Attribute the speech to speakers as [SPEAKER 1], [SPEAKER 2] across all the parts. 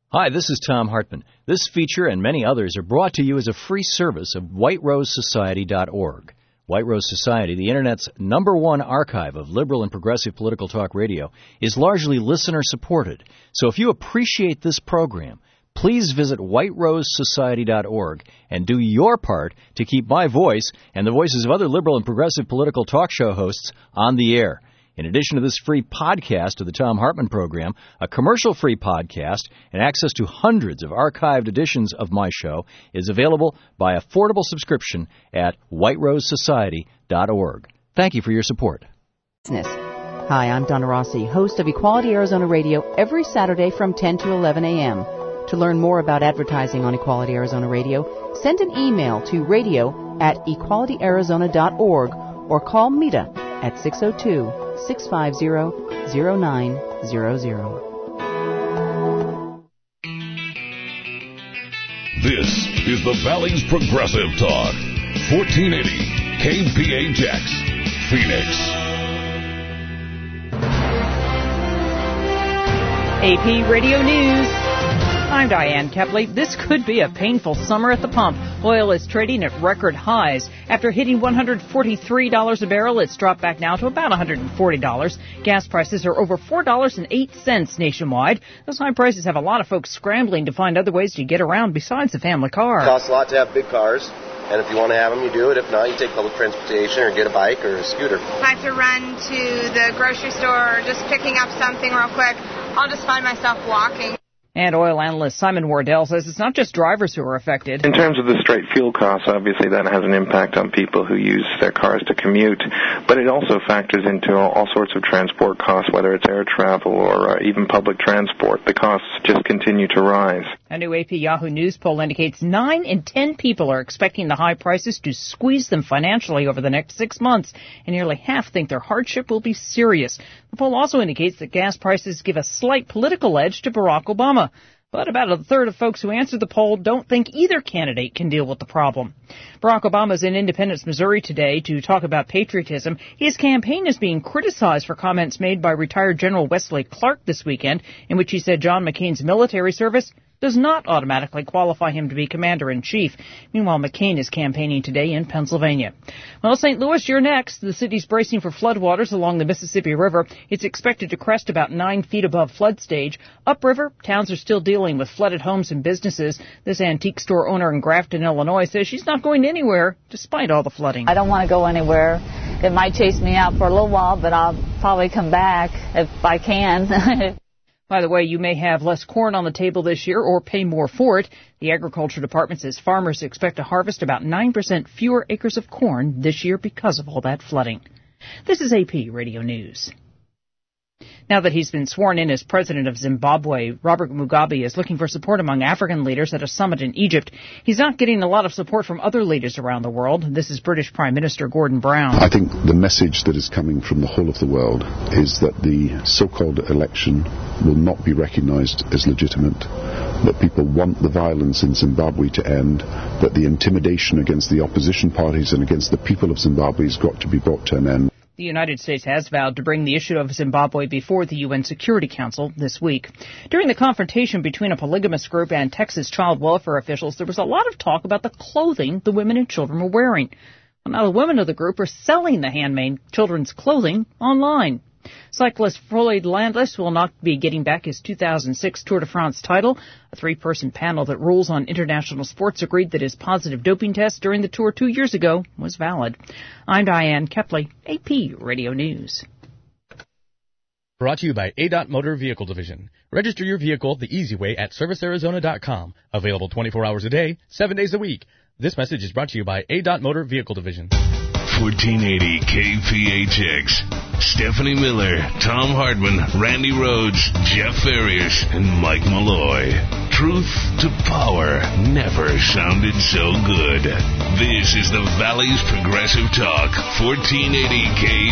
[SPEAKER 1] Hi, this is Tom Hartman. This feature and many others are brought to you as a free service of whiterosesociety.org. White Rose Society, the Internet's #1 archive of liberal and progressive political talk radio, is largely listener-supported. So if you appreciate this program, please visit whiterosesociety.org and do your part to keep my voice and the voices of other liberal and progressive political talk show hosts on the air. In addition to this free podcast of the Tom Hartman program, a commercial-free podcast and access to hundreds of archived editions of my show is available by affordable subscription at whiterosesociety.org. Thank you for your support.
[SPEAKER 2] Hi, I'm Donna Rossi, host of Equality Arizona Radio every Saturday from 10 to 11 a.m. To learn more about advertising on Equality Arizona Radio, send an email to radio@equalityarizona.org or call Mita at 602-650-0900.
[SPEAKER 3] This is the Valley's Progressive Talk, 1480 KPHX, Phoenix.
[SPEAKER 4] AP Radio News. I'm Diane Kepley. This could be a painful summer at the pump. Oil is trading at record highs. After hitting $143 a barrel, it's dropped back now to about $140. Gas prices are over $4.08 nationwide. Those high prices have a lot of folks scrambling to find other ways to get around besides the family car.
[SPEAKER 5] It costs a lot to have big cars, and if you want to have them, you do it. If not, you take public transportation or get a bike or a scooter.
[SPEAKER 6] If I have to run to the grocery store or just picking up something real quick, I'll just find myself walking.
[SPEAKER 4] And oil analyst Simon Wardell says it's not just drivers who are affected.
[SPEAKER 7] In terms of the straight fuel costs, obviously that has an impact on people who use their cars to commute, but it also factors into all sorts of transport costs, whether it's air travel or even public transport. The costs just continue to rise.
[SPEAKER 4] A new AP Yahoo News poll indicates 9 in 10 people are expecting the high prices to squeeze them financially over the next 6 months, and nearly half think their hardship will be serious. The poll also indicates that gas prices give a slight political edge to Barack Obama. But about a third of folks who answered the poll don't think either candidate can deal with the problem. Barack Obama's in Independence, Missouri today to talk about patriotism. His campaign is being criticized for comments made by retired General Wesley Clark this weekend, in which he said John McCain's military service does not automatically qualify him to be commander-in-chief. Meanwhile, McCain is campaigning today in Pennsylvania. Well, St. Louis, you're next. The city's bracing for floodwaters along the Mississippi River. It's expected to crest about 9 feet above flood stage. Upriver, towns are still dealing with flooded homes and businesses. This antique store owner in Grafton, Illinois, says she's not going anywhere despite all the flooding.
[SPEAKER 8] I don't want to go anywhere. It might chase me out for a little while, but I'll probably come back if I can.
[SPEAKER 4] By the way, you may have less corn on the table this year or pay more for it. The Agriculture Department says farmers expect to harvest about 9% fewer acres of corn this year because of all that flooding. This is AP Radio News. Now that he's been sworn in as president of Zimbabwe, Robert Mugabe is looking for support among African leaders at a summit in Egypt. He's not getting a lot of support from other leaders around the world. This is British Prime Minister Gordon Brown.
[SPEAKER 9] I think the message that is coming from the whole of the world is that the so-called election will not be recognized as legitimate, that people want the violence in Zimbabwe to end, that the intimidation against the opposition parties and against the people of Zimbabwe has got to be brought to an end.
[SPEAKER 4] The United States has vowed to bring the issue of Zimbabwe before the UN Security Council this week. During the confrontation between a polygamous group and Texas child welfare officials, there was a lot of talk about the clothing the women and children were wearing. Well, now the women of the group are selling the handmade children's clothing online. Cyclist Floyd Landis will not be getting back his 2006 Tour de France title. A 3-person panel that rules on international sports agreed that his positive doping test during the Tour 2 years ago was valid. I'm Diane Kepley, AP Radio News.
[SPEAKER 10] Brought to you by ADOT Motor Vehicle Division. Register your vehicle the easy way at ServiceArizona.com. Available 24 hours a day, 7 days a week. This message is brought to you by ADOT Motor Vehicle Division.
[SPEAKER 3] 1480 KPHX. Stephanie Miller, Tom Hartman, Randy Rhodes, Jeff Farias, and Mike Malloy. Truth to power never sounded so good. This is the Valley's Progressive Talk, 1480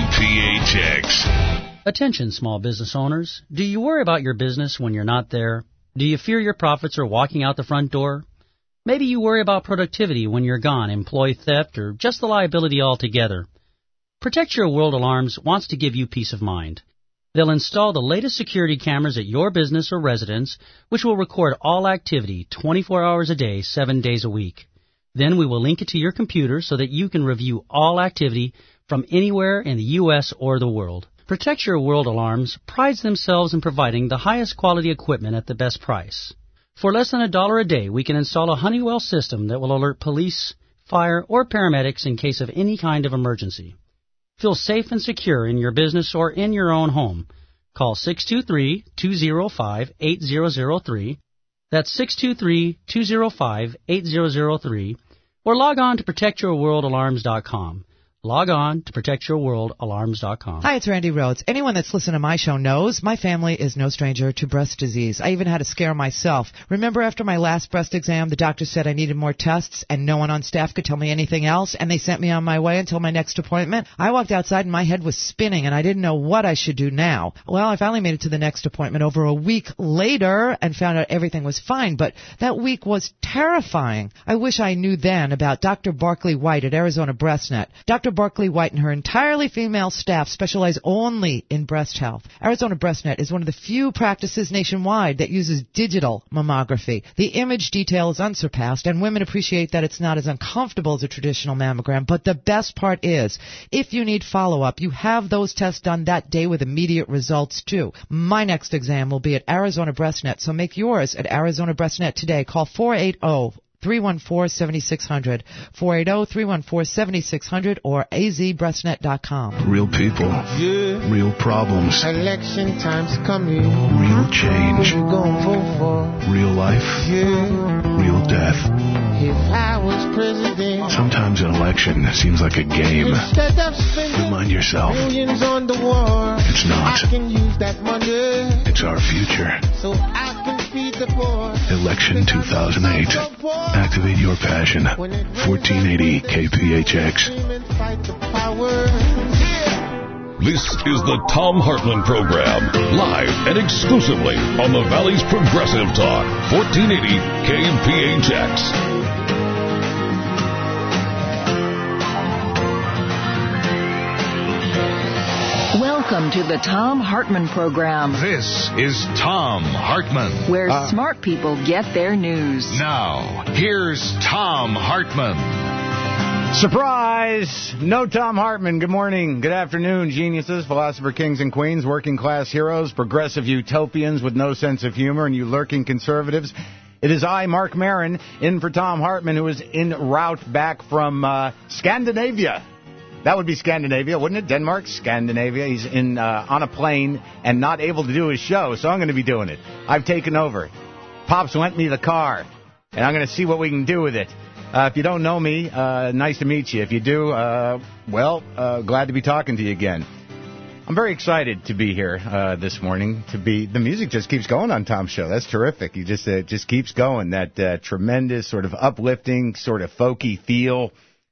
[SPEAKER 3] KPHX.
[SPEAKER 11] Attention, small business owners. Do you worry about your business when you're not there? Do you fear your profits are walking out the front door? Maybe you worry about productivity when you're gone, employee theft, or just the liability altogether. Protect Your World Alarms wants to give you peace of mind. They'll install the latest security cameras at your business or residence, which will record all activity 24 hours a day, 7 days a week. Then we will link it to your computer so that you can review all activity from anywhere in the U.S. or the world. Protect Your World Alarms prides themselves in providing the highest quality equipment at the best price. For less than $1 a day, we can install a Honeywell system that will alert police, fire, or paramedics in case of any kind of emergency. Feel safe and secure in your business or in your own home. Call 623-205-8003. That's 623-205-8003. Or log on to ProtectYourWorldAlarms.com. Log on to ProtectYourWorldAlarms.com.
[SPEAKER 12] Hi, it's Randy Rhodes. Anyone that's listened to my show knows my family is no stranger to breast disease. I even had a scare myself. Remember after my last breast exam, the doctor said I needed more tests and no one on staff could tell me anything else, and they sent me on my way until my next appointment? I walked outside and my head was spinning and I didn't know what I should do now. Well, I finally made it to the next appointment over a week later and found out everything was fine, but that week was terrifying. I wish I knew then about Dr. Barkley White at Arizona BreastNet. Dr. Barkley White and her entirely female staff specialize only in breast health. Arizona BreastNet is one of the few practices nationwide that uses digital mammography. The image detail is unsurpassed, and women appreciate that it's not as uncomfortable as a traditional mammogram. But the best part is, if you need follow-up, you have those tests done that day with immediate results, too. My next exam will be at Arizona BreastNet, so make yours at Arizona BreastNet today. Call 480-314-7600, 480-314-7600, or azbreastnet.com.
[SPEAKER 3] Real people, real problems,
[SPEAKER 13] election time's coming,
[SPEAKER 3] real change,
[SPEAKER 13] who we gonna vote for?
[SPEAKER 3] Real life, real death.
[SPEAKER 13] If I was president,
[SPEAKER 3] sometimes an election seems like a game.
[SPEAKER 13] Instead of spending
[SPEAKER 3] remind yourself,
[SPEAKER 13] millions on the war,
[SPEAKER 3] it's not.
[SPEAKER 13] I can use that money,
[SPEAKER 3] it's our future.
[SPEAKER 13] So I can feed the poor.
[SPEAKER 3] Election 2008. Activate your passion. 1480 KPHX.
[SPEAKER 14] This is the Thom Hartmann Program, live and exclusively on the Valley's Progressive Talk, 1480 KPHX.
[SPEAKER 15] Welcome to the Thom Hartmann Program.
[SPEAKER 14] This is Thom Hartmann,
[SPEAKER 15] where smart people get their news.
[SPEAKER 14] Now, here's Thom Hartmann.
[SPEAKER 16] Surprise! No Thom Hartmann. Good morning, good afternoon, geniuses, philosopher kings and queens, working class heroes, progressive utopians with no sense of humor, and you lurking conservatives. It is I, Mark Maron, in for Thom Hartmann, who is en route back from Scandinavia. That would be Scandinavia, wouldn't it? Denmark, Scandinavia. He's on a plane and not able to do his show, so I'm going to be doing it. I've taken over. Pops lent me the car, and I'm going to see what we can do with it. If you don't know me, nice to meet you. If you do, glad to be talking to you again. I'm very excited to be here this morning. The music just keeps going on Tom's show. That's terrific. He just keeps going. That tremendous sort of uplifting, sort of folky feel.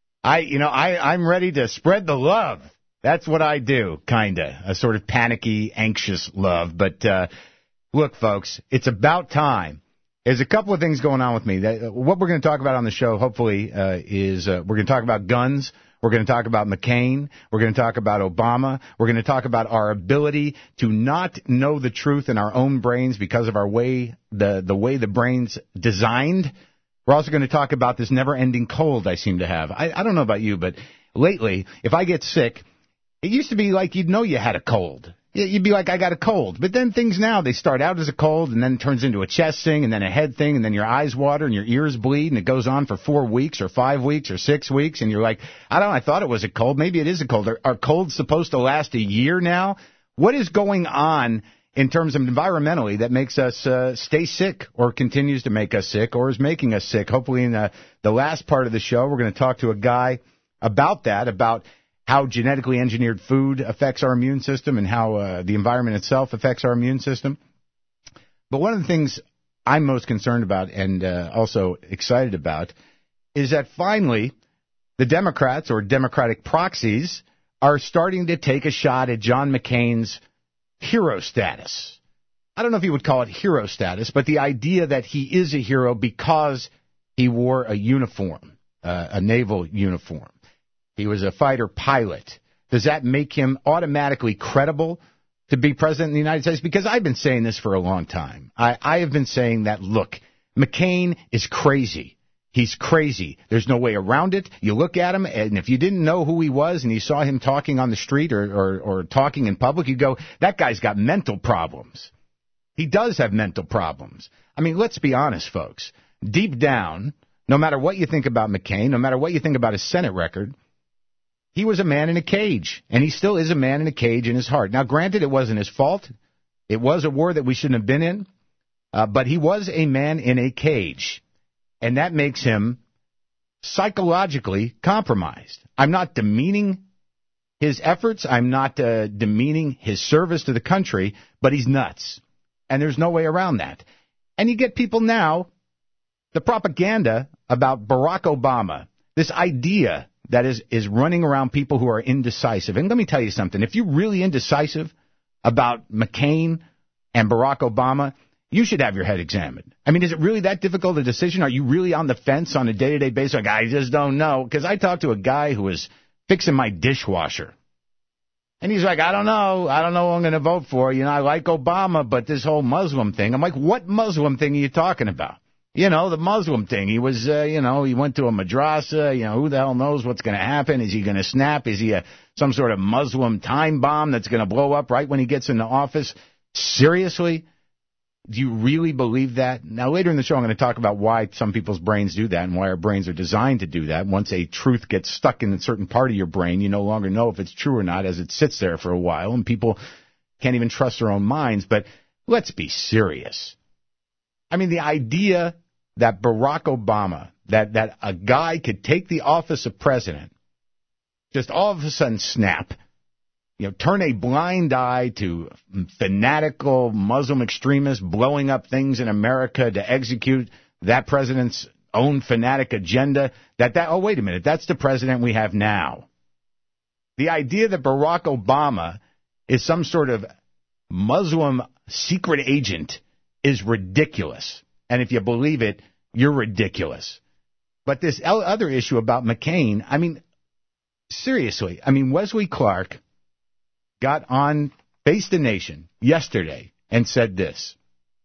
[SPEAKER 16] I'm ready to spread the love. That's what I do, kinda. A sort of panicky, anxious love. But look, folks, it's about time. There's a couple of things going on with me. What we're going to talk about on the show, hopefully, is we're going to talk about guns. We're going to talk about McCain. We're going to talk about Obama. We're going to talk about our ability to not know the truth in our own brains because of the way the brain's designed. We're also going to talk about this never-ending cold I seem to have. I don't know about you, but lately, if I get sick, it used to be like you'd know you had a cold. You'd be like, I got a cold. But then things now, they start out as a cold, and then it turns into a chest thing, and then a head thing, and then your eyes water, and your ears bleed, and it goes on for 4 weeks, or 5 weeks, or 6 weeks, and you're like, I thought it was a cold. Maybe it is a cold. Are colds supposed to last a year now? What is going on in terms of environmentally that makes us stay sick or continues to make us sick or is making us sick? Hopefully in the last part of the show, we're going to talk to a guy about that, about how genetically engineered food affects our immune system and how the environment itself affects our immune system. But one of the things I'm most concerned about and also excited about is that finally the Democrats or Democratic proxies are starting to take a shot at John McCain's hero status. I don't know if you would call it hero status, but the idea that he is a hero because he wore a uniform, a naval uniform. He was a fighter pilot. Does that make him automatically credible to be president of the United States? Because I've been saying this for a long time. I have been saying that, look, McCain is crazy. He's crazy. There's no way around it. You look at him, and if you didn't know who he was and you saw him talking on the street or talking in public, you go, that guy's got mental problems. He does have mental problems. I mean, let's be honest, folks. Deep down, no matter what you think about McCain, no matter what you think about his Senate record, he was a man in a cage, and he still is a man in a cage in his heart. Now, granted, it wasn't his fault. It was a war that we shouldn't have been in, but he was a man in a cage, and that makes him psychologically compromised. I'm not demeaning his efforts. I'm not demeaning his service to the country, but he's nuts, and there's no way around that. And you get people now, the propaganda about Barack Obama, this idea that is running around people who are indecisive. And let me tell you something. If you're really indecisive about McCain and Barack Obama, you should have your head examined. I mean, is it really that difficult a decision? Are you really on the fence on a day-to-day basis? Like, I just don't know. Because I talked to a guy who was fixing my dishwasher. And he's like, I don't know who I'm going to vote for. You know, I like Obama, but this whole Muslim thing. I'm like, what Muslim thing are you talking about? You know, the Muslim thing. He was, he went to a madrasa. You know, who the hell knows what's going to happen? Is he going to snap? Is he some sort of Muslim time bomb that's going to blow up right when he gets into office? Seriously? Do you really believe that? Now, later in the show, I'm going to talk about why some people's brains do that and why our brains are designed to do that. Once a truth gets stuck in a certain part of your brain, you no longer know if it's true or not as it sits there for a while, and people can't even trust their own minds. But let's be serious. I mean, the idea that Barack Obama, that a guy could take the office of president, just all of a sudden snap, turn a blind eye to fanatical Muslim extremists blowing up things in America to execute that president's own fanatic agenda, oh, wait a minute, that's the president we have now. The idea that Barack Obama is some sort of Muslim secret agent is ridiculous. And if you believe it, you're ridiculous. But this other issue about McCain, I mean, seriously, Wesley Clark got on Face the Nation yesterday and said this.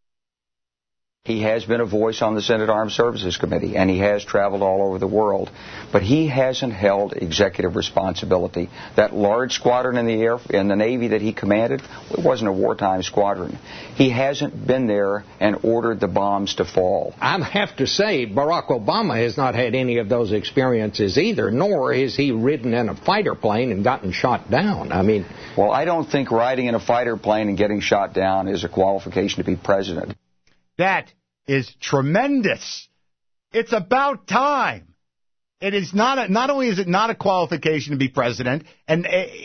[SPEAKER 17] He has been a voice on the Senate Armed Services Committee, and he has traveled all over the world, but he hasn't held executive responsibility. That large squadron in the Navy that he commanded, it wasn't a wartime squadron. He hasn't been there and ordered the bombs to fall.
[SPEAKER 18] I have to say, Barack Obama has not had any of those experiences either, nor has he ridden in a fighter plane and gotten shot down.
[SPEAKER 17] Well, I don't think riding in a fighter plane and getting shot down is a qualification to be president.
[SPEAKER 16] That is tremendous. It's about time. It is not only is it not a qualification to be president, and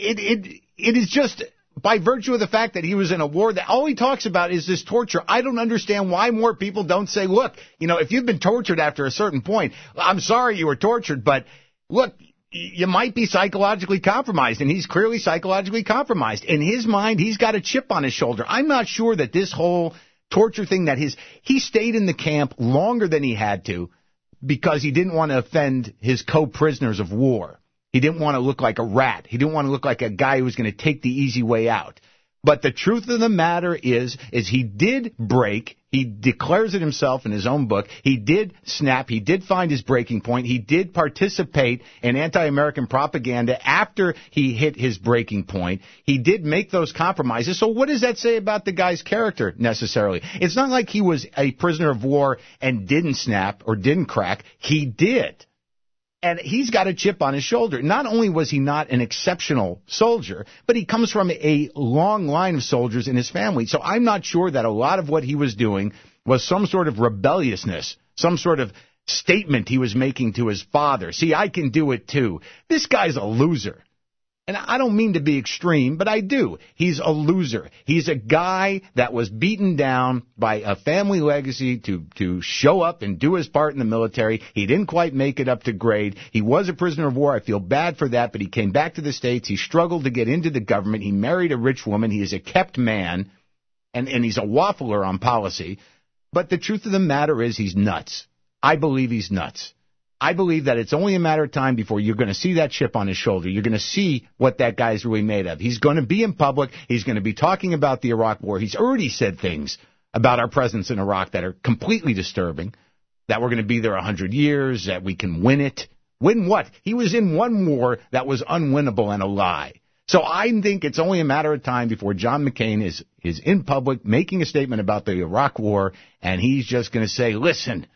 [SPEAKER 16] it is just by virtue of the fact that he was in a war that all he talks about is this torture. I don't understand why more people don't say, look, if you've been tortured after a certain point, I'm sorry you were tortured, but look, you might be psychologically compromised, and he's clearly psychologically compromised. In his mind, he's got a chip on his shoulder. I'm not sure that this whole torture thing he stayed in the camp longer than he had to because he didn't want to offend his co-prisoners of war. He didn't want to look like a rat. He didn't want to look like a guy who was going to take the easy way out. But the truth of the matter is he did break. He declares it himself in his own book. He did snap. He did find his breaking point. He did participate in anti-American propaganda after he hit his breaking point. He did make those compromises. So what does that say about the guy's character necessarily? It's not like he was a prisoner of war and didn't snap or didn't crack. He did. And he's got a chip on his shoulder. Not only was he not an exceptional soldier, but he comes from a long line of soldiers in his family. So I'm not sure that a lot of what he was doing was some sort of rebelliousness, some sort of statement he was making to his father. See, I can do it too. This guy's a loser. And I don't mean to be extreme, but I do. He's a loser. He's a guy that was beaten down by a family legacy to show up and do his part in the military. He didn't quite make it up to grade. He was a prisoner of war. I feel bad for that, but he came back to the States. He struggled to get into the government. He married a rich woman. He is a kept man, and he's a waffler on policy. But the truth of the matter is he's nuts. I believe he's nuts. I believe that it's only a matter of time before you're going to see that chip on his shoulder. You're going to see what that guy's really made of. He's going to be in public. He's going to be talking about the Iraq War. He's already said things about our presence in Iraq that are completely disturbing, that we're going to be there 100 years, that we can win it. Win what? He was in one war that was unwinnable and a lie. So I think it's only a matter of time before John McCain is in public making a statement about the Iraq War, and he's just going to say, listen,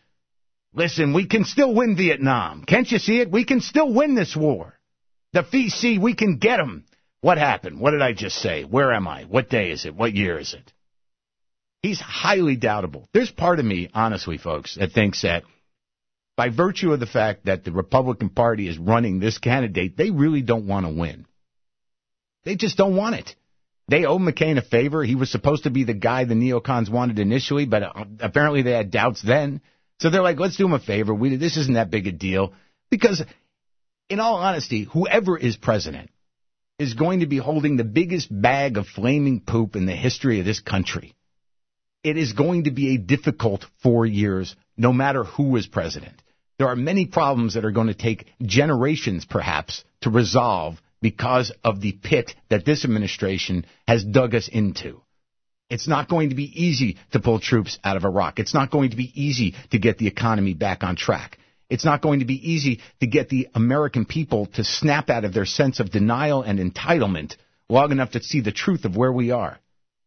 [SPEAKER 16] we can still win Vietnam. Can't you see it? We can still win this war. The VC, we can get them. What happened? What did I just say? Where am I? What day is it? What year is it? He's highly doubtable. There's part of me, honestly, folks, that thinks that by virtue of the fact that the Republican Party is running this candidate, they really don't want to win. They just don't want it. They owe McCain a favor. He was supposed to be the guy the neocons wanted initially, but apparently they had doubts then. So they're like, let's do him a favor. This isn't that big a deal. Because, in all honesty, whoever is president is going to be holding the biggest bag of flaming poop in the history of this country. It is going to be a difficult 4 years, no matter who is president. There are many problems that are going to take generations, perhaps, to resolve because of the pit that this administration has dug us into. It's not going to be easy to pull troops out of Iraq. It's not going to be easy to get the economy back on track. It's not going to be easy to get the American people to snap out of their sense of denial and entitlement long enough to see the truth of where we are.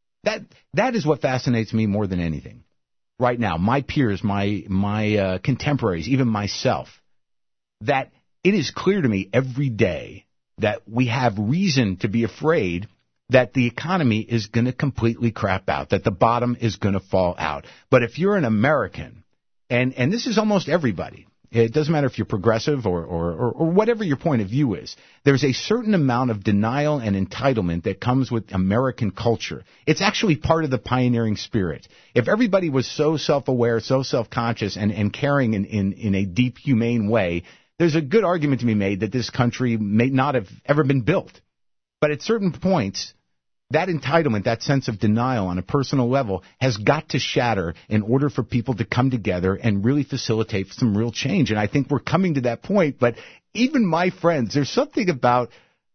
[SPEAKER 16] That is what fascinates me more than anything. Right now, my peers, my contemporaries, even myself, that it is clear to me every day that we have reason to be afraid that the economy is going to completely crap out, that the bottom is going to fall out. But if you're an American, and this is almost everybody, it doesn't matter if you're progressive or whatever your point of view is, there's a certain amount of denial and entitlement that comes with American culture. It's actually part of the pioneering spirit. If everybody was so self-aware, so self-conscious, and caring in a deep, humane way, there's a good argument to be made that this country may not have ever been built. But at certain points, that entitlement, that sense of denial on a personal level has got to shatter in order for people to come together and really facilitate some real change. And I think we're coming to that point. But even my friends, there's something about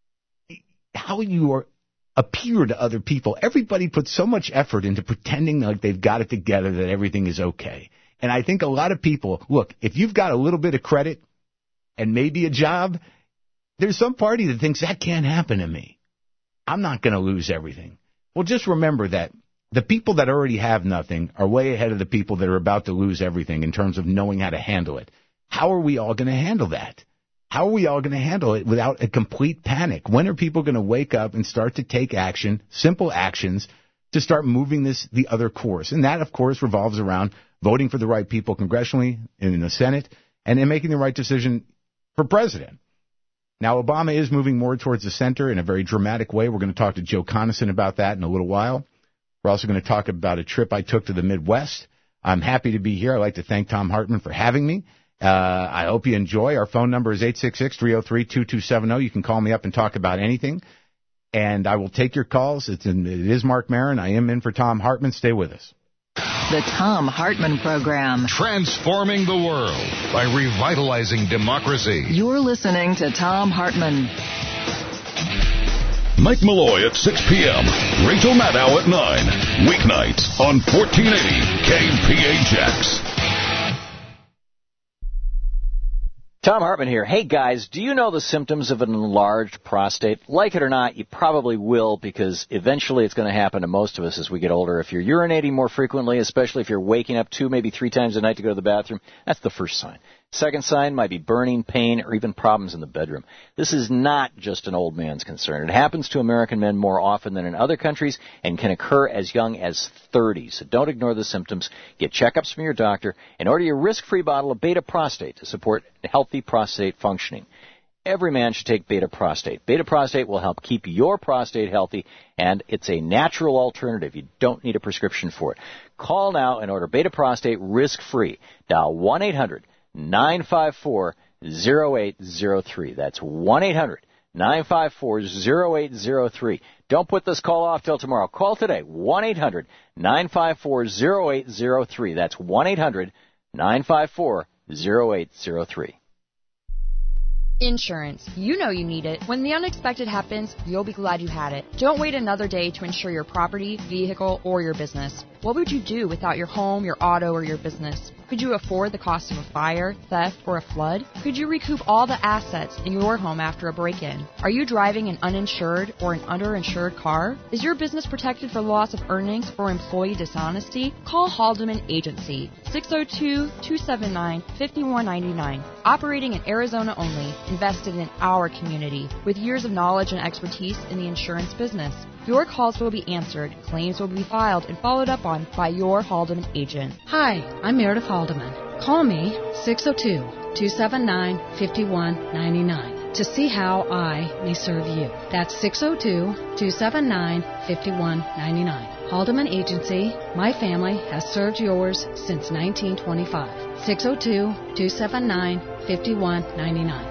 [SPEAKER 16] how you appear to other people. Everybody puts so much effort into pretending like they've got it together, that everything is okay. And I think a lot of people, look, if you've got a little bit of credit and maybe a job, there's some party that thinks that can't happen to me. I'm not going to lose everything. Well, just remember that the people that already have nothing are way ahead of the people that are about to lose everything in terms of knowing how to handle it. How are we all going to handle that? How are we all going to handle it without a complete panic? When are people going to wake up and start to take action, simple actions, to start moving the other course? And that, of course, revolves around voting for the right people congressionally and in the Senate, and then making the right decision for president. Now, Obama is moving more towards the center in a very dramatic way. We're going to talk to Joe Conason about that in a little while. We're also going to talk about a trip I took to the Midwest. I'm happy to be here. I'd like to thank Tom Hartman for having me. I hope you enjoy. Our phone number is 866-303-2270. You can call me up and talk about anything, and I will take your calls. It is Mark Maron. I am in for Tom Hartman. Stay with us.
[SPEAKER 15] The Tom Hartman Program.
[SPEAKER 14] Transforming the world by revitalizing democracy.
[SPEAKER 15] You're listening to Tom Hartman.
[SPEAKER 14] Mike Malloy at 6 p.m. Rachel Maddow at 9. Weeknights on 1480 KPHX.
[SPEAKER 1] Tom Hartman here. Hey, guys, do you know the symptoms of an enlarged prostate? Like it or not, you probably will, because eventually it's going to happen to most of us as we get older. If you're urinating more frequently, especially if you're waking up 2, maybe 3 times a night to go to the bathroom, that's the first sign. Second sign might be burning, pain, or even problems in the bedroom. This is not just an old man's concern. It happens to American men more often than in other countries and can occur as young as 30. So don't ignore the symptoms. Get checkups from your doctor and order your risk-free bottle of Beta Prostate to support healthy prostate functioning. Every man should take Beta Prostate. Beta Prostate will help keep your prostate healthy, and it's a natural alternative. You don't need a prescription for it. Call now and order Beta Prostate risk-free. Dial 1-800-954-0803. That's 1-800-954-0803. Don't put this call off till tomorrow. Call today, 1-800-954-0803. That's 1-800-954-0803.
[SPEAKER 19] Insurance. You know you need it. When the unexpected happens, you'll be glad you had it. Don't wait another day to insure your property, vehicle, or your business. What would you do without your home, your auto, or your business? Could you afford the cost of a fire, theft, or a flood? Could you recoup all the assets in your home after a break-in? Are you driving an uninsured or an underinsured car? Is your business protected for loss of earnings or employee dishonesty? Call Haldeman Agency, 602-279-5199. Operating in Arizona only, invested in our community, with years of knowledge and expertise in the insurance business. Your calls will be answered, claims will be filed and followed up on by your Haldeman agent.
[SPEAKER 20] Hi, I'm Meredith Haldeman. Call me 602-279-5199 to see how I may serve you. That's 602-279-5199. Haldeman Agency, my family has served yours since 1925. 602-279-5199.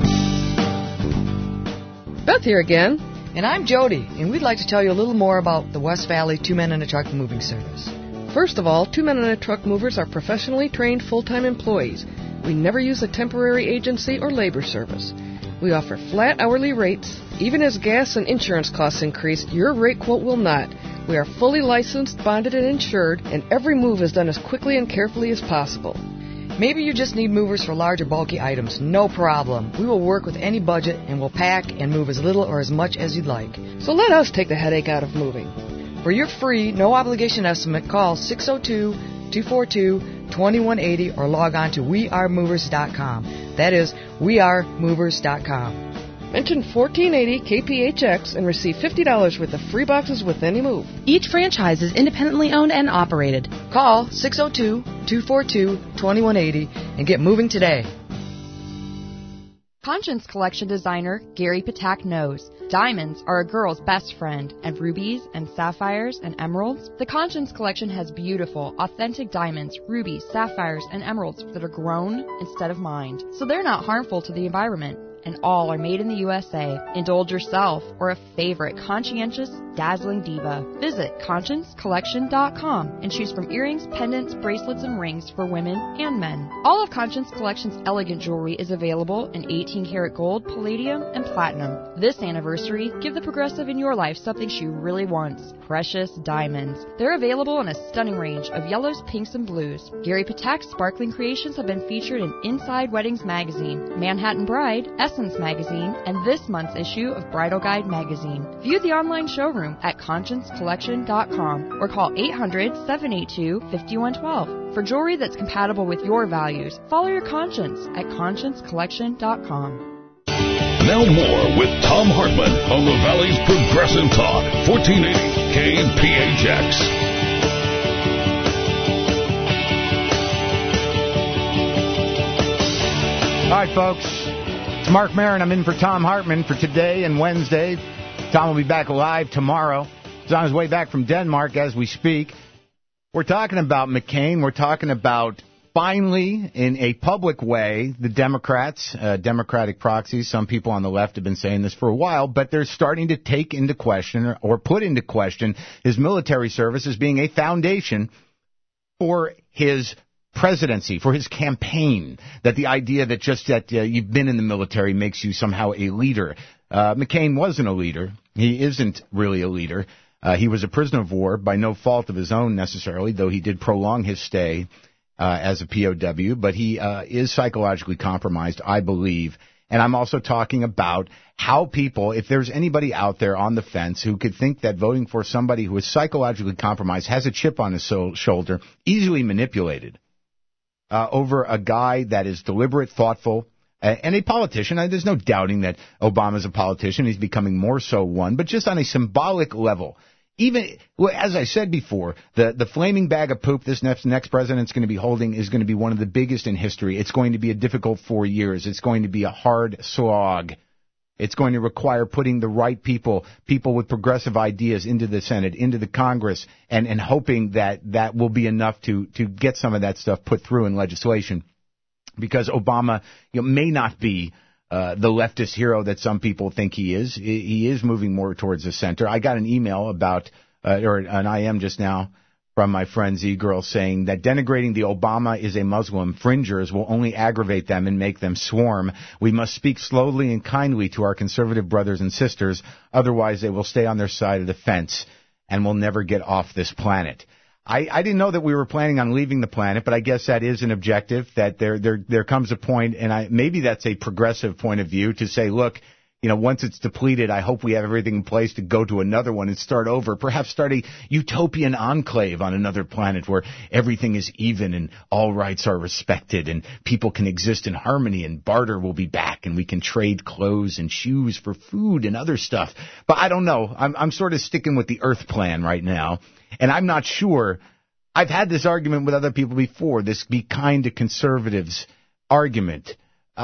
[SPEAKER 21] Beth here again. And I'm Jody, and we'd like to tell you a little more about the West Valley Two Men and a Truck Moving Service. First of all, Two Men and a Truck Movers are professionally trained full-time employees. We never use a temporary agency or labor service. We offer flat hourly rates. Even as gas and insurance costs increase, your rate quote will not. We are fully licensed, bonded, and insured, and every move is done as quickly and carefully as possible. Maybe you just need movers for large or bulky items. No problem. We will work with any budget and will pack and move as little or as much as you'd like. So let us take the headache out of moving. For your free, no-obligation estimate, call 602-242-2180 or log on to wearemovers.com. That is, wearemovers.com. Mention 1480 KPHX and receive $50 worth of free boxes with any move.
[SPEAKER 2] Each franchise is independently owned and operated.
[SPEAKER 21] Call 602-242-2180 and get moving today.
[SPEAKER 19] Conscience Collection designer Gary Patak knows diamonds are a girl's best friend, and rubies and sapphires and emeralds. The Conscience Collection has beautiful, authentic diamonds, rubies, sapphires, and emeralds that are grown instead of mined, so they're not harmful to the environment. And all are made in the USA. Indulge yourself or a favorite conscientious, dazzling diva. Visit ConscienceCollection.com and choose from earrings, pendants, bracelets, and rings for women and men. All of Conscience Collection's elegant jewelry is available in 18-karat gold, palladium, and platinum. This anniversary, give the progressive in your life something she really wants: precious diamonds. They're available in a stunning range of yellows, pinks, and blues. Gary Patak's sparkling creations have been featured in Inside Weddings magazine, Manhattan Bride, Essence magazine, and this month's issue of Bridal Guide magazine. View the online showroom at ConscienceCollection.com or call 800-782-5112 for jewelry that's compatible with your values. Follow your conscience at ConscienceCollection.com.
[SPEAKER 14] Now more with Tom Hartman on the Valley's Progressive Talk, 1480 KPHX.
[SPEAKER 16] All right, folks. It's Mark Maron. I'm in for Tom Hartman for today and Wednesday. Tom will be back live tomorrow. He's on his way back from Denmark as we speak. We're talking about McCain. We're talking about, finally, in a public way, the Democrats, Democratic proxies. Some people on the left have been saying this for a while, but they're starting to take into question or put into question his military service as being a foundation for his presidency, for his campaign, that the idea that just that you've been in the military makes you somehow a leader. McCain wasn't a leader. He isn't really a leader. He was a prisoner of war by no fault of his own necessarily, though he did prolong his stay as a POW, but he is psychologically compromised, I believe. And I'm also talking about how people, if there's anybody out there on the fence who could think that voting for somebody who is psychologically compromised, has a chip on his shoulder, easily manipulated, over a guy that is deliberate, thoughtful, and a politician. There's no doubting that Obama's a politician. He's becoming more so one, but just on a symbolic level. Even, as I said before, the flaming bag of poop this next president's going to be holding is going to be one of the biggest in history. It's going to be a difficult 4 years. It's going to be a hard slog. It's going to require putting the right people with progressive ideas into the Senate, into the Congress, and hoping that will be enough to get some of that stuff put through in legislation. Because Obama may not be the leftist hero that some people think he is. He is moving more towards the center. I got an email about, or an IM just now, from my friend Z-Girl saying that denigrating the Obama is a Muslim fringers will only aggravate them and make them swarm. We must speak slowly and kindly to our conservative brothers and sisters, otherwise they will stay on their side of the fence and will never get off this planet. I didn't know that we were planning on leaving the planet, but I guess that is an objective, that there comes a point, and maybe that's a progressive point of view, to say, look, once it's depleted, I hope we have everything in place to go to another one and start over, perhaps start a utopian enclave on another planet where everything is even and all rights are respected and people can exist in harmony and barter will be back and we can trade clothes and shoes for food and other stuff. But I don't know. I'm sort of sticking with the Earth plan right now. And I'm not sure. I've had this argument with other people before, this be kind to conservatives argument.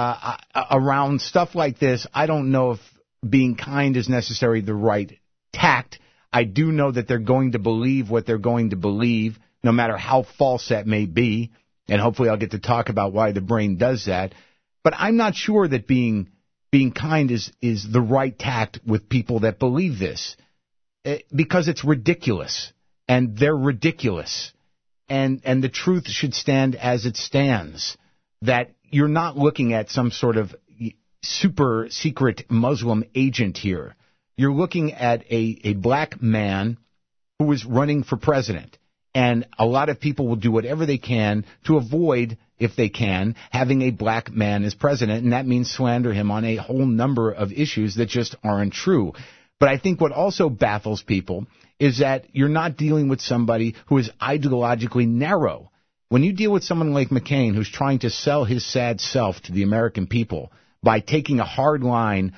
[SPEAKER 16] Around stuff like this, I don't know if being kind is necessarily the right tact. I do know that they're going to believe what they're going to believe, no matter how false that may be. And hopefully I'll get to talk about why the brain does that. But I'm not sure that being kind is the right tact with people that believe this. Because it's ridiculous. And they're ridiculous. And the truth should stand as it stands. That you're not looking at some sort of super secret Muslim agent here. You're looking at a black man who is running for president. And a lot of people will do whatever they can to avoid, if they can, having a black man as president. And that means slander him on a whole number of issues that just aren't true. But I think what also baffles people is that you're not dealing with somebody who is ideologically narrow. When you deal with someone like McCain, who's trying to sell his sad self to the American people by taking a hard line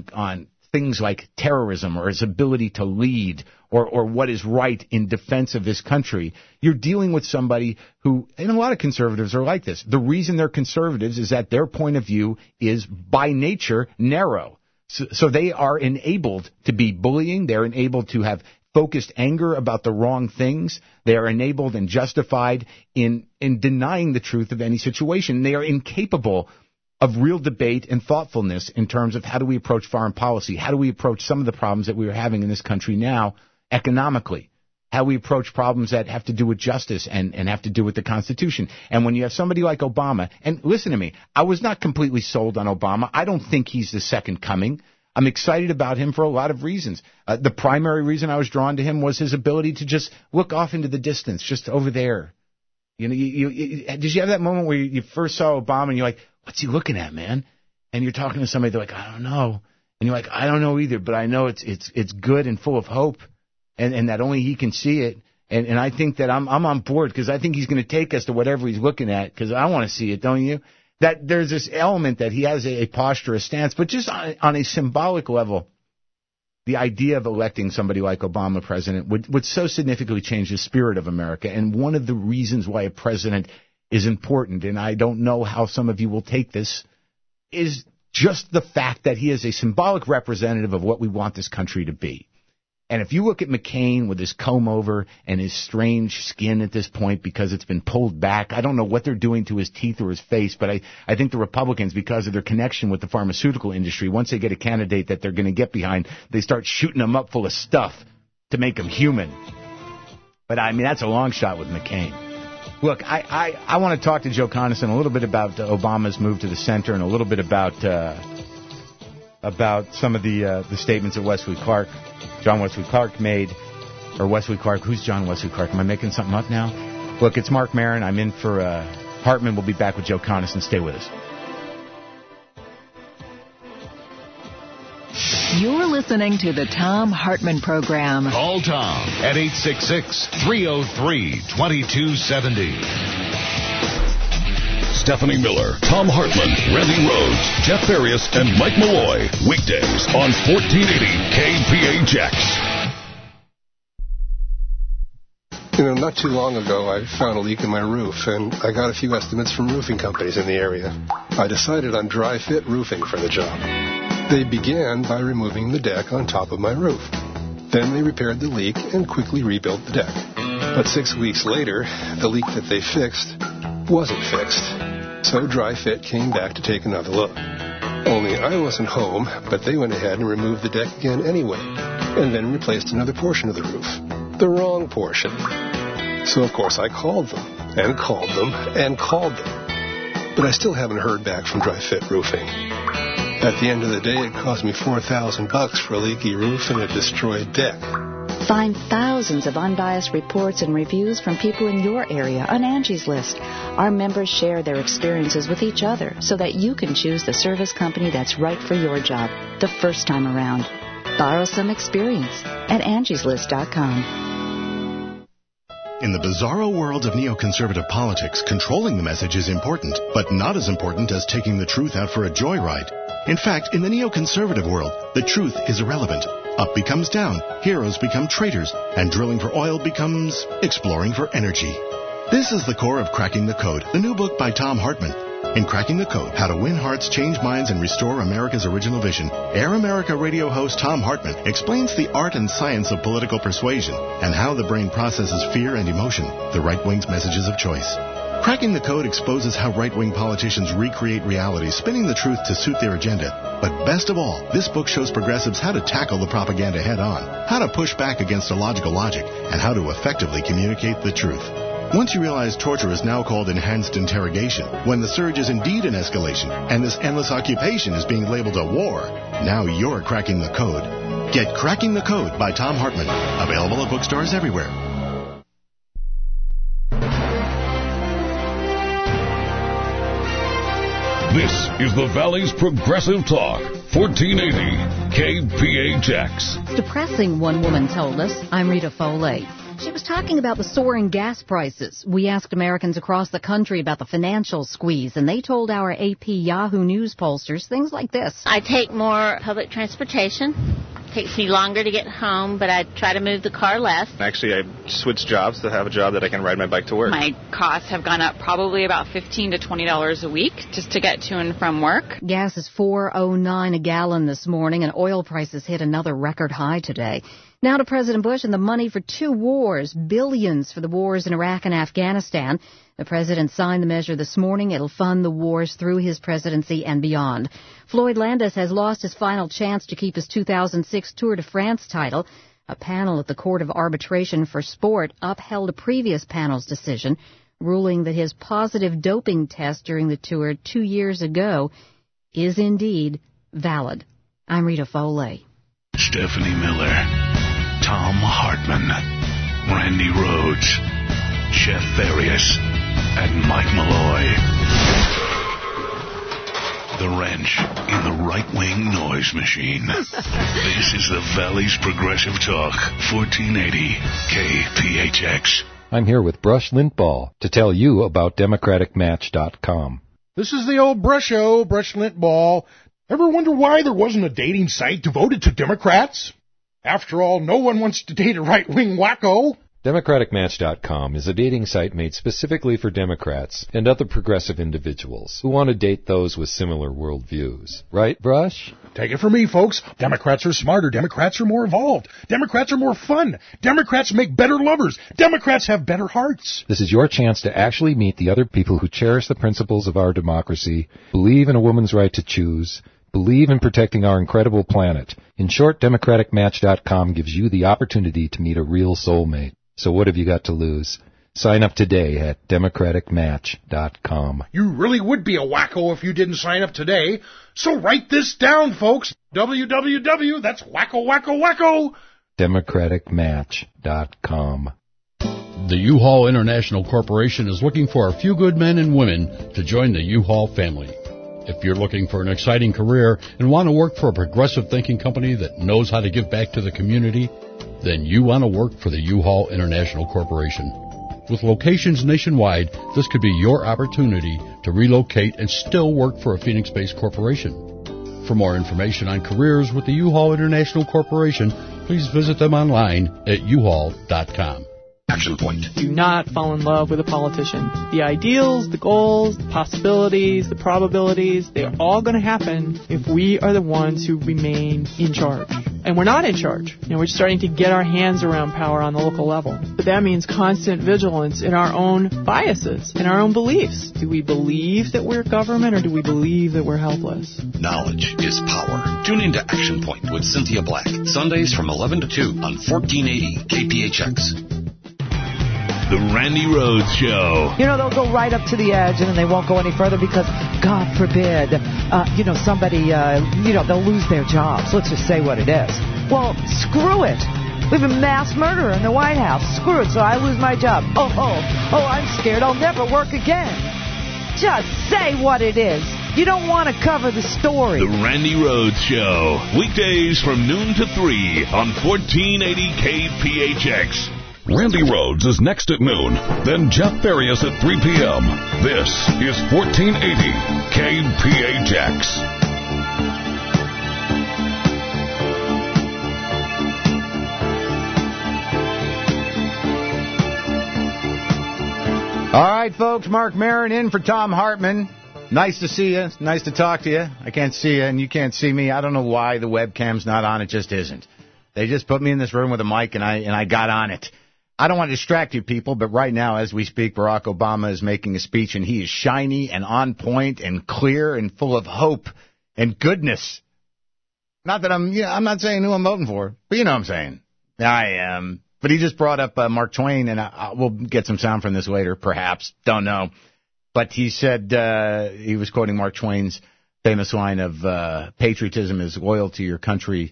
[SPEAKER 16] on things like terrorism or his ability to lead or what is right in defense of this country, you're dealing with somebody who, and a lot of conservatives are like this. The reason they're conservatives is that their point of view is by nature narrow. So they are enabled to be bullying. They're enabled to have focused anger about the wrong things. They are enabled and justified in denying the truth of any situation. They are incapable of real debate and thoughtfulness in terms of how do we approach foreign policy? How do we approach some of the problems that we are having in this country now economically? How we approach problems that have to do with justice and have to do with the Constitution. And when you have somebody like Obama, and listen to me, I was not completely sold on Obama. I don't think he's the second coming. I'm excited about him for a lot of reasons. The primary reason I was drawn to him was his ability to just look off into the distance, just over there. Did you have that moment where you first saw Obama and you're like, what's he looking at, man? And you're talking to somebody, they're like, I don't know. And you're like, I don't know either, but I know it's good and full of hope, and that only he can see it. And I think that I'm on board because I think he's going to take us to whatever he's looking at because I want to see it, don't you? That there's this element that he has a posture, a stance, but just on a symbolic level, the idea of electing somebody like Obama president would so significantly change the spirit of America. And one of the reasons why a president is important, and I don't know how some of you will take this, is just the fact that he is a symbolic representative of what we want this country to be. And if you look at McCain with his comb over and his strange skin at this point because it's been pulled back, I don't know what they're doing to his teeth or his face, but I think the Republicans, because of their connection with the pharmaceutical industry, once they get a candidate that they're going to get behind, they start shooting them up full of stuff to make them human. But, I mean, that's a long shot with McCain. Look, I want to talk to Joe Conason a little bit about Obama's move to the center and a little bit about some of the statements that John Wesley Clark made. Or Wesley Clark, who's John Wesley Clark? Am I making something up now? Look, it's Mark Maron. I'm in for Hartman. We'll be back with Joe Conason. Stay with us.
[SPEAKER 15] You're listening to the Thom Hartmann Program.
[SPEAKER 14] Call Tom at 866-303-2270. Stephanie Miller, Thom Hartmann, Randy Rhodes, Jeff Farias, and Mike Malloy. Weekdays on 1480 KPHX.
[SPEAKER 5] Not too long ago, I found a leak in my roof, and I got a few estimates from roofing companies in the area. I decided on Dry Fit Roofing for the job. They began by removing the deck on top of my roof. Then they repaired the leak and quickly rebuilt the deck. But 6 weeks later, the leak that they fixed wasn't fixed. So Dry Fit came back to take another look. Only I wasn't home, but they went ahead and removed the deck again anyway, and then replaced another portion of the roof. The wrong portion. So, of course, I called them, and called them, and called them. But I still haven't heard back from Dry Fit Roofing. At the end of the day, it cost me $4,000 for a leaky roof and a destroyed deck.
[SPEAKER 6] Find thousands of unbiased reports and reviews from people in your area on Angie's List. Our members share their experiences with each other so that you can choose the service company that's right for your job the first time around. Borrow some experience at angieslist.com.
[SPEAKER 22] In the bizarro world of neoconservative politics, controlling the message is important, but not as important as taking the truth out for a joyride. In fact, in the neoconservative world, the truth is irrelevant. Up becomes down, heroes become traitors, and drilling for oil becomes exploring for energy. This is the core of Cracking the Code, the new book by Thom Hartmann. In Cracking the Code, How to Win Hearts, Change Minds, and Restore America's Original Vision, Air America radio host Thom Hartmann explains the art and science of political persuasion and how the brain processes fear and emotion, the right wing's messages of choice. Cracking the Code exposes how right-wing politicians recreate reality, spinning the truth to suit their agenda. But best of all, this book shows progressives how to tackle the propaganda head-on, how to push back against illogical logic, and how to effectively communicate the truth. Once you realize torture is now called enhanced interrogation, when the surge is indeed an escalation, and this endless occupation is being labeled a war, now you're cracking the code. Get Cracking the Code by Thom Hartmann. Available at bookstores everywhere.
[SPEAKER 14] This is the Valley's Progressive Talk, 1480 KPHX.
[SPEAKER 23] It's depressing, one woman told us. I'm Rita Foley. She was talking about the soaring gas prices. We asked Americans across the country about the financial squeeze, and they told our AP Yahoo News pollsters things like this.
[SPEAKER 24] I take more public transportation. Takes me longer to get home, but I try to move the car less.
[SPEAKER 25] Actually, I switched jobs to have a job that I can ride my bike to work.
[SPEAKER 26] My costs have gone up probably about $15 to $20 a week just to get to and from work.
[SPEAKER 23] Gas is $4.09 a gallon this morning, and oil prices hit another record high today. Now to President Bush and the money for two wars, billions for the wars in Iraq and Afghanistan. The president signed the measure this morning. It'll fund the wars through his presidency and beyond. Floyd Landis has lost his final chance to keep his 2006 Tour de France title. A panel at the Court of Arbitration for Sport upheld a previous panel's decision, ruling that his positive doping test during the Tour 2 years ago is indeed valid. I'm Rita Foley.
[SPEAKER 3] Stephanie Miller, Thom Hartmann, Randy Rhodes, Jeff Farias, and Mike Malloy. The wrench in the right-wing noise machine. This is the Valley's Progressive Talk, 1480 KPHX.
[SPEAKER 27] I'm here with Brush Lintball to tell you about DemocraticMatch.com.
[SPEAKER 28] This is the old Brusho, Brush Lintball. Ever wonder why there wasn't a dating site devoted to Democrats? After all, no one wants to date a right-wing wacko.
[SPEAKER 27] DemocraticMatch.com is a dating site made specifically for Democrats and other progressive individuals who want to date those with similar worldviews. Right, Brush?
[SPEAKER 28] Take it from me, folks. Democrats are smarter. Democrats are more evolved. Democrats are more fun. Democrats make better lovers. Democrats have better hearts.
[SPEAKER 27] This is your chance to actually meet the other people who cherish the principles of our democracy, believe in a woman's right to choose, believe in protecting our incredible planet. In short, DemocraticMatch.com gives you the opportunity to meet a real soulmate. So what have you got to lose? Sign up today at DemocraticMatch.com.
[SPEAKER 28] You really would be a wacko if you didn't sign up today. So write this down, folks. www, that's wacko, wacko, wacko.
[SPEAKER 27] DemocraticMatch.com.
[SPEAKER 29] The U-Haul International Corporation is looking for a few good men and women to join the U-Haul family. If you're looking for an exciting career and want to work for a progressive thinking company that knows how to give back to the community, then you want to work for the U-Haul International Corporation. With locations nationwide, this could be your opportunity to relocate and still work for a Phoenix-based corporation. For more information on careers with the U-Haul International Corporation, please visit them online at uhaul.com.
[SPEAKER 30] Action point. Do not fall in love with a politician. The ideals, the goals, the possibilities, the probabilities, they're all going to happen if we are the ones who remain in charge. And we're not in charge. We're starting to get our hands around power on the local level. But that means constant vigilance in our own biases, in our own beliefs. Do we believe that we're government or do we believe that we're helpless?
[SPEAKER 31] Knowledge is power. Tune into Action Point with Cynthia Black. Sundays from 11 to 2 on 1480 KPHX.
[SPEAKER 3] The Randy Rhodes Show.
[SPEAKER 1] You know, they'll go right up to the edge, and then they won't go any further because, God forbid, somebody, they'll lose their jobs. Let's just say what it is. Well, screw it. We have a mass murderer in the White House. Screw it, so I lose my job. Oh, I'm scared I'll never work again. Just say what it is. You don't want to cover the story.
[SPEAKER 3] The Randy Rhodes Show. Weekdays from noon to 3 on 1480 KPHX.
[SPEAKER 14] Randy Rhodes is next at noon. Then Jeff Farias at 3 p.m. This is 1480 KPHX.
[SPEAKER 16] All right, folks, Mark Maron in for Tom Hartman. Nice to see you. Nice to talk to you. I can't see you, and you can't see me. I don't know why the webcam's not on. It just isn't. They just put me in this room with a mic, and I got on it. I don't want to distract you people, but right now, as we speak, Barack Obama is making a speech, and he is shiny and on point and clear and full of hope and goodness. Not that I'm not saying who I'm voting for, but you know what I'm saying. I am. But he just brought up Mark Twain, and we'll get some sound from this later, perhaps. Don't know. But he said he was quoting Mark Twain's famous line of patriotism is loyalty to your country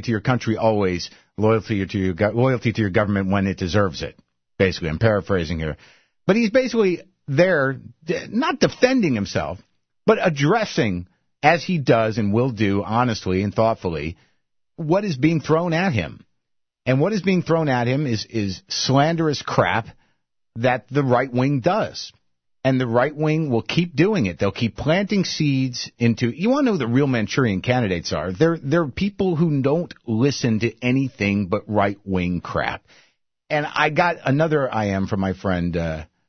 [SPEAKER 16] always, loyalty to your government when it deserves it. Basically, I'm paraphrasing here. But he's basically there, not defending himself, but addressing, as he does and will do honestly and thoughtfully, what is being thrown at him. And what is being thrown at him is slanderous crap that the right wing does. And the right wing will keep doing it. They'll keep planting seeds into... You want to know who the real Manchurian candidates are? They're people who don't listen to anything but right-wing crap. And I got another IM from my friend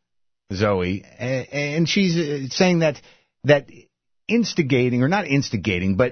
[SPEAKER 16] Zoe, and she's saying that instigating, or not instigating, but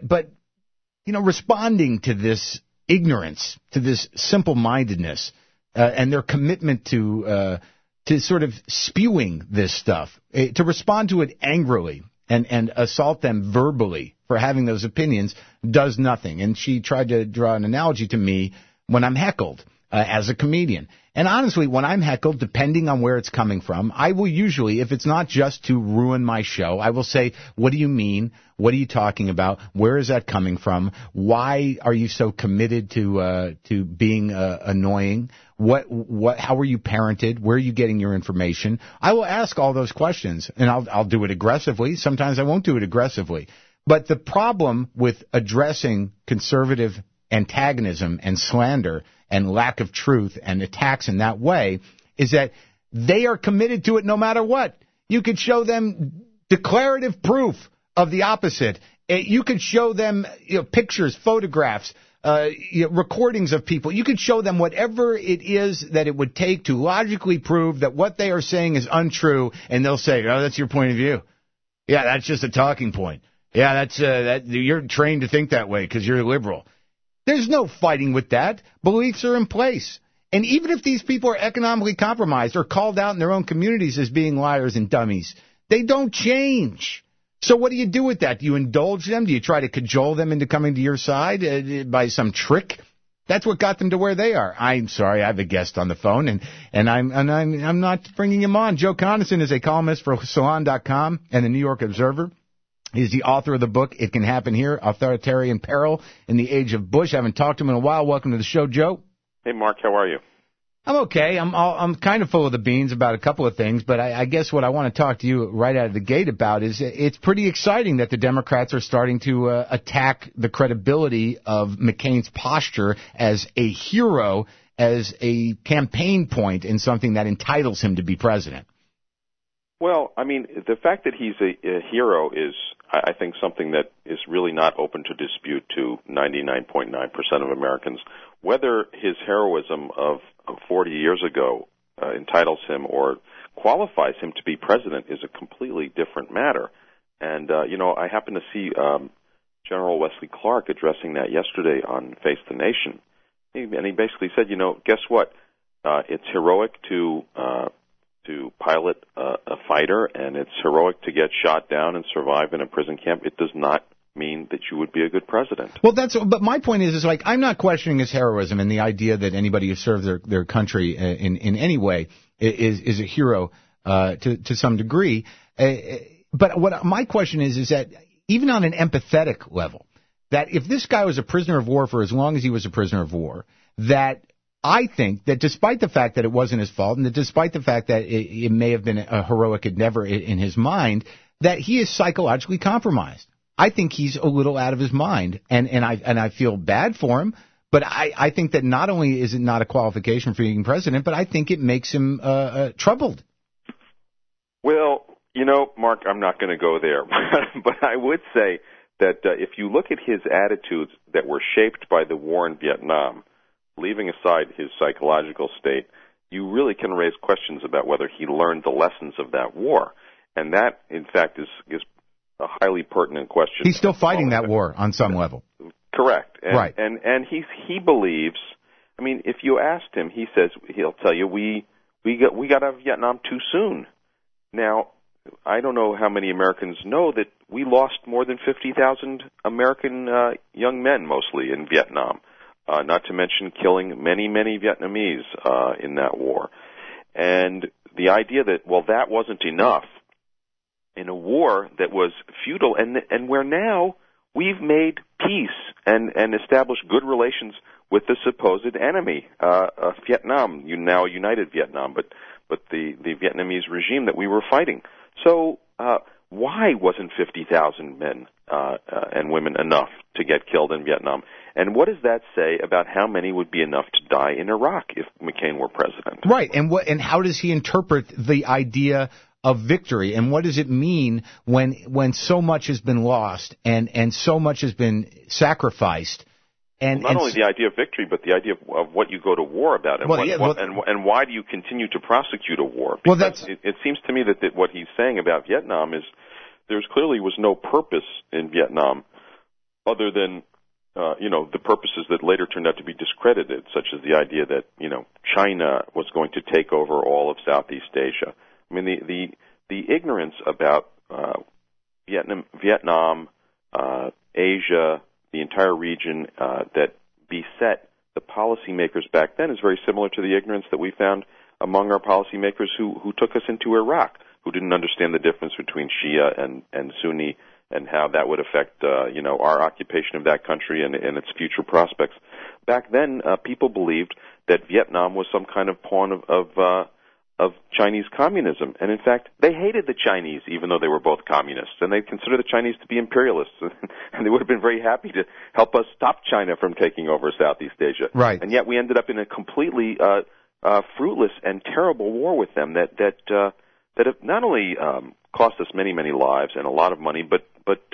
[SPEAKER 16] responding to this ignorance, to this simple-mindedness, and their commitment to sort of spewing this stuff, to respond to it angrily and assault them verbally for having those opinions does nothing. And she tried to draw an analogy to me when I'm heckled as a comedian. And honestly, when I'm heckled, depending on where it's coming from, I will usually, if it's not just to ruin my show, I will say, what do you mean? What are you talking about? Where is that coming from? Why are you so committed to being annoying? How were you parented? Where are you getting your information? I will ask all those questions, and I'll do it aggressively. Sometimes I won't do it aggressively. But the problem with addressing conservative antagonism and slander and lack of truth and attacks in that way is that they are committed to it no matter what. You could show them declarative proof of the opposite. You could show them pictures, photographs, recordings of people. You could show them whatever it is that it would take to logically prove that what they are saying is untrue, and they'll say, oh, that's your point of view. Yeah, that's just a talking point. Yeah, that's you're trained to think that way because you're liberal. There's no fighting with that. Beliefs are in place. And even if these people are economically compromised or called out in their own communities as being liars and dummies, they don't change. So what do you do with that? Do you indulge them? Do you try to cajole them into coming to your side by some trick? That's what got them to where they are. I'm sorry, I have a guest on the phone, and I'm not bringing him on. Joe Conason is a columnist for Salon.com and the New York Observer. He's the author of the book, It Can Happen Here, Authoritarian Peril in the Age of Bush. I haven't talked to him in a while. Welcome to the show, Joe.
[SPEAKER 4] Hey, Mark. How are you?
[SPEAKER 16] I'm okay. I'm kind of full of the beans about a couple of things, but I guess what I want to talk to you right out of the gate about is it's pretty exciting that the Democrats are starting to attack the credibility of McCain's posture as a hero, as a campaign point in something that entitles him to be president.
[SPEAKER 4] Well, I mean, the fact that he's a hero is, I think, something that is really not open to dispute to 99.9% of Americans. Whether his heroism of 40 years ago entitles him or qualifies him to be president is a completely different matter. And, I happened to see General Wesley Clark addressing that yesterday on Face the Nation. And he basically said, guess what? It's heroic to pilot a fighter, and it's heroic to get shot down and survive in a prison camp. It does not mean that you would be a good president.
[SPEAKER 16] Well, but my point is like, I'm not questioning his heroism and the idea that anybody who serves their country in any way is a hero to some degree. But what my question is that even on an empathetic level, that if this guy was a prisoner of war for as long as he was a prisoner of war, that I think that despite the fact that it wasn't his fault, and that despite the fact that it may have been a heroic endeavor in his mind, that he is psychologically compromised. I think he's a little out of his mind, and I feel bad for him. But I think that not only is it not a qualification for being president, but I think it makes him troubled.
[SPEAKER 4] Well, Mark, I'm not going to go there, but I would say that if you look at his attitudes that were shaped by the war in Vietnam, leaving aside his psychological state, you really can raise questions about whether he learned the lessons of that war. And that, in fact, is a highly pertinent question.
[SPEAKER 16] He's still fighting that war on some level.
[SPEAKER 4] Correct. And,
[SPEAKER 16] right.
[SPEAKER 4] And he believes, I mean, if you asked him, he'll tell you, we got out of Vietnam too soon. Now, I don't know how many Americans know that we lost more than 50,000 American young men, mostly in Vietnam, not to mention killing many, many Vietnamese in that war. And the idea that, well, that wasn't enough in a war that was futile, and where now we've made peace and established good relations with the supposed enemy, Vietnam, now united Vietnam, but the Vietnamese regime that we were fighting. So why wasn't 50,000 men and women enough to get killed in Vietnam? And what does that say about how many would be enough to die in Iraq if McCain were president?
[SPEAKER 16] Right, and how does he interpret the idea of victory, and what does it mean when so much has been lost and so much has been sacrificed? And
[SPEAKER 4] not only the idea of victory, but the idea of what you go to war about, and and why do you continue to prosecute a war? Because it seems to me that what he's saying about Vietnam is there clearly was no purpose in Vietnam other than the purposes that later turned out to be discredited, such as the idea that China was going to take over all of Southeast Asia. I mean, the ignorance about Vietnam, Asia, the entire region that beset the policymakers back then is very similar to the ignorance that we found among our policymakers who took us into Iraq, who didn't understand the difference between Shia and Sunni and how that would affect our occupation of that country and its future prospects. Back then, people believed that Vietnam was some kind of pawn of Chinese communism. And in fact, they hated the Chinese, even though they were both communists. And they considered the Chinese to be imperialists. And they would have been very happy to help us stop China from taking over Southeast Asia.
[SPEAKER 16] Right.
[SPEAKER 4] And yet we ended up in a completely fruitless and terrible war with them that have not only cost us many, many lives and a lot of money, but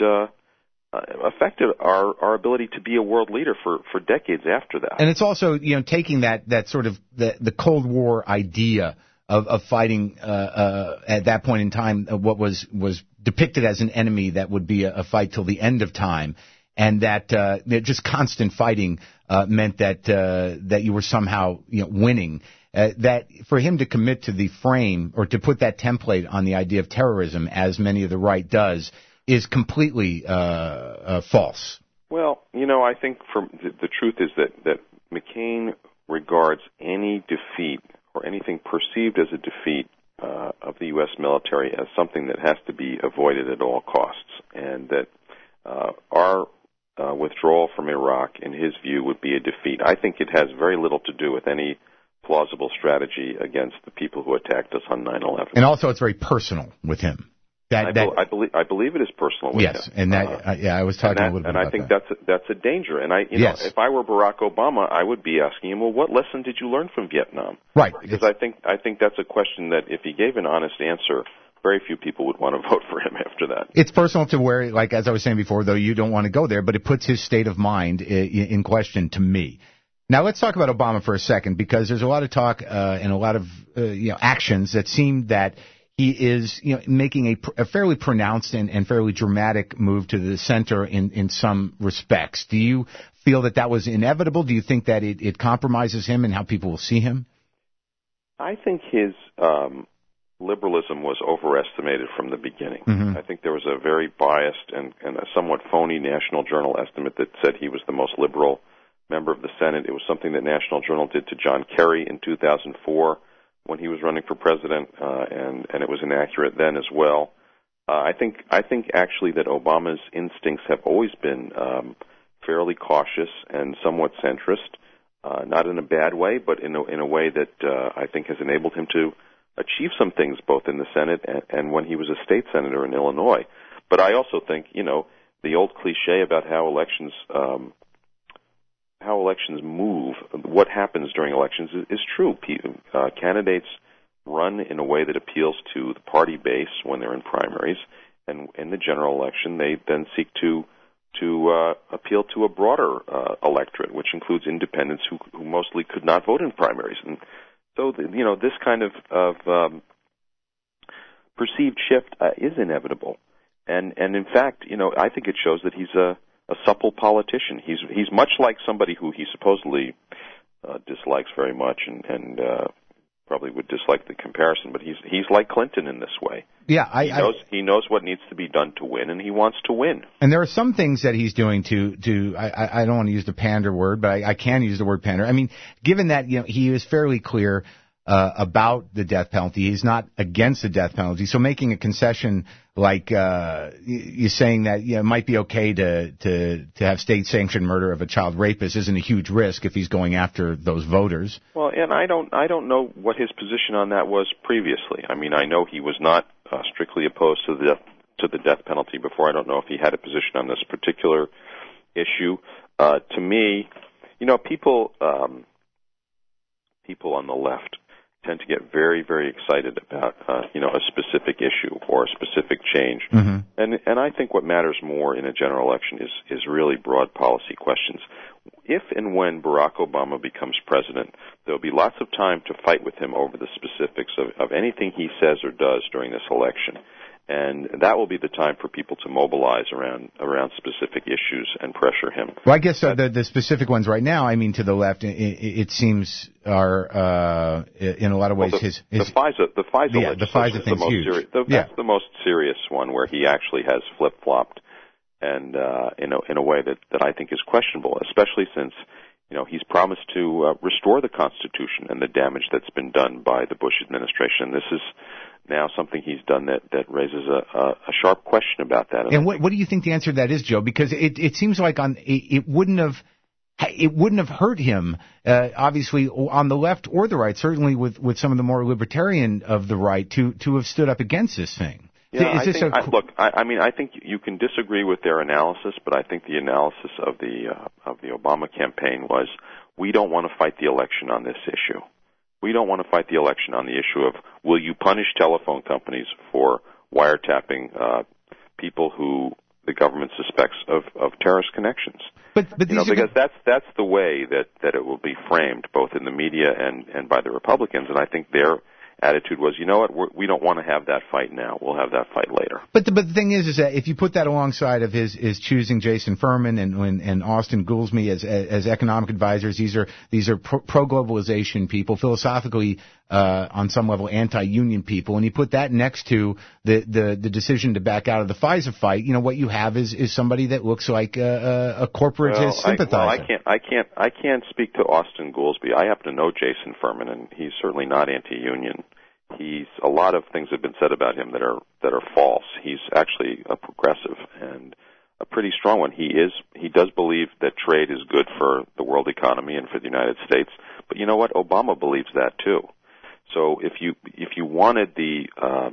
[SPEAKER 4] affected our ability to be a world leader for decades after that.
[SPEAKER 16] And it's also, taking that sort of the Cold War idea of fighting at that point in time what was depicted as an enemy that would be a fight till the end of time, and that just constant fighting meant that you were somehow winning. That for him to commit to the frame or to put that template on the idea of terrorism, as many of the right does, is completely false.
[SPEAKER 4] Well, I think the truth is that McCain regards any defeat or anything perceived as a defeat of the U.S. military as something that has to be avoided at all costs, and that our withdrawal from Iraq, in his view, would be a defeat. I think it has very little to do with any plausible strategy against the people who attacked us on 9/11.
[SPEAKER 16] And also, it's very personal with him.
[SPEAKER 4] I believe it is personal with him.
[SPEAKER 16] Yes, and that I was talking a little bit about that.
[SPEAKER 4] And I think that's a danger. And if I were Barack Obama, I would be asking him, well, what lesson did you learn from Vietnam?
[SPEAKER 16] Right.
[SPEAKER 4] Because I think that's a question that if he gave an honest answer, very few people would want to vote for him after that.
[SPEAKER 16] It's personal to where, like as I was saying before, though you don't want to go there, but it puts his state of mind in question to me. Now let's talk about Obama for a second, because there's a lot of talk and a lot of actions that seem that he is making a fairly pronounced and fairly dramatic move to the center in some respects. Do you feel that was inevitable? Do you think that it compromises him and how people will see him?
[SPEAKER 4] I think his liberalism was overestimated from the beginning.
[SPEAKER 16] Mm-hmm.
[SPEAKER 4] I think there was a very biased and a somewhat phony National Journal estimate that said he was the most liberal member of the Senate. It was something that National Journal did to John Kerry in 2004 when he was running for president, and it was inaccurate then as well. I think actually that Obama's instincts have always been fairly cautious and somewhat centrist, not in a bad way, but in a way that I think has enabled him to achieve some things both in the Senate and when he was a state senator in Illinois. But I also think, the old cliche about how elections move, what happens during elections is true. Candidates run in a way that appeals to the party base when they're in primaries, and in the general election they then seek to appeal to a broader electorate, which includes independents who mostly could not vote in primaries. And so, this kind of perceived shift is inevitable. And in fact, I think it shows that he's a supple politician. He's much like somebody who he supposedly dislikes very much, and probably would dislike the comparison. But he's like Clinton in this way.
[SPEAKER 16] Yeah,
[SPEAKER 4] he knows what needs to be done to win, and he wants to win.
[SPEAKER 16] And there are some things that he's doing to I don't want to use the pander word, but I can use the word pander. I mean, given that he is fairly clear about the death penalty, he's not against the death penalty. So making a concession like you're saying that it might be okay to have state-sanctioned murder of a child rapist isn't a huge risk if he's going after those voters.
[SPEAKER 4] Well, and I don't know what his position on that was previously. I mean, I know he was not strictly opposed to the death penalty before. I don't know if he had a position on this particular issue. To me, people on the left tend to get very, very excited about a specific issue or a specific change.
[SPEAKER 16] Mm-hmm.
[SPEAKER 4] And I think what matters more in a general election is really broad policy questions. If and when Barack Obama becomes president, there'll be lots of time to fight with him over the specifics of anything he says or does during this election. And that will be the time for people to mobilize around specific issues and pressure him.
[SPEAKER 16] Well, I guess the specific ones right now, I mean, to the left, it seems are in a lot of ways
[SPEAKER 4] the FISA
[SPEAKER 16] the FISA thing's huge.
[SPEAKER 4] That's the most serious one, where he actually has flip-flopped, and in a way that I think is questionable, especially since he's promised to restore the Constitution and the damage that's been done by the Bush administration. This is now something he's done that raises a sharp question about that.
[SPEAKER 16] And what do you think the answer to that is, Joe? Because it seems like it wouldn't have hurt him, obviously, on the left or the right, certainly with some of the more libertarian of the right, to have stood up against this thing.
[SPEAKER 4] Yeah, I think you can disagree with their analysis, but I think the analysis of the Obama campaign was, we don't want to fight the election on this issue. We don't want to fight the election on the issue of, will you punish telephone companies for wiretapping people who the government suspects of terrorist connections?
[SPEAKER 16] But
[SPEAKER 4] because that's the way that it will be framed, both in the media and by the Republicans, and I think their attitude was, we don't want to have that fight now. We'll have that fight later.
[SPEAKER 16] But the thing is that if you put that alongside of his choosing Jason Furman and Austin Goolsbee as economic advisors, these are pro-globalization people, philosophically on some level anti-union people, and you put that next to the decision to back out of the FISA fight, what you have is somebody that looks like a corporatist sympathizer.
[SPEAKER 4] I can't speak to Austin Goolsbee. I happen to know Jason Furman, and he's certainly not anti-union. A lot of things have been said about him that are false. He's actually a progressive and a pretty strong one. He does believe that trade is good for the world economy and for the United States. But you know what? Obama believes that too. So if you wanted the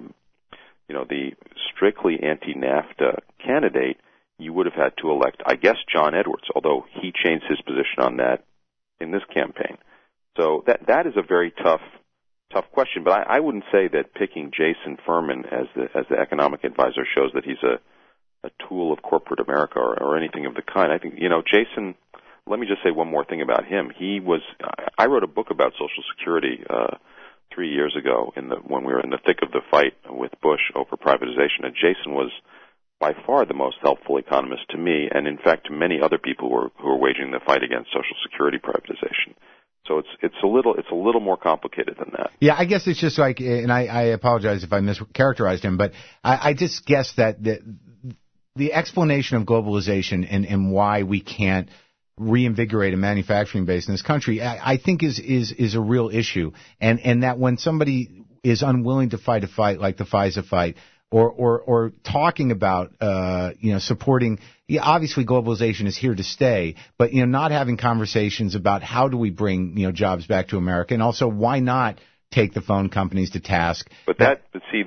[SPEAKER 4] strictly anti-NAFTA candidate, you would have had to elect, I guess, John Edwards, although he changed his position on that in this campaign. So that is a very tough question. But I wouldn't say that picking Jason Furman as the economic advisor shows that he's a tool of corporate America or anything of the kind. I think, Jason, let me just say one more thing about him. I wrote a book about Social Security 3 years ago when we were in the thick of the fight with Bush over privatization, and Jason was by far the most helpful economist to me, and in fact to many other people who are waging the fight against Social Security privatization. So it's a little more complicated than that.
[SPEAKER 16] Yeah, I guess it's just like, and I apologize if I mischaracterized him, but I just guess that the explanation of globalization and why we can't reinvigorate a manufacturing base in this country, I think is a real issue, and that when somebody is unwilling to fight a fight like the FISA fight, or talking about supporting. Yeah, obviously globalization is here to stay, but not having conversations about how do we bring jobs back to America, and also why not take the phone companies to task.
[SPEAKER 4] But that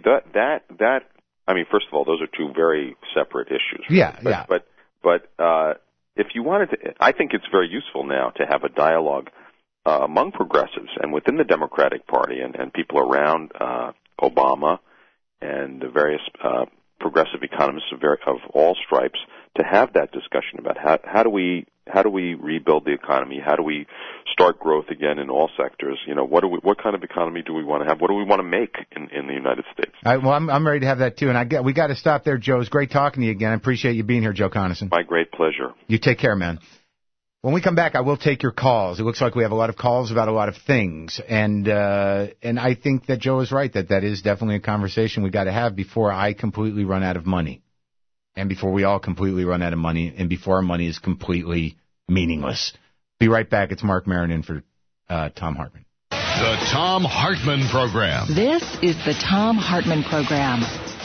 [SPEAKER 4] I mean, first of all, those are two very separate issues.
[SPEAKER 16] Right?
[SPEAKER 4] Yeah. But if you wanted to, I think it's very useful now to have a dialogue among progressives and within the Democratic Party and people around Obama and the various progressive economists of all stripes, to have that discussion about how do we rebuild the economy? How do we start growth again in all sectors? What kind of economy do we want to have? What do we want to make in the United States?
[SPEAKER 16] Well, I'm ready to have that too, and we got to stop there, Joe. It's great talking to you again. I appreciate you being here, Joe Conason.
[SPEAKER 4] My great pleasure.
[SPEAKER 16] You take care, man. When we come back, I will take your calls. It looks like we have a lot of calls about a lot of things, and I think that Joe is right, that is definitely a conversation we got to have before I completely run out of money, and before we all completely run out of money, and before our money is completely meaningless. Be right back. It's Mark Maron in for Tom Hartman.
[SPEAKER 14] The Tom Hartman Program.
[SPEAKER 15] This is the Tom Hartman Program.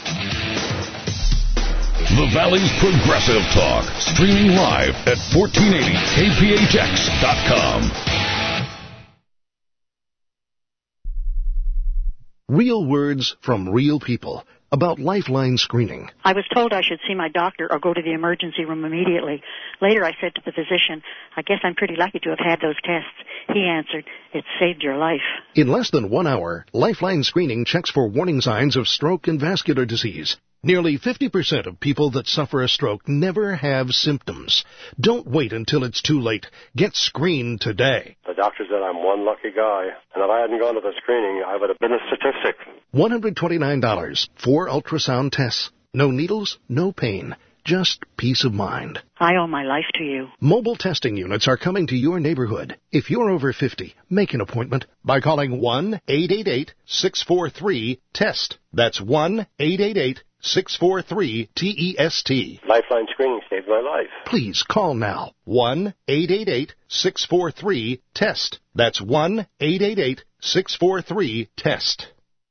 [SPEAKER 14] The Valley's Progressive Talk, streaming live at 1480kphx.com.
[SPEAKER 22] Real words from real people about Lifeline screening.
[SPEAKER 2] I was told I should see my doctor or go to the emergency room immediately. Later I said to the physician, I guess I'm pretty lucky to have had those tests. He answered, it saved your life.
[SPEAKER 22] In less than 1 hour, Lifeline screening checks for warning signs of stroke and vascular disease. Nearly 50% of people that suffer a stroke never have symptoms. Don't wait until it's too late. Get screened today.
[SPEAKER 7] The doctor said I'm one lucky guy, and if I hadn't gone to the screening, I would have been a statistic.
[SPEAKER 22] $129, 4 ultrasound tests. No needles, no pain. Just peace of mind.
[SPEAKER 2] I owe my life to you.
[SPEAKER 22] Mobile testing units are coming to your neighborhood. If you're over 50, make an appointment by calling 1-888-643-TEST. That's 1-888-643-TEST.
[SPEAKER 7] Lifeline screening saved my life.
[SPEAKER 22] Please call now. 1-888-643-TEST. That's 1-888-643-TEST.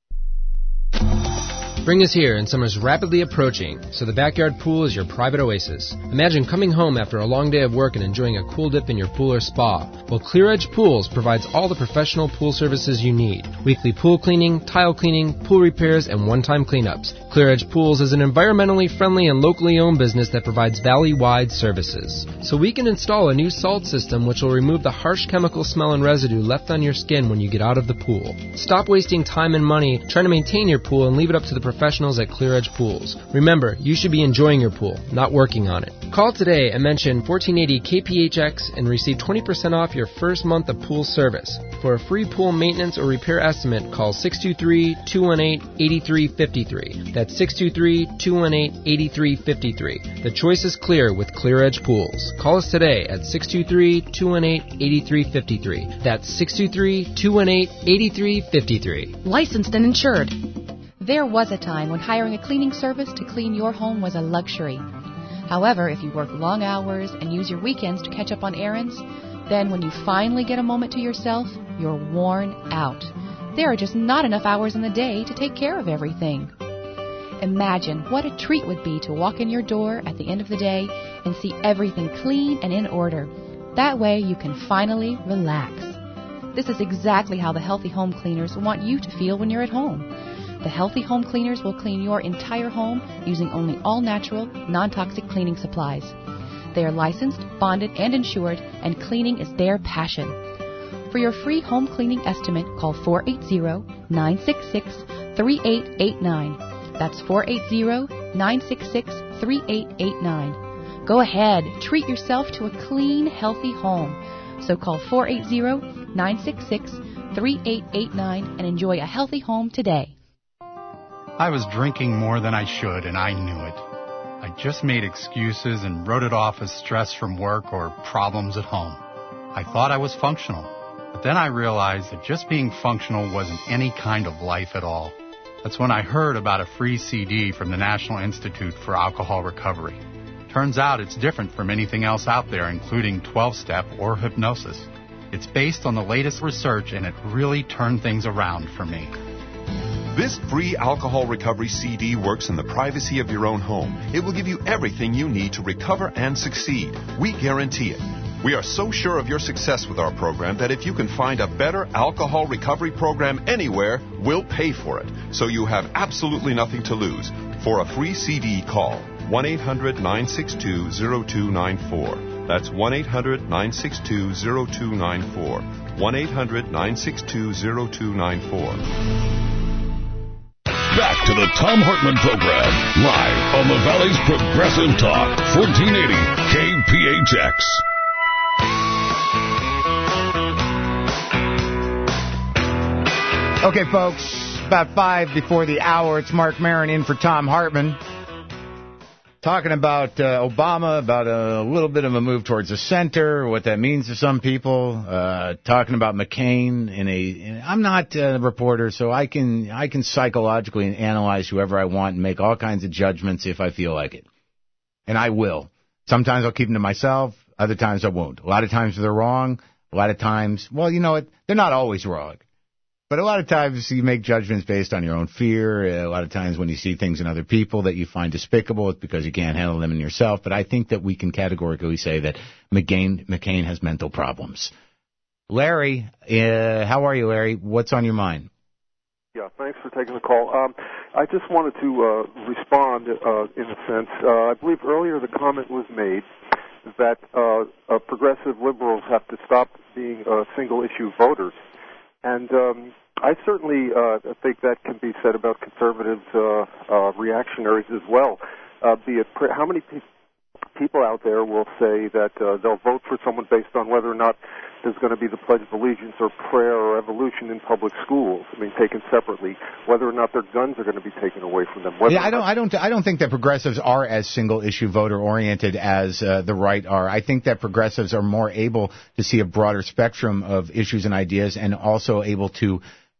[SPEAKER 8] Spring is here and summer's rapidly approaching, so the backyard pool is your private oasis. Imagine coming home after a long day of work and enjoying a cool dip in your pool or spa. Well, Clear Edge Pools provides all the professional pool services you need. Weekly pool cleaning, tile cleaning, pool repairs, and one-time cleanups. Clear Edge Pools is an environmentally friendly and locally owned business that provides valley-wide services. So we can install a new salt system which will remove the harsh chemical smell and residue left on your skin when you get out of the pool. Stop wasting time and money trying to maintain your pool and leave it up to the professionals at Clear Edge Pools. Remember, you should be enjoying your pool, not working on it. Call today and mention 1480 KPHX and receive 20% off your first month of pool service. For a free pool maintenance or repair estimate, call 623-218-8353. That's 623-218-8353. The choice is clear with Clear Edge Pools. Call us today at 623-218-8353. That's 623-218-8353.
[SPEAKER 9] Licensed and insured. There was a time when hiring a cleaning service to clean your home was a luxury. However, if you work long hours and use your weekends to catch up on errands, then when you finally get a moment to yourself, you're worn out. There are just not enough hours in the day to take care of everything. Imagine what a treat would be to walk in your door at the end of the day and see everything clean and in order. That way you can finally relax. This is exactly how the Healthy Home Cleaners want you to feel when you're at home. The Healthy Home Cleaners will clean your entire home using only all-natural, non-toxic cleaning supplies. They are licensed, bonded, and insured, and cleaning is their passion. For your free home cleaning estimate, call 480-966-3889. That's 480-966-3889. Go ahead, treat yourself to a clean, healthy home. So call 480-966-3889 and enjoy a healthy home today.
[SPEAKER 10] I was drinking more than I should, and I knew it. I just made excuses and wrote it off as stress from work or problems at home. I thought I was functional, But then I realized that just being functional wasn't any kind of life at all. That's when I heard about a free CD from the National Institute for Alcohol Recovery. Turns out it's different from anything else out there, including 12-step or hypnosis. It's based on the latest research, and it really turned things around for me.
[SPEAKER 5] This free alcohol recovery CD works in the privacy of your own home. It will give you everything you need to recover and succeed. We guarantee it. We are so sure of your success with our program that if you can find a better alcohol recovery program anywhere, we'll pay for it. So you have absolutely nothing to lose. For a free CD, call 1-800-962-0294. That's 1-800-962-0294. 1-800-962-0294.
[SPEAKER 14] Back to the Thom Hartmann Program, live on the Valley's Progressive Talk, 1480 KPHX.
[SPEAKER 16] Okay, folks, about 5 before the hour, it's Mark Maron in for Thom Hartmann. Talking about Obama, about a little bit of a move towards the center, what that means to some people. Talking about McCain I'm not a reporter, so I can psychologically analyze whoever I want and make all kinds of judgments if I feel like it. And I will. Sometimes I'll keep them to myself. Other times I won't. A lot of times they're wrong. A lot of times, well, you know what? They're not always wrong. But a lot of times you make judgments based on your own fear. A lot of times when you see things in other people that you find despicable, it's because you can't handle them in yourself. But I think that we can categorically say that McCain has mental problems. Larry, how are you, Larry? What's on your mind?
[SPEAKER 6] Yeah, thanks for taking the call. I just wanted to respond in a sense. I believe earlier the comment was made that progressive liberals have to stop being single-issue voters. And I certainly think that can be said about conservatives, reactionaries as well. How many people out there will say that they'll vote for someone based on whether or not there's going to be the Pledge of Allegiance or prayer or evolution in public schools? I mean, taken separately, whether or not their guns are going to be taken away from them.
[SPEAKER 16] Yeah, I don't think that progressives are as single-issue voter-oriented as the right are. I think that progressives are more able to see a broader spectrum of issues and ideas, and also able to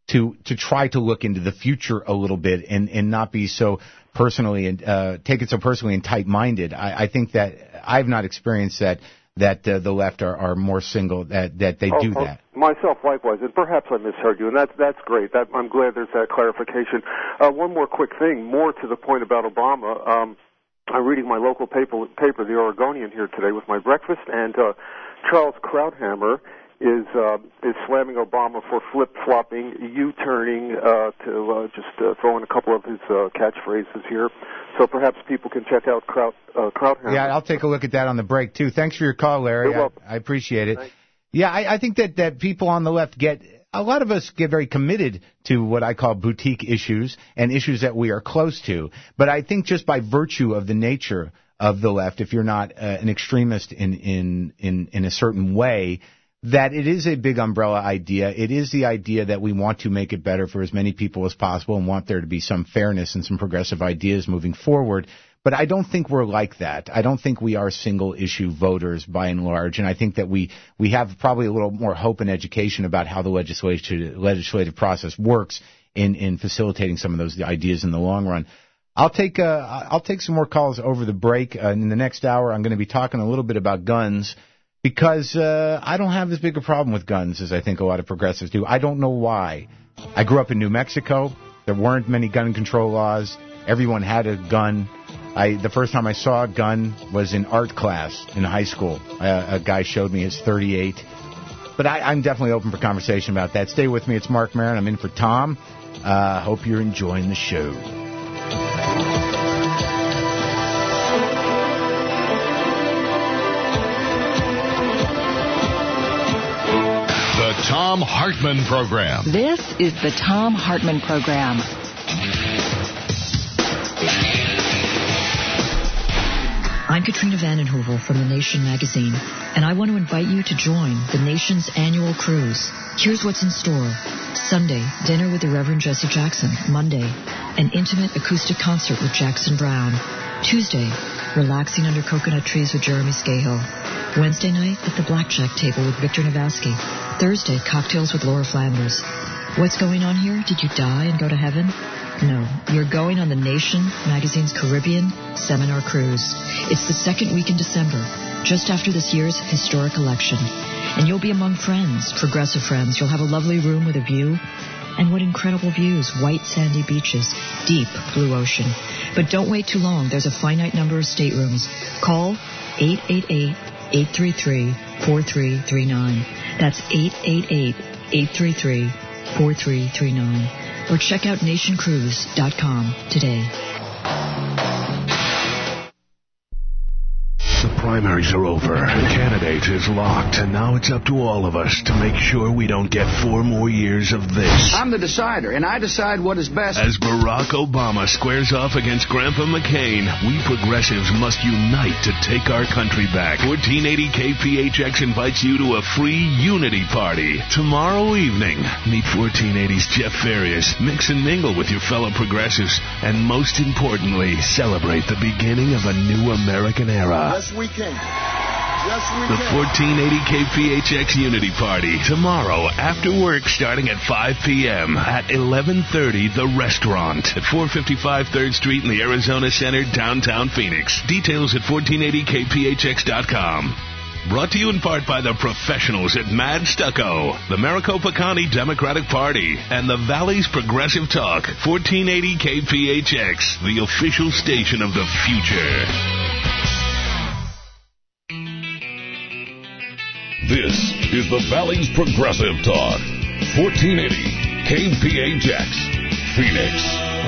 [SPEAKER 16] try to look into the future a little bit and not be so personally and take it so personally and tight-minded. I think that I've not experienced that the left are more single, that they do that.
[SPEAKER 6] Myself likewise, and perhaps I misheard you, and that's great. I'm glad there's that clarification. One more quick thing, more to the point about Obama. I'm reading my local paper, the Oregonian, here today with my breakfast, and Charles Krauthammer is slamming Obama for flip-flopping, U-turning, to just throw in a couple of his catchphrases here. So perhaps people can check out Krauthammer.
[SPEAKER 16] Yeah, I'll take a look at that on the break, too. Thanks for your call, Larry.
[SPEAKER 6] You're welcome.
[SPEAKER 16] I appreciate it.
[SPEAKER 6] Thanks.
[SPEAKER 16] Yeah, I think that people on the left a lot of us get very committed to what I call boutique issues and issues that we are close to. But I think just by virtue of the nature of the left, if you're not an extremist in a certain way, that it is a big umbrella idea. It is the idea that we want to make it better for as many people as possible and want there to be some fairness and some progressive ideas moving forward. But I don't think we're like that. I don't think we are single-issue voters by and large. And I think that we have probably a little more hope and education about how the legislative process works in facilitating some of those ideas in the long run. I'll take some more calls over the break. In the next hour, I'm going to be talking a little bit about guns, because I don't have as big a problem with guns as I think a lot of progressives do. I don't know why. I grew up in New Mexico. There weren't many gun control laws. Everyone had a gun. The first time I saw a gun was in art class in high school. A guy showed me his .38. But I'm definitely open for conversation about that. Stay with me. It's Mark Maron. I'm in for Tom. Hope you're enjoying the show.
[SPEAKER 14] Thom Hartmann Program.
[SPEAKER 15] This is the Thom Hartmann Program.
[SPEAKER 11] I'm Katrina Vanden Heuvel from The Nation magazine, and I want to invite you to join The Nation's annual cruise. Here's what's in store. Sunday, dinner with the Reverend Jesse Jackson. Monday, an intimate acoustic concert with Jackson Browne. Tuesday, relaxing under coconut trees with Jeremy Scahill. Wednesday night at the Blackjack table with Victor Navasky. Thursday, cocktails with Laura Flanders. What's going on here? Did you die and go to heaven? No, you're going on the Nation magazine's Caribbean Seminar Cruise. It's the second week in December, just after this year's historic election. And you'll be among friends, progressive friends. You'll have a lovely room with a view. And what incredible views. White sandy beaches, deep blue ocean. But don't wait too long. There's a finite number of staterooms. Call 888-833-4339. That's 888-833-4339. Or check out nationcruise.com today.
[SPEAKER 3] The primaries are over. The candidate is locked, and now it's up to all of us to make sure we don't get 4 more years of this.
[SPEAKER 12] I'm the decider, and I decide what is best.
[SPEAKER 3] As Barack Obama squares off against Grandpa McCain, we progressives must unite to take our country back. 1480 KPHX invites you to a free unity party tomorrow evening. Meet 1480's Jeff Farias, mix and mingle with your fellow progressives, and most importantly, celebrate the beginning of a new American era.
[SPEAKER 13] Yes, we can. Yes, we
[SPEAKER 3] The
[SPEAKER 13] can.
[SPEAKER 3] 1480 KPHX Unity Party tomorrow after work starting at 5 p.m. at 1130 The Restaurant at 455 3rd Street in the Arizona Center, downtown Phoenix. Details at 1480kphx.com. Brought to you in part by the professionals at Mad Stucco, the Maricopa County Democratic Party, and the Valley's Progressive Talk. 1480 KPHX, the official station of the future.
[SPEAKER 14] This is the Valley's Progressive Talk. 1480 KPHX, Phoenix.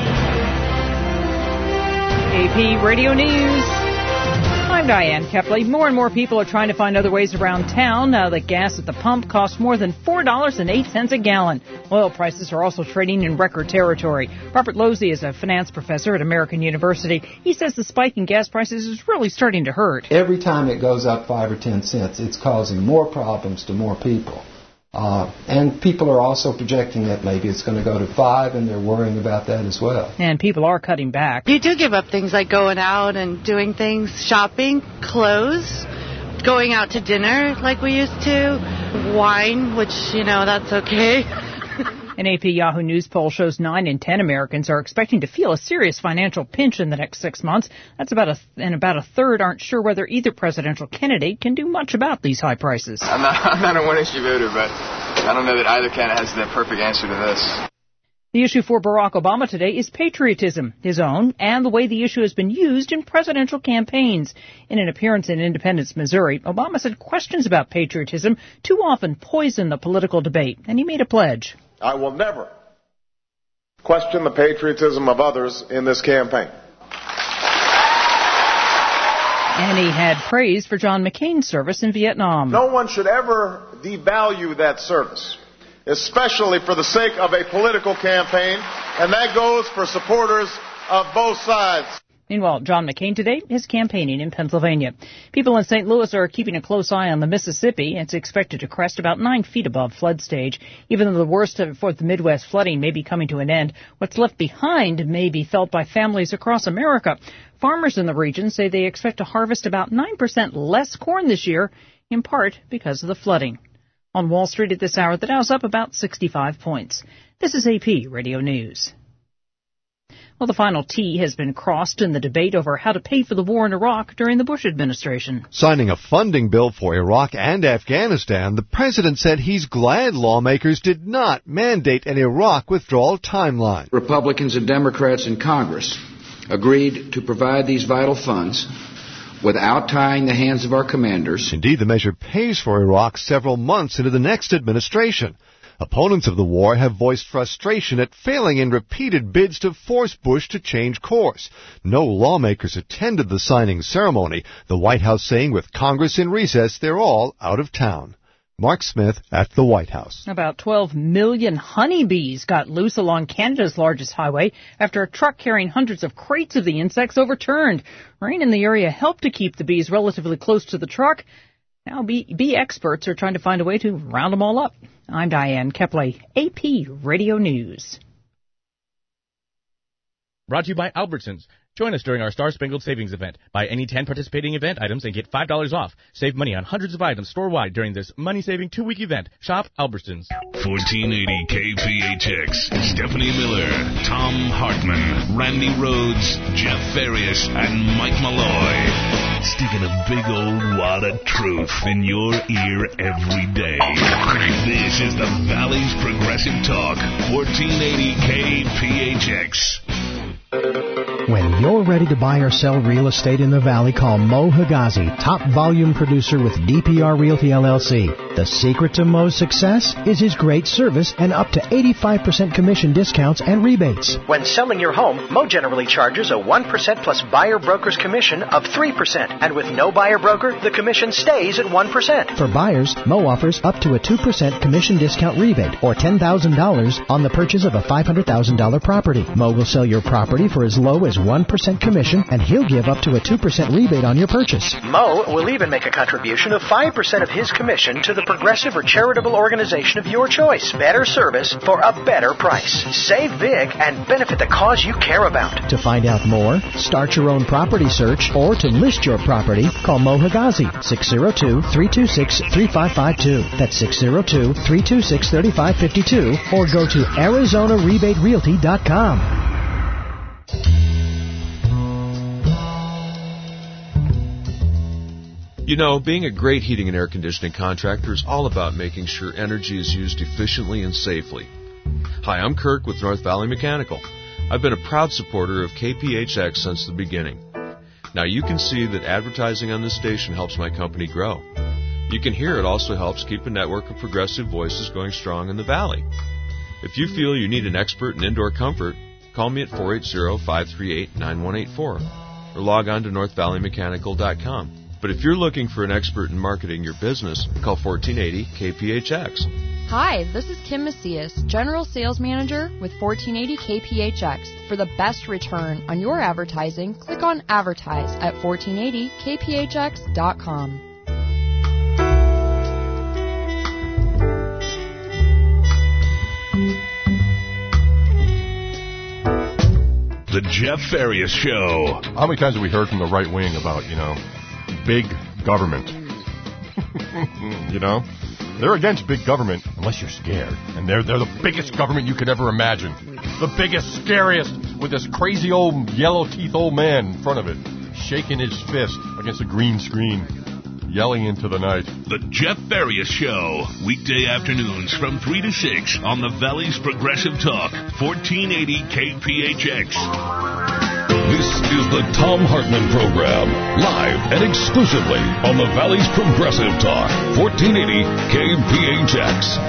[SPEAKER 17] AP Radio News. I'm Diane Kepley. More and more people are trying to find other ways around town now that gas at the pump costs more than $4.08 a gallon. Oil prices are also trading in record territory. Robert Losey is a finance professor at American University. He says the spike in gas prices is really starting to hurt.
[SPEAKER 18] Every time it goes up 5 or 10 cents, it's causing more problems to more people. And people are also projecting that maybe it's going to go to 5, and they're worrying about that as well.
[SPEAKER 17] And people are cutting back.
[SPEAKER 19] You do give up things like going out and doing things, shopping, clothes, going out to dinner like we used to, wine, which, that's okay.
[SPEAKER 17] An AP Yahoo News poll shows 9 in 10 Americans are expecting to feel a serious financial pinch in the next 6 months. That's about a third aren't sure whether either presidential candidate can do much about these high prices.
[SPEAKER 20] I'm not a one-issue voter, but I don't know that either candidate has the perfect answer to this.
[SPEAKER 17] The issue for Barack Obama today is patriotism, his own, and the way the issue has been used in presidential campaigns. In an appearance in Independence, Missouri, Obama said questions about patriotism too often poison the political debate, and he made a pledge.
[SPEAKER 13] I will never question the patriotism of others in this campaign.
[SPEAKER 17] And he had praise for John McCain's service in Vietnam.
[SPEAKER 13] No one should ever devalue that service, especially for the sake of a political campaign, and that goes for supporters of both sides.
[SPEAKER 17] Meanwhile, John McCain today is campaigning in Pennsylvania. People in St. Louis are keeping a close eye on the Mississippi. It's expected to crest about 9 feet above flood stage. Even though the worst for the Midwest flooding may be coming to an end, what's left behind may be felt by families across America. Farmers in the region say they expect to harvest about 9% less corn this year, in part because of the flooding. On Wall Street at this hour, the Dow's up about 65 points. This is AP Radio News. Well, the final T has been crossed in the debate over how to pay for the war in Iraq during the Bush administration.
[SPEAKER 21] Signing a funding bill for Iraq and Afghanistan, the president said he's glad lawmakers did not mandate an Iraq withdrawal timeline.
[SPEAKER 23] Republicans and Democrats in Congress agreed to provide these vital funds without tying the hands of our commanders.
[SPEAKER 21] Indeed, the measure pays for Iraq several months into the next administration. Opponents of the war have voiced frustration at failing in repeated bids to force Bush to change course. No lawmakers attended the signing ceremony, the White House saying with Congress in recess, they're all out of town. Mark Smith at the White House.
[SPEAKER 17] About 12 million honeybees got loose along Canada's largest highway after a truck carrying hundreds of crates of the insects overturned. Rain in the area helped to keep the bees relatively close to the truck. Now bee experts are trying to find a way to round them all up. I'm Diane Kepley, AP Radio News.
[SPEAKER 24] Brought to you by Albertsons.
[SPEAKER 1] Join us during our Star Spangled Savings event. Buy any 10 participating event items and get $5 off. Save money on hundreds of items store-wide during this money-saving 2-week event. Shop Albertsons.
[SPEAKER 3] 1480 KPHX. Stephanie Miller, Tom Hartman, Randy Rhodes, Jeff Farias, and Mike Malloy. Sticking a big old wad of truth in your ear every day. This is the Valley's Progressive Talk. 1480 KPHX.
[SPEAKER 2] When you're ready to buy or sell real estate in the Valley, call Mo Higazi, top volume producer with DPR Realty LLC. The secret to Mo's success is his great service and up to 85% commission discounts and rebates.
[SPEAKER 4] When selling your home, Mo generally charges a 1% plus buyer broker's commission of 3%. And with no buyer broker, the commission stays at 1%.
[SPEAKER 2] For buyers, Mo offers up to a 2% commission discount rebate or $10,000 on the purchase of a $500,000 property. Mo will sell your property for as low as 1% commission, and he'll give up to a 2% rebate on your purchase.
[SPEAKER 4] Mo will even make a contribution of 5% of his commission to the progressive or charitable organization of your choice. Better service for a better price. Save big and benefit the cause you care about.
[SPEAKER 2] To find out more, start your own property search, or to list your property, call Mo Higazi, 602-326-3552. That's 602-326-3552, or go to ArizonaRebateRealty.com.
[SPEAKER 24] You know, being a great heating and air conditioning contractor is all about making sure energy is used efficiently and safely. Hi, I'm Kirk with North Valley Mechanical. I've been a proud supporter of KPHX since the beginning. Now you can see that advertising on this station helps my company grow. You can hear it also helps keep a network of progressive voices going strong in the Valley. If you feel you need an expert in indoor comfort, call me at 480-538-9184 or log on to northvalleymechanical.com. But if you're looking for an expert in marketing your business, call 1480 KPHX.
[SPEAKER 25] Hi, this is Kim Macias, General Sales Manager with 1480 KPHX. For the best return on your advertising, click on Advertise at 1480kphx.com.
[SPEAKER 3] The Jeff Farias Show.
[SPEAKER 26] How many times have we heard from the right wing about, big government? They're against big government unless you're scared. And they're the biggest government you could ever imagine. The biggest, scariest, with this crazy old yellow-teeth old man in front of it, shaking his fist against a green screen, yelling into the night.
[SPEAKER 3] The Jeff Farias Show, weekday afternoons from 3 to 6 on the Valley's Progressive Talk, 1480 KPHX.
[SPEAKER 14] This is the Tom Hartman Program, live and exclusively on the Valley's Progressive Talk, 1480 KPHX.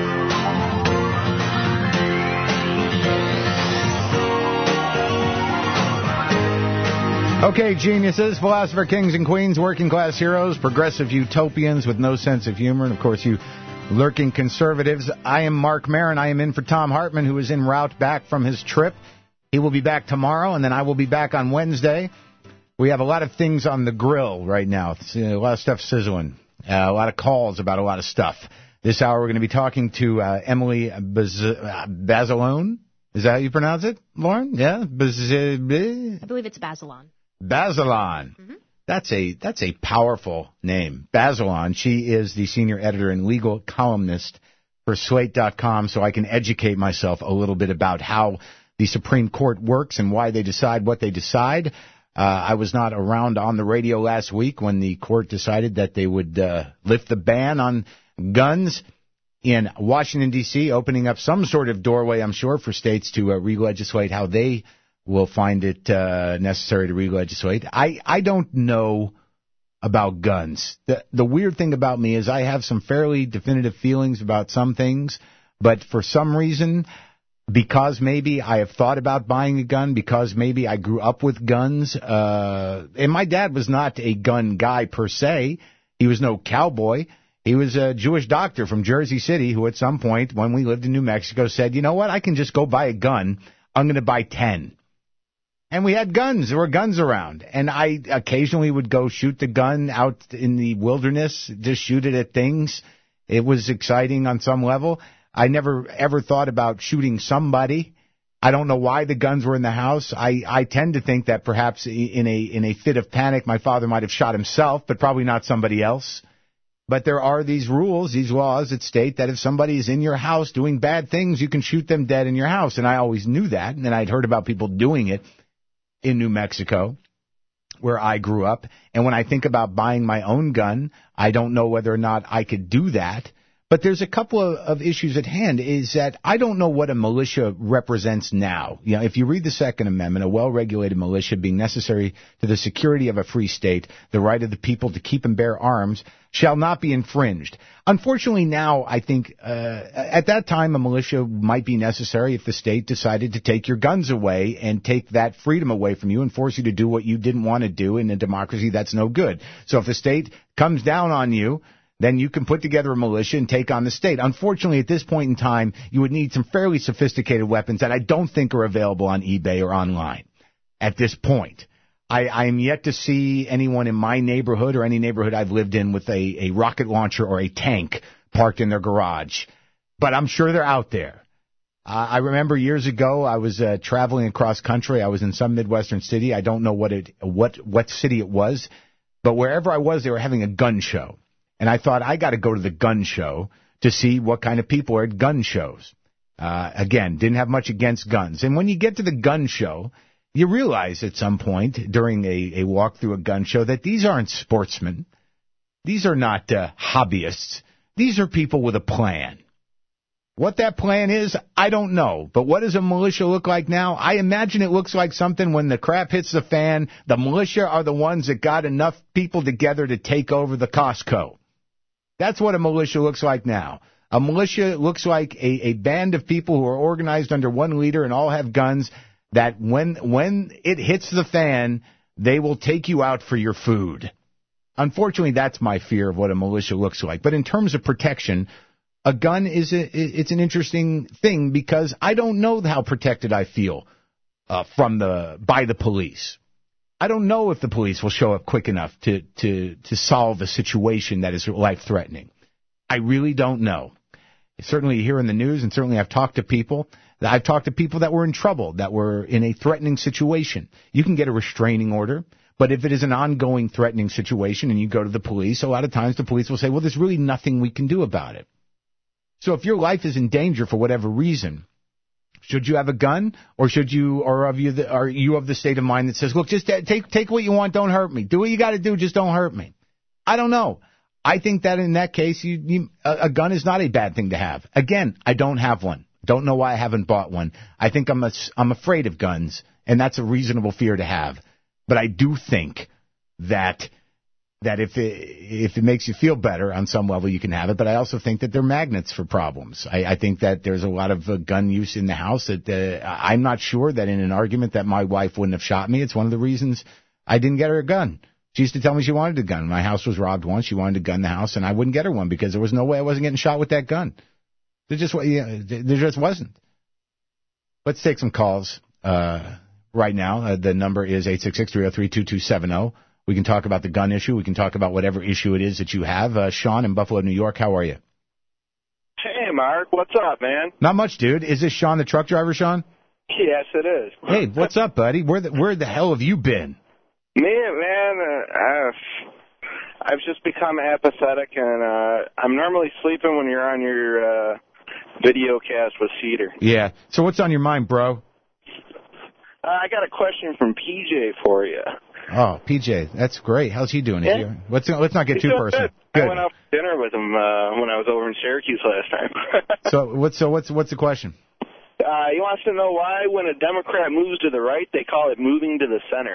[SPEAKER 16] Okay, geniuses, philosopher kings and queens, working class heroes, progressive utopians with no sense of humor, and of course you lurking conservatives. I am Mark Maron. I am in for Tom Hartman, who is en route back from his trip. He will be back tomorrow, and then I will be back on Wednesday. We have a lot of things on the grill right now. A lot of stuff sizzling. A lot of calls about a lot of stuff. This hour we're going to be talking to Emily Bazelon. Is that how you pronounce it, Lauren? Yeah?
[SPEAKER 27] I believe it's Bazelon.
[SPEAKER 16] Bazelon. Mm-hmm. That's a powerful name. Bazelon. She is the senior editor and legal columnist for Slate.com, so I can educate myself a little bit about how the Supreme Court works and why they decide what they decide. I was not around on the radio last week when the court decided that they would lift the ban on guns in Washington, D.C., opening up some sort of doorway, I'm sure, for states to re-legislate how they will find it necessary to re-legislate. I don't know about guns. The weird thing about me is I have some fairly definitive feelings about some things, but for some reason, because maybe I have thought about buying a gun, because maybe I grew up with guns, and my dad was not a gun guy per se. He was no cowboy. He was a Jewish doctor from Jersey City who at some point when we lived in New Mexico said, you know what, I can just go buy a gun. I'm going to buy 10. And we had guns. There were guns around. And I occasionally would go shoot the gun out in the wilderness, just shoot it at things. It was exciting on some level. I never ever thought about shooting somebody. I don't know why the guns were in the house. I tend to think that perhaps in a fit of panic, my father might have shot himself, but probably not somebody else. But there are these rules, these laws that state that if somebody is in your house doing bad things, you can shoot them dead in your house. And I always knew that, and then I'd heard about people doing it in New Mexico, where I grew up. And when I think about buying my own gun, I don't know whether or not I could do that. But there's a couple of issues at hand, is that I don't know what a militia represents now. You know, if you read the Second Amendment, a well-regulated militia being necessary to the security of a free state, the right of the people to keep and bear arms, shall not be infringed. Unfortunately, now, I think, at that time, a militia might be necessary if the state decided to take your guns away and take that freedom away from you and force you to do what you didn't want to do. In a democracy, that's no good. So if the state comes down on you, then you can put together a militia and take on the state. Unfortunately, at this point in time, you would need some fairly sophisticated weapons that I don't think are available on eBay or online at this point. I am yet to see anyone in my neighborhood or any neighborhood I've lived in with a rocket launcher or a tank parked in their garage. But I'm sure they're out there. I remember years ago I was traveling across country. I was in some Midwestern city. I don't know what city it was, but wherever I was, they were having a gun show. And I thought, I got to go to the gun show to see what kind of people are at gun shows. Again, didn't have much against guns. And when you get to the gun show, you realize at some point during a walk through a gun show that these aren't sportsmen. These are not hobbyists. These are people with a plan. What that plan is, I don't know. But what does a militia look like now? I imagine it looks like something when the crap hits the fan, the militia are the ones that got enough people together to take over the Costco. That's what a militia looks like now. A militia looks like a band of people who are organized under one leader and all have guns that when it hits the fan, they will take you out for your food. Unfortunately, that's my fear of what a militia looks like. But in terms of protection, a gun it's an interesting thing because I don't know how protected I feel by the police. I don't know if the police will show up quick enough to solve a situation that is life-threatening. I really don't know. Certainly you hear in the news, and certainly I've talked to people that were in trouble, that were in a threatening situation. You can get a restraining order, but if it is an ongoing threatening situation and you go to the police, a lot of times the police will say, well, there's really nothing we can do about it. So if your life is in danger for whatever reason, should you have a gun, or are you of the state of mind that says, look, just take what you want, don't hurt me. Do what you got to do, just don't hurt me. I don't know. I think that in that case, a gun is not a bad thing to have. Again, I don't have one. Don't know why I haven't bought one. I think I'm afraid of guns, and that's a reasonable fear to have. But I do think that if it makes you feel better on some level, you can have it. But I also think that they're magnets for problems. I think that there's a lot of gun use in the house that I'm not sure that in an argument that my wife wouldn't have shot me. It's one of the reasons I didn't get her a gun. She used to tell me she wanted a gun. My house was robbed once. She wanted a gun in the house, and I wouldn't get her one because there was no way I wasn't getting shot with that gun. There just wasn't. Let's take some calls right now. The number is 866-303-2270. We can talk about the gun issue. We can talk about whatever issue it is that you have. Sean in Buffalo, New York, how are you?
[SPEAKER 5] Hey, Mark. What's up, man?
[SPEAKER 16] Not much, dude. Is this Sean, the truck driver, Sean?
[SPEAKER 5] Yes, it is.
[SPEAKER 16] Hey, what's up, buddy? Where the hell have you been?
[SPEAKER 5] Man, I've just become apathetic, and I'm normally sleeping when you're on your video cast with Cedar.
[SPEAKER 16] Yeah. So what's on your mind, bro?
[SPEAKER 5] I got a question from PJ for you.
[SPEAKER 16] Oh, PJ, that's great. How's he doing?
[SPEAKER 5] Yeah.
[SPEAKER 16] Let's not get too personal.
[SPEAKER 5] Good. I went out for dinner with him when I was over in Syracuse last time.
[SPEAKER 16] What's the question?
[SPEAKER 5] He wants to know why when a Democrat moves to the right, they call it moving to the center.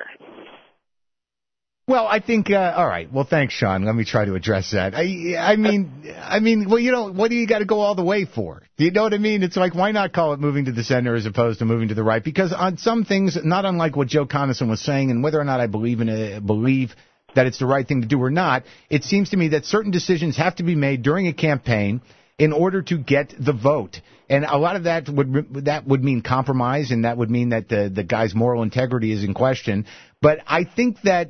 [SPEAKER 16] Well, I think, all right. Well, thanks, Sean. Let me try to address that. I mean, well, what do you got to go all the way for? Do you know what I mean? It's like, why not call it moving to the center as opposed to moving to the right? Because on some things, not unlike what Joe Conason was saying, and whether or not I believe that it's the right thing to do or not, it seems to me that certain decisions have to be made during a campaign in order to get the vote. And a lot of that would mean compromise, and that would mean that the guy's moral integrity is in question. But I think that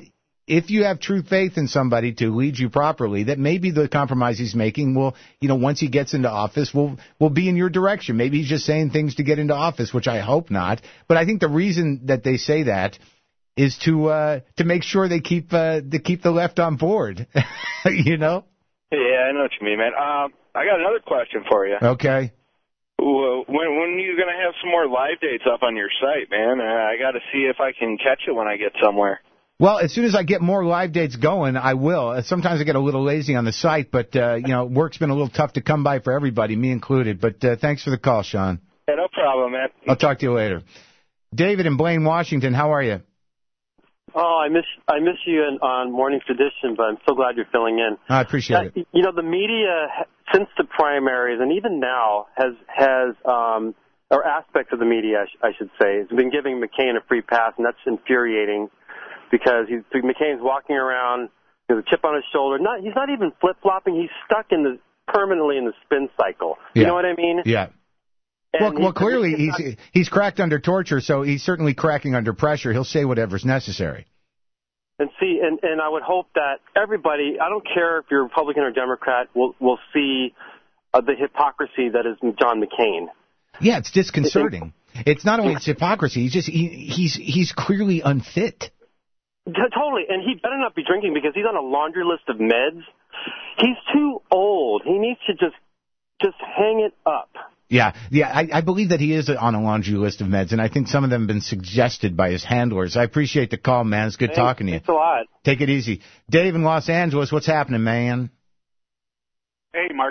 [SPEAKER 16] if you have true faith in somebody to lead you properly, that maybe the compromise he's making will, once he gets into office, will be in your direction. Maybe he's just saying things to get into office, which I hope not. But I think the reason that they say that is to make sure they keep the left on board.
[SPEAKER 5] Yeah, I know what you mean, man. I got another question for you.
[SPEAKER 16] Okay.
[SPEAKER 5] When are you going to have some more live dates up on your site, man? I got to see if I can catch it when I get somewhere.
[SPEAKER 16] Well, as soon as I get more live dates going, I will. Sometimes I get a little lazy on the site, but, work's been a little tough to come by for everybody, me included. But thanks for the call, Sean.
[SPEAKER 5] Yeah, no problem, man.
[SPEAKER 16] I'll talk to you later. David in Blaine, Washington, how are you?
[SPEAKER 6] Oh, I miss you on Morning Tradition, but I'm so glad you're filling in.
[SPEAKER 16] I appreciate it.
[SPEAKER 6] The media, since the primaries, and even now, has or aspects of the media, I should say, has been giving McCain a free pass, and that's infuriating because McCain's walking around with a chip on his shoulder. He's not even flip-flopping. He's stuck permanently in the spin cycle.
[SPEAKER 16] Yeah.
[SPEAKER 6] You know what I mean?
[SPEAKER 16] Yeah. Well, clearly he's cracked under torture, so he's certainly cracking under pressure. He'll say whatever's necessary.
[SPEAKER 6] And see, and I would hope that everybody, I don't care if you're Republican or Democrat, will see the hypocrisy that is John McCain.
[SPEAKER 16] Yeah, it's disconcerting. It's not only hypocrisy; he's clearly unfit.
[SPEAKER 6] Totally, and he better not be drinking because he's on a laundry list of meds. He's too old. He needs to just hang it up.
[SPEAKER 16] Yeah, I believe that he is on a laundry list of meds, and I think some of them have been suggested by his handlers. I appreciate the call, man. It's good talking to you.
[SPEAKER 6] Thanks a lot.
[SPEAKER 16] Take it easy. Dave in Los Angeles, what's happening, man?
[SPEAKER 7] Hey, Mark.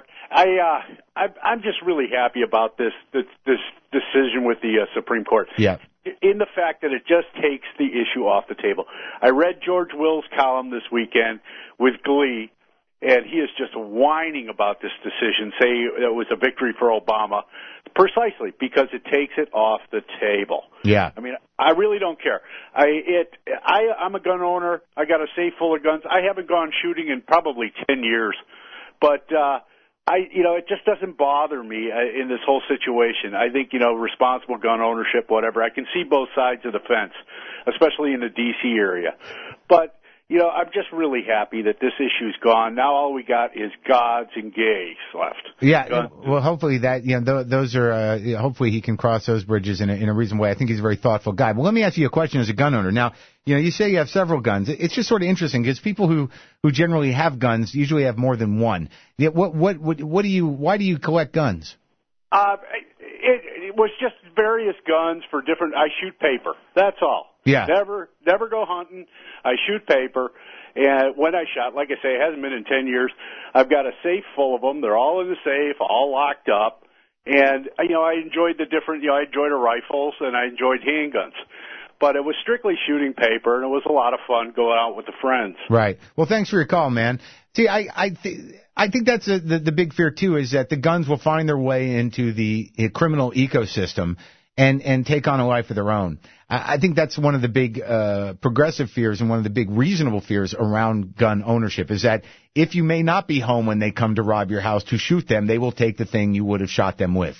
[SPEAKER 7] I'm just really happy about this decision with the Supreme Court.
[SPEAKER 16] Yeah.
[SPEAKER 7] In the fact that it just takes the issue off the table. I read George Will's column this weekend with glee, and he is just whining about this decision, saying it was a victory for Obama, precisely because it takes it off the table.
[SPEAKER 16] Yeah.
[SPEAKER 7] I mean, I really don't care. I'm a gun owner. I got a safe full of guns. I haven't gone shooting in probably 10 years, but it just doesn't bother me in this whole situation. I think, responsible gun ownership, whatever. I can see both sides of the fence, especially in the D.C. area. But I'm just really happy that this issue's gone. Now all we got is gods and gays left.
[SPEAKER 16] Yeah, well, hopefully that, those are, hopefully he can cross those bridges in a reasonable way. I think he's a very thoughtful guy. But let me ask you a question as a gun owner. Now, you say you have several guns. It's just sort of interesting because people who generally have guns usually have more than one. Why do you collect guns?
[SPEAKER 7] It was just various guns for different, I shoot paper. That's all.
[SPEAKER 16] Yeah.
[SPEAKER 7] Never go hunting. I shoot paper. And when I shot, like I say, it hasn't been in 10 years. I've got a safe full of them. They're all in the safe, all locked up. And, I enjoyed the different, I enjoyed the rifles and I enjoyed handguns. But it was strictly shooting paper, and it was a lot of fun going out with the friends.
[SPEAKER 16] Right. Well, thanks for your call, man. See, I think that's the big fear, too, is that the guns will find their way into the criminal ecosystem and take on a life of their own. I think that's one of the big progressive fears and one of the big reasonable fears around gun ownership is that if you may not be home when they come to rob your house to shoot them, they will take the thing you would have shot them with.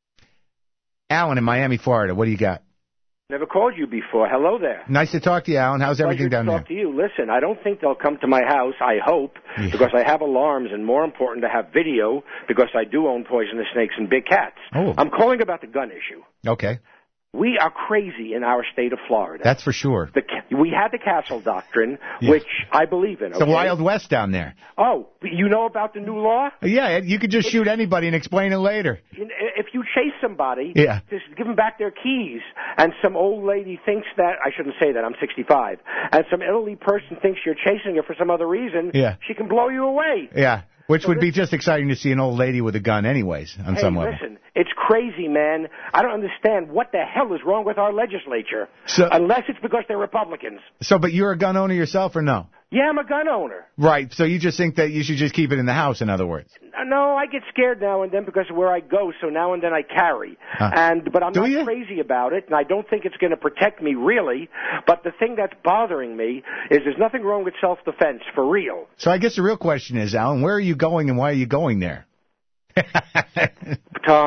[SPEAKER 16] Alan in Miami, Florida, what do you got?
[SPEAKER 8] Never called you before. Hello there.
[SPEAKER 16] Nice to talk to you, Alan. How's everything down there?
[SPEAKER 8] Talk to you. Listen, I don't think they'll come to my house, I hope, because I have alarms, and more important to have video, because I do own poisonous snakes and big cats.
[SPEAKER 16] Oh.
[SPEAKER 8] I'm calling about the gun issue.
[SPEAKER 16] Okay.
[SPEAKER 8] We are crazy in our state of Florida.
[SPEAKER 16] That's for sure.
[SPEAKER 8] We had the Castle Doctrine, which I believe in.
[SPEAKER 16] It's the Wild West down there.
[SPEAKER 8] Oh, you know about the new law?
[SPEAKER 16] Yeah, you could just shoot anybody and explain it later.
[SPEAKER 8] If you chase somebody,
[SPEAKER 16] just
[SPEAKER 8] give them back their keys, and some old lady thinks that, I shouldn't say that, I'm 65, and some elderly person thinks you're chasing her for some other reason, she can blow you away.
[SPEAKER 16] Yeah. Which would be just exciting to see an old lady with a gun anyways, on some level.
[SPEAKER 8] Listen, it's crazy, man. I don't understand what the hell is wrong with our legislature, unless it's because they're Republicans.
[SPEAKER 16] But you're a gun owner yourself or no?
[SPEAKER 8] Yeah, I'm a gun owner.
[SPEAKER 16] Right, so you just think that you should just keep it in the house, in other words?
[SPEAKER 8] No, I get scared now and then because of where I go, so now and then I carry. But I'm not crazy about it, and I don't think it's going to protect me, really. But the thing that's bothering me is there's nothing wrong with self-defense, for real.
[SPEAKER 16] So I guess the real question is, Alan, where are you going and why are you going there?
[SPEAKER 8] Tom,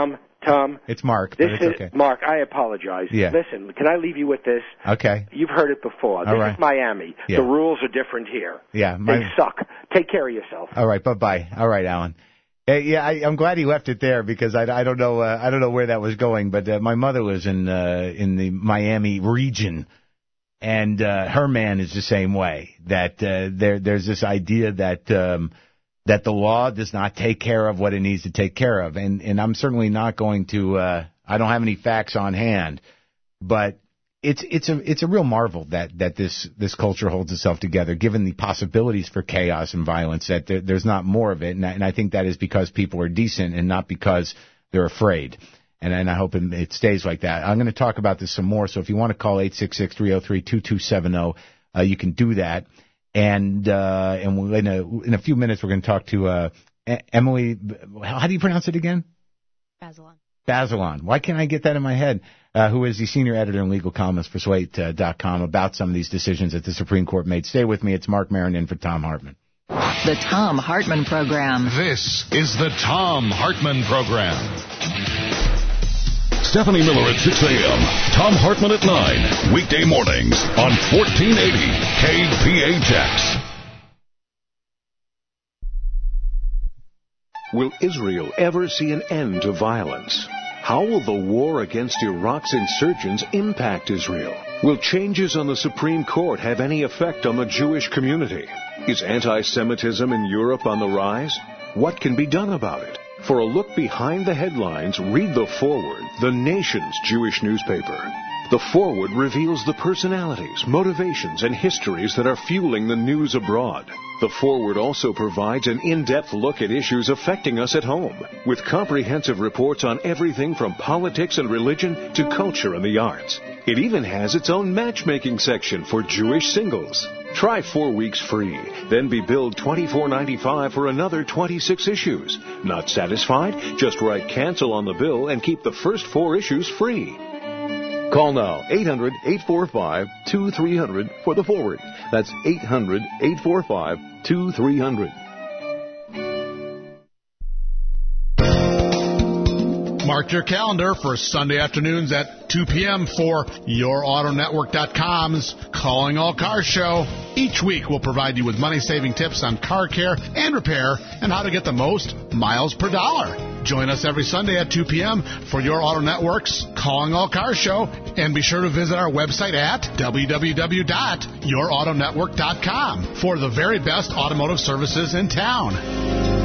[SPEAKER 8] Tom.
[SPEAKER 16] It's Mark, but it's okay.
[SPEAKER 8] Mark, I apologize.
[SPEAKER 16] Yeah.
[SPEAKER 8] Listen, can I leave you with this?
[SPEAKER 16] Okay.
[SPEAKER 8] You've heard it before. This is Miami.
[SPEAKER 16] Yeah.
[SPEAKER 8] The rules are different here.
[SPEAKER 16] Yeah.
[SPEAKER 8] They suck. Take care of yourself.
[SPEAKER 16] All right. Bye-bye. All right, Alan. I'm glad he left it there because I don't know where that was going, but my mother lives in the Miami region, and her man is the same way. That there's this idea that the law does not take care of what it needs to take care of, and I'm certainly not going to. I don't have any facts on hand, but it's a real marvel that this culture holds itself together, given the possibilities for chaos and violence. That there's not more of it, and I think that is because people are decent and not because they're afraid. And I hope it stays like that. I'm going to talk about this some more. So if you want to call 866-303-2270, you can do that. And in a few minutes we're going to talk to Emily. How do you pronounce it again? Bazelon. Why can't I get that in my head? Who is the senior editor and legal columnist for Slate.com about some of these decisions that the Supreme Court made. Stay with me. It's Mark Maron in for Tom Hartman.
[SPEAKER 9] The Tom Hartman Program.
[SPEAKER 14] This is the Tom Hartman Program. Stephanie Miller at 6 a.m. Tom Hartman at 9. Weekday mornings on 1480 KPHX.
[SPEAKER 10] Will Israel ever see an end to violence? How will the war against Iraq's insurgents impact Israel? Will changes on the Supreme Court have any effect on the Jewish community? Is anti-Semitism in Europe on the rise? What can be done about it? For a look behind the headlines, read The Forward, the nation's Jewish newspaper. The Forward reveals the personalities, motivations, and histories that are fueling the news abroad. The Forward also provides an in-depth look at issues affecting us at home, with comprehensive reports on everything from politics and religion to culture and the arts. It even has its own matchmaking section for Jewish singles. Try 4 weeks free, then be billed $24.95 for another 26 issues. Not satisfied? Just write cancel on the bill and keep the first 4 issues free. Call now, 800-845-2300 for The Forward. That's 800-845-2300.
[SPEAKER 11] Mark your calendar for Sunday afternoons at 2 p.m. for YourAutoNetwork.com's Calling All Cars show. Each week we'll provide you with money-saving tips on car care and repair and how to get the most miles per dollar. Join us every Sunday at 2 p.m. for Your Auto Network's Calling All Cars show. And be sure to visit our website at www.YourAutoNetwork.com for the very best automotive services in town.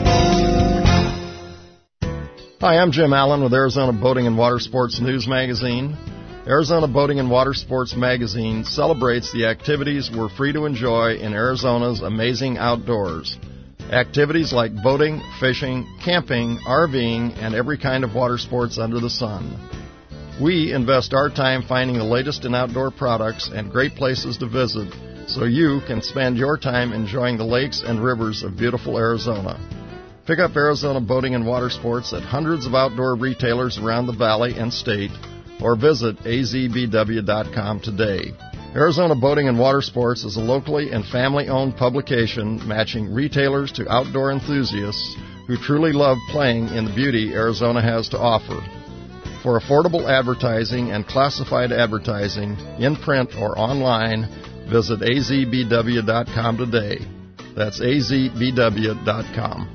[SPEAKER 12] Hi, I'm Jim Allen with Arizona Boating and Water Sports News Magazine. Arizona Boating and Water Sports Magazine celebrates the activities we're free to enjoy in Arizona's amazing outdoors. Activities like boating, fishing, camping, RVing, and every kind of water sports under the sun. We invest our time finding the latest in outdoor products and great places to visit so you can spend your time enjoying the lakes and rivers of beautiful Arizona. Pick up Arizona Boating and Water Sports at hundreds of outdoor retailers around the valley and state, or visit azbw.com today. Arizona Boating and Water Sports is a locally and family-owned publication matching retailers to outdoor enthusiasts who truly love playing in the beauty Arizona has to offer. For affordable advertising and classified advertising, in print or online, visit azbw.com today. That's azbw.com.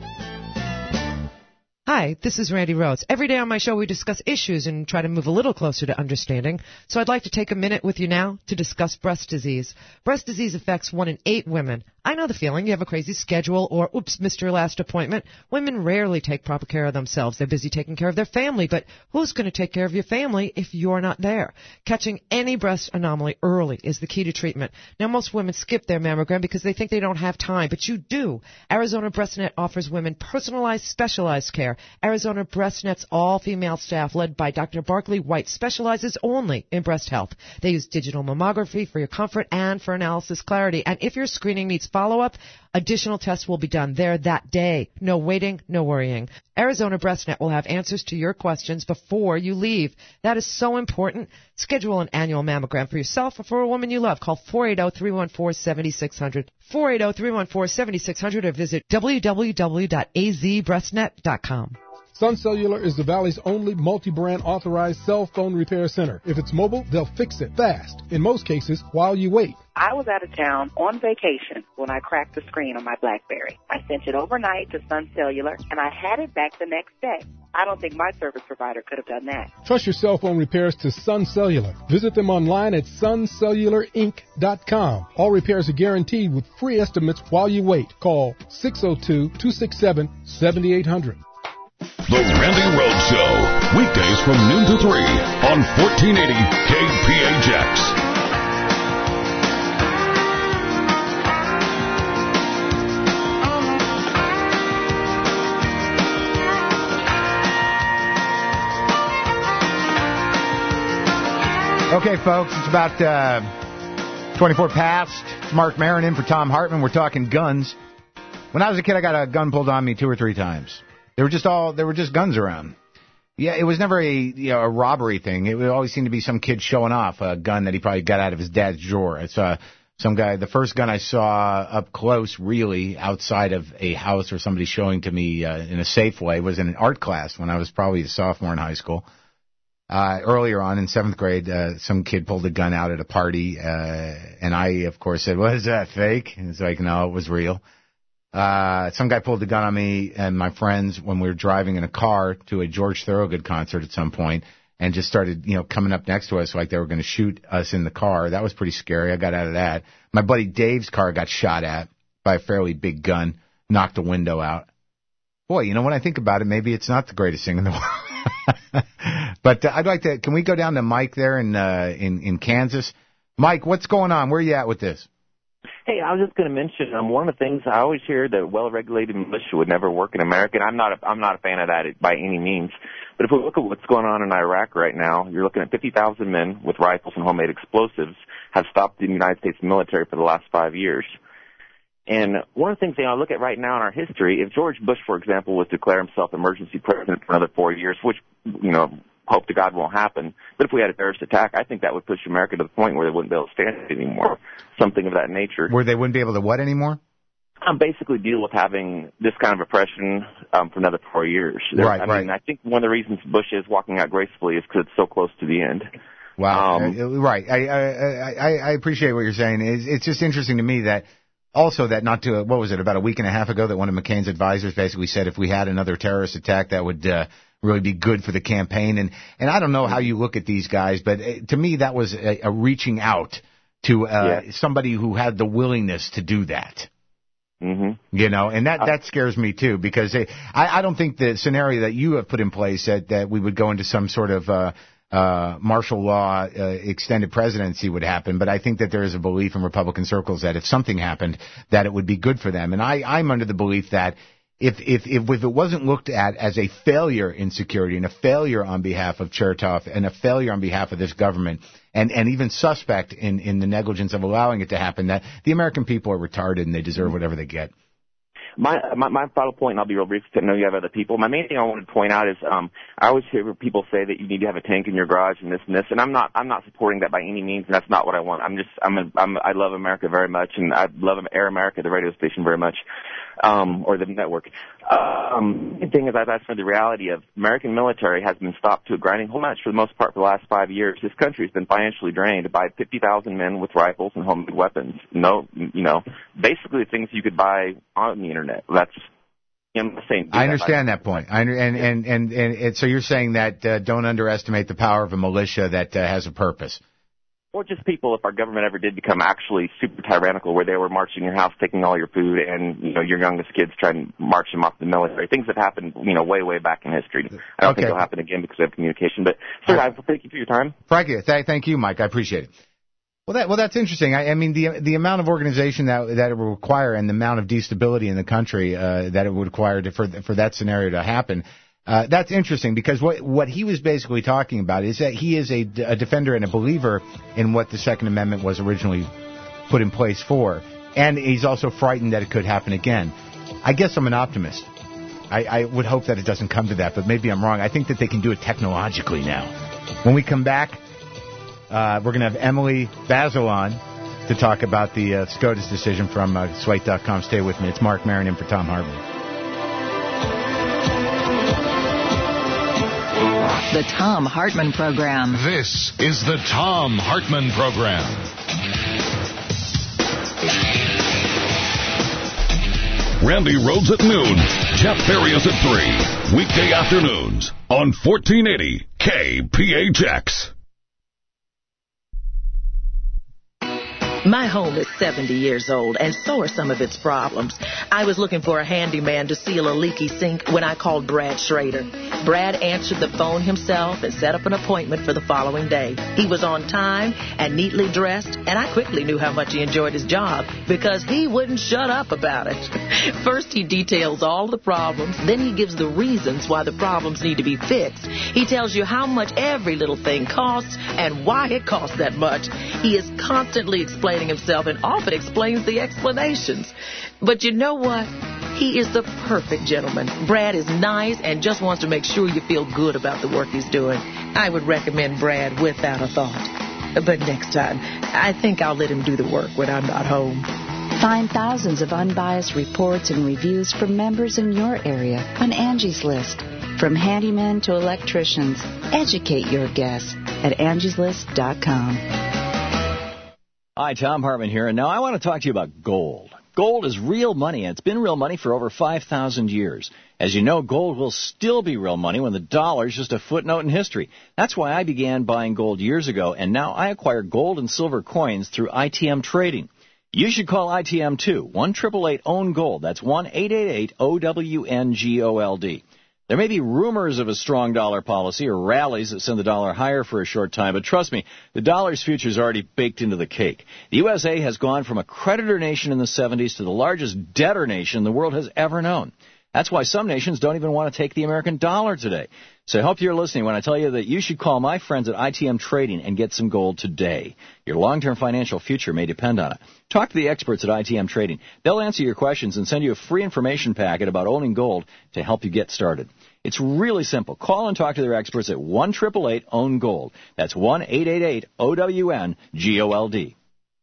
[SPEAKER 15] Hi, this is Randy Rhodes. Every day on my show we discuss issues and try to move a little closer to understanding. So I'd like to take a minute with you now to discuss breast disease. Breast disease affects 1 in 8 women. I know the feeling. You have a crazy schedule or, oops, missed your last appointment. Women rarely take proper care of themselves. They're busy taking care of their family. But who's going to take care of your family if you're not there? Catching any breast anomaly early is the key to treatment. Now, most women skip their mammogram because they think they don't have time, but you do. Arizona BreastNet offers women personalized, specialized care. Arizona BreastNet's all-female staff, led by Dr. Barkley White, specializes only in breast health. They use digital mammography for your comfort and for analysis clarity. And if your screening needs follow-up, additional tests will be done there that day. No waiting, no worrying. Arizona BreastNet will have answers to your questions before you leave. That is so important. Schedule an annual mammogram for yourself or for a woman you love. Call 480-314-7600. 480-314-7600 or visit www.azbreastnet.com.
[SPEAKER 13] Sun Cellular is the Valley's only multi-brand authorized cell phone repair center. If it's mobile, they'll fix it fast. In most cases, while you wait.
[SPEAKER 18] I was out of town on vacation when I cracked the screen on my BlackBerry. I sent it overnight to Sun Cellular, and I had it back the next day. I don't think my service provider could have done that.
[SPEAKER 13] Trust your cell phone repairs to Sun Cellular. Visit them online at suncellularinc.com. All repairs are guaranteed with free estimates while you wait. Call 602-267-7800.
[SPEAKER 14] The Randy Rhoads Show, weekdays from noon to 3 on 1480 KPHX.
[SPEAKER 16] Okay, folks, it's about 24 past. It's Mark Maron in for Tom Hartman. We're talking guns. When I was a kid, I got a gun pulled on me 2 or 3 times. There were just guns around. Yeah, it was never a robbery thing. It would always seem to be some kid showing off a gun that he probably got out of his dad's drawer. I saw some guy. The first gun I saw up close, really, outside of a house or somebody showing to me in a safe way, was in an art class when I was probably a sophomore in high school. Earlier on in 7th grade, some kid pulled a gun out at a party, and I, of course, said, "What is that, fake?" And it's like, no, it was real. Some guy pulled a gun on me and my friends when we were driving in a car to a George Thorogood concert at some point, and just started, coming up next to us like they were going to shoot us in the car. That was pretty scary. I got out of that. My buddy Dave's car got shot at by a fairly big gun, knocked a window out. Boy, when I think about it, maybe it's not the greatest thing in the world. But I'd like to. Can we go down to Mike there in Kansas? Mike, what's going on? Where are you at with this?
[SPEAKER 19] Hey, I was just going to mention one of the things I always hear that well-regulated militia would never work in America. And I'm not a fan of that by any means. But if we look at what's going on in Iraq right now, you're looking at 50,000 men with rifles and homemade explosives have stopped the United States military for the last 5 years. And one of the things I look at right now in our history, if George Bush, for example, was to declare himself emergency president for another 4 years, which, hope to God won't happen, but if we had a terrorist attack, I think that would push America to the point where they wouldn't be able to stand it anymore, something of that nature.
[SPEAKER 16] Where they wouldn't be able to what anymore?
[SPEAKER 19] Basically deal with having this kind of oppression for another 4 years.
[SPEAKER 16] Right.
[SPEAKER 19] I think one of the reasons Bush is walking out gracefully is because it's so close to the end.
[SPEAKER 16] Wow. Right. I appreciate what you're saying. It's just interesting to me that also that what was it, about a week and a half ago that one of McCain's advisors basically said if we had another terrorist attack that would really be good for the campaign. And I don't know how you look at these guys, but to me that was a reaching out to somebody who had the willingness to do that.
[SPEAKER 19] Mm-hmm.
[SPEAKER 16] And that scares me too, because I don't think the scenario that you have put in place that we would go into some sort of martial law extended presidency would happen, but I think that there is a belief in Republican circles that if something happened, that it would be good for them. And I'm under the belief that if it wasn't looked at as a failure in security and a failure on behalf of Chertoff and a failure on behalf of this government and even suspect in the negligence of allowing it to happen, that the American people are retarded and they deserve whatever they get.
[SPEAKER 19] My final point, and I'll be real brief because I know you have other people. My main thing I wanted to point out is I always hear people say that you need to have a tank in your garage and this, and I'm not supporting that by any means, and that's not what I want. I love America very much, and I love Air America, the radio station, very much, or the network. The thing is, that's for the reality of American military has been stopped to a grinding halt match for the most part for the last 5 years. This country has been financially drained by 50,000 men with rifles and homemade weapons. Basically things you could buy on the internet. That's I'm saying.
[SPEAKER 16] I understand that point. And so you're saying that don't underestimate the power of a militia that has a purpose.
[SPEAKER 19] Or just people, if our government ever did become actually super tyrannical, where they were marching your house, taking all your food, and your youngest kids trying to march them off the military. Things that happened, way back in history. I don't think it'll happen again because we have communication. But sir, thank you for your time.
[SPEAKER 16] Frankie, thank you, Mike. I appreciate it. Well, that's interesting. I mean, the amount of organization that it will require and the amount of destability in the country that it would require for that scenario to happen. That's interesting because what he was basically talking about is that he is a defender and a believer in what the Second Amendment was originally put in place for. And he's also frightened that it could happen again. I guess I'm an optimist. I would hope that it doesn't come to that, but maybe I'm wrong. I think that they can do it technologically now. When we come back, we're going to have Emily Basil on to talk about the SCOTUS decision from Slate.com. Stay with me. It's Mark Maron in for Tom Hartman.
[SPEAKER 9] The Thom Hartmann Program.
[SPEAKER 14] This is the Thom Hartmann Program. Randy Rhodes at noon. Jeff Farias at 3. Weekday afternoons on 1480 KPHX.
[SPEAKER 1] My home is 70 years old, and so are some of its problems. I was looking for a handyman to seal a leaky sink when I called Brad Schrader. Brad answered the phone himself and set up an appointment for the following day. He was on time and neatly dressed, and I quickly knew how much he enjoyed his job because he wouldn't shut up about it. First, he details all the problems. Then he gives the reasons why the problems need to be fixed. He tells you how much every little thing costs and why it costs that much. He is constantly explaining himself and often explains the explanations. But you know what? He is the perfect gentleman. Brad is nice and just wants to make sure you feel good about the work he's doing. I would recommend Brad without a thought. But next time, I think I'll let him do the work when I'm not home.
[SPEAKER 4] Find thousands of unbiased reports and reviews from members in your area on Angie's List. From handymen to electricians, educate your guests at angieslist.com.
[SPEAKER 17] Hi, Thom Hartmann here, and now I want to talk to you about gold. Gold is real money, and it's been real money for over 5,000 years. As you know, gold will still be real money when the dollar is just a footnote in history. That's why I began buying gold years ago, and now I acquire gold and silver coins through ITM Trading. You should call ITM too. 1-888-OWN-GOLD. That's 1-888-OWN-GOLD. There may be rumors of a strong dollar policy or rallies that send the dollar higher for a short time, but trust me, the dollar's future is already baked into the cake. The USA has gone from a creditor nation in the 70s to the largest debtor nation the world has ever known. That's why some nations don't even want to take the American dollar today. So I hope you're listening when I tell you that you should call my friends at ITM Trading and get some gold today. Your long-term financial future may depend on it. Talk to the experts at ITM Trading. They'll answer your questions and send you a free information packet about owning gold to help you get started. It's really simple. Call and talk to their experts at 1-888-OWN-GOLD. That's 1-888-OWN-GOLD.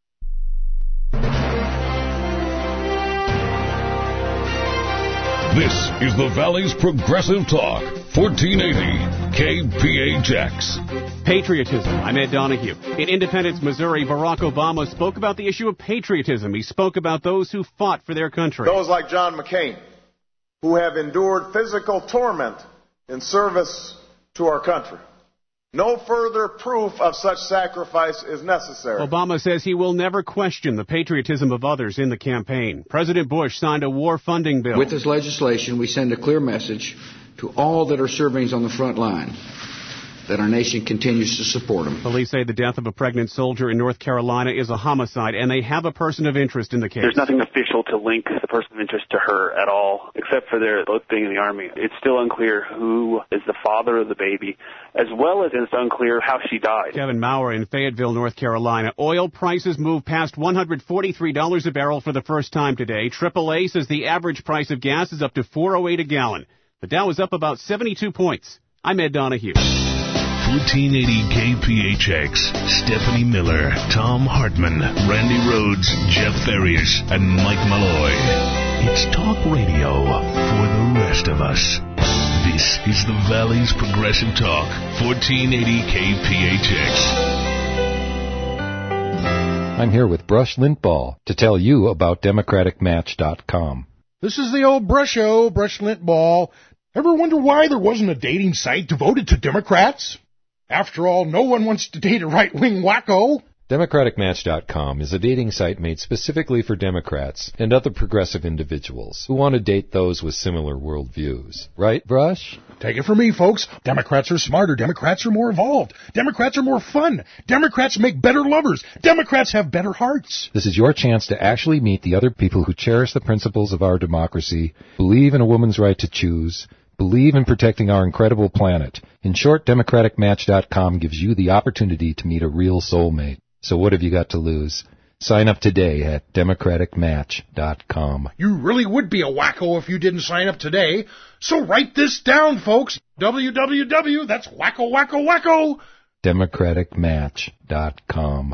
[SPEAKER 14] This is the Valley's Progressive Talk, 1480 KPHX.
[SPEAKER 20] Patriotism. I'm Ed Donahue. In Independence, Missouri, Barack Obama spoke about the issue of patriotism. He spoke about those who fought for their country.
[SPEAKER 21] Those like John McCain, who have endured physical torment in service to our country. No further proof of such sacrifice is necessary.
[SPEAKER 20] Obama says he will never question the patriotism of others in the campaign. President Bush signed a war funding bill.
[SPEAKER 22] With this legislation, we send a clear message to all that are serving on the front line that our nation continues to support them.
[SPEAKER 20] Police say the death of a pregnant soldier in North Carolina is a homicide, and they have a person of interest in the case.
[SPEAKER 23] There's nothing official to link the person of interest to her at all, except for their both being in the Army. It's still unclear who is the father of the baby, as well as it's unclear how she died.
[SPEAKER 20] Kevin Maurer in Fayetteville, North Carolina. Oil prices moved past $143 a barrel for the first time today. AAA says the average price of gas is up to $4.08 a gallon. The Dow is up about 72 points. I'm Ed Donahue.
[SPEAKER 3] 1480 KPHX, Stephanie Miller, Thom Hartmann, Randy Rhodes, Jeff Farias, and Mike Malloy. It's talk radio for the rest of us. This is the Valley's Progressive Talk, 1480 KPHX.
[SPEAKER 28] I'm here with Brush Lintball to tell you about DemocraticMatch.com.
[SPEAKER 29] This is the old Brusho, Brush Lintball. Ever wonder why there wasn't a dating site devoted to Democrats? After all, no one wants to date a right-wing wacko.
[SPEAKER 28] DemocraticMatch.com is a dating site made specifically for Democrats and other progressive individuals who want to date those with similar worldviews. Right, Brush?
[SPEAKER 29] Take it from me, folks. Democrats are smarter. Democrats are more evolved. Democrats are more fun. Democrats make better lovers. Democrats have better hearts.
[SPEAKER 28] This is your chance to actually meet the other people who cherish the principles of our democracy, believe in a woman's right to choose, believe in protecting our incredible planet. In short, DemocraticMatch.com gives you the opportunity to meet a real soulmate. So what have you got to lose? Sign up today at DemocraticMatch.com.
[SPEAKER 29] You really would be a wacko if you didn't sign up today. So write this down, folks. www. That's wacko, wacko, wacko.
[SPEAKER 28] DemocraticMatch.com.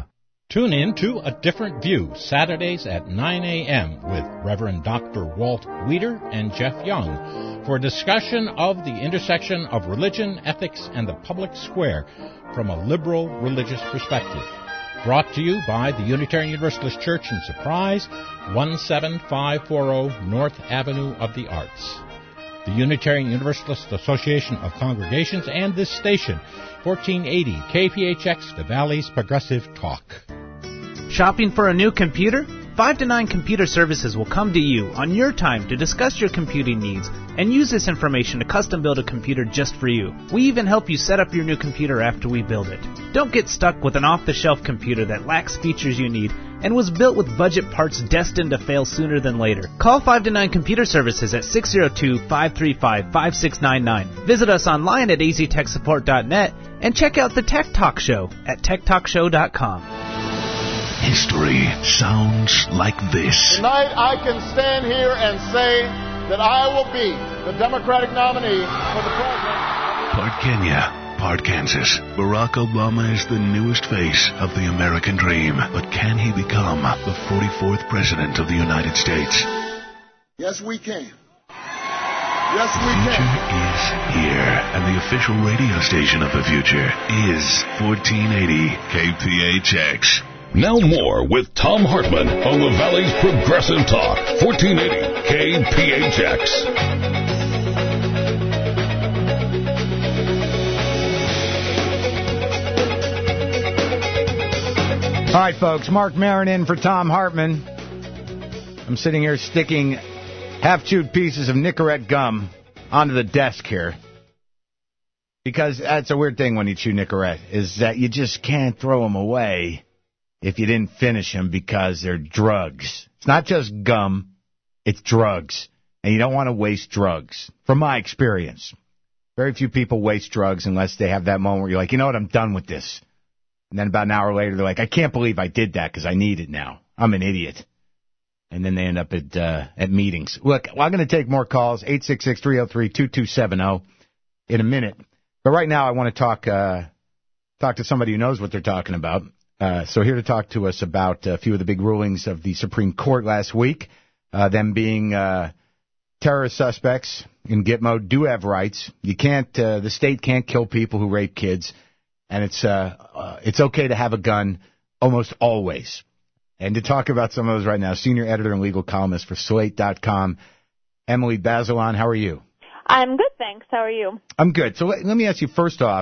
[SPEAKER 2] Tune in to A Different View, Saturdays at 9 a.m. with Reverend Dr. Walt Weider and Jeff Young for a discussion of the intersection of religion, ethics, and the public square from a liberal religious perspective. Brought to you by the Unitarian Universalist Church in Surprise, 17540 North Avenue of the Arts. The Unitarian Universalist Association of Congregations and this station, 1480 KPHX, the Valley's Progressive Talk.
[SPEAKER 5] Shopping for a new computer? 5 to 9 Computer Services will come to you on your time to discuss your computing needs and use this information to custom build a computer just for you. We even help you set up your new computer after we build it. Don't get stuck with an off-the-shelf computer that lacks features you need and was built with budget parts destined to fail sooner than later. Call 5 to 9 Computer Services at 602-535-5699. Visit us online at aztechsupport.net and check out the Tech Talk Show at techtalkshow.com.
[SPEAKER 3] History sounds like this.
[SPEAKER 21] Tonight I can stand here and say that I will be the Democratic nominee for the president.
[SPEAKER 3] Part Kenya, part Kansas. Barack Obama is the newest face of the American dream. But can he become the 44th president of the United States?
[SPEAKER 21] Yes, we can. Yes, we can.
[SPEAKER 3] Future is here, and the official radio station of the future is 1480 KPHX.
[SPEAKER 14] Now more with Tom Hartman on the Valley's Progressive Talk, 1480 KPHX.
[SPEAKER 16] All right, folks, Mark Maron in for Tom Hartman. I'm sitting here sticking half-chewed pieces of Nicorette gum onto the desk here. Because that's a weird thing when you chew Nicorette, is that you just can't throw them away if you didn't finish them because they're drugs. It's not just gum, it's drugs. And you don't want to waste drugs, from my experience. Very few people waste drugs unless they have that moment where you're like, you know what, I'm done with this. And then about an hour later, they're like, I can't believe I did that because I need it now. I'm an idiot. And then they end up at meetings. Look, I'm going to take more calls, 866-303-2270 in a minute. But right now I want to talk to somebody who knows what they're talking about. So here to talk to us about a few of the big rulings of the Supreme Court last week, them being terrorist suspects in Gitmo do have rights. You can't, the state can't kill people who rape kids, and it's okay to have a gun almost always. And to talk about some of those right now, senior editor and legal columnist for Slate.com, Emily Bazelon, how are you?
[SPEAKER 6] I'm good, thanks. How are you?
[SPEAKER 16] I'm good. So let me ask you first off,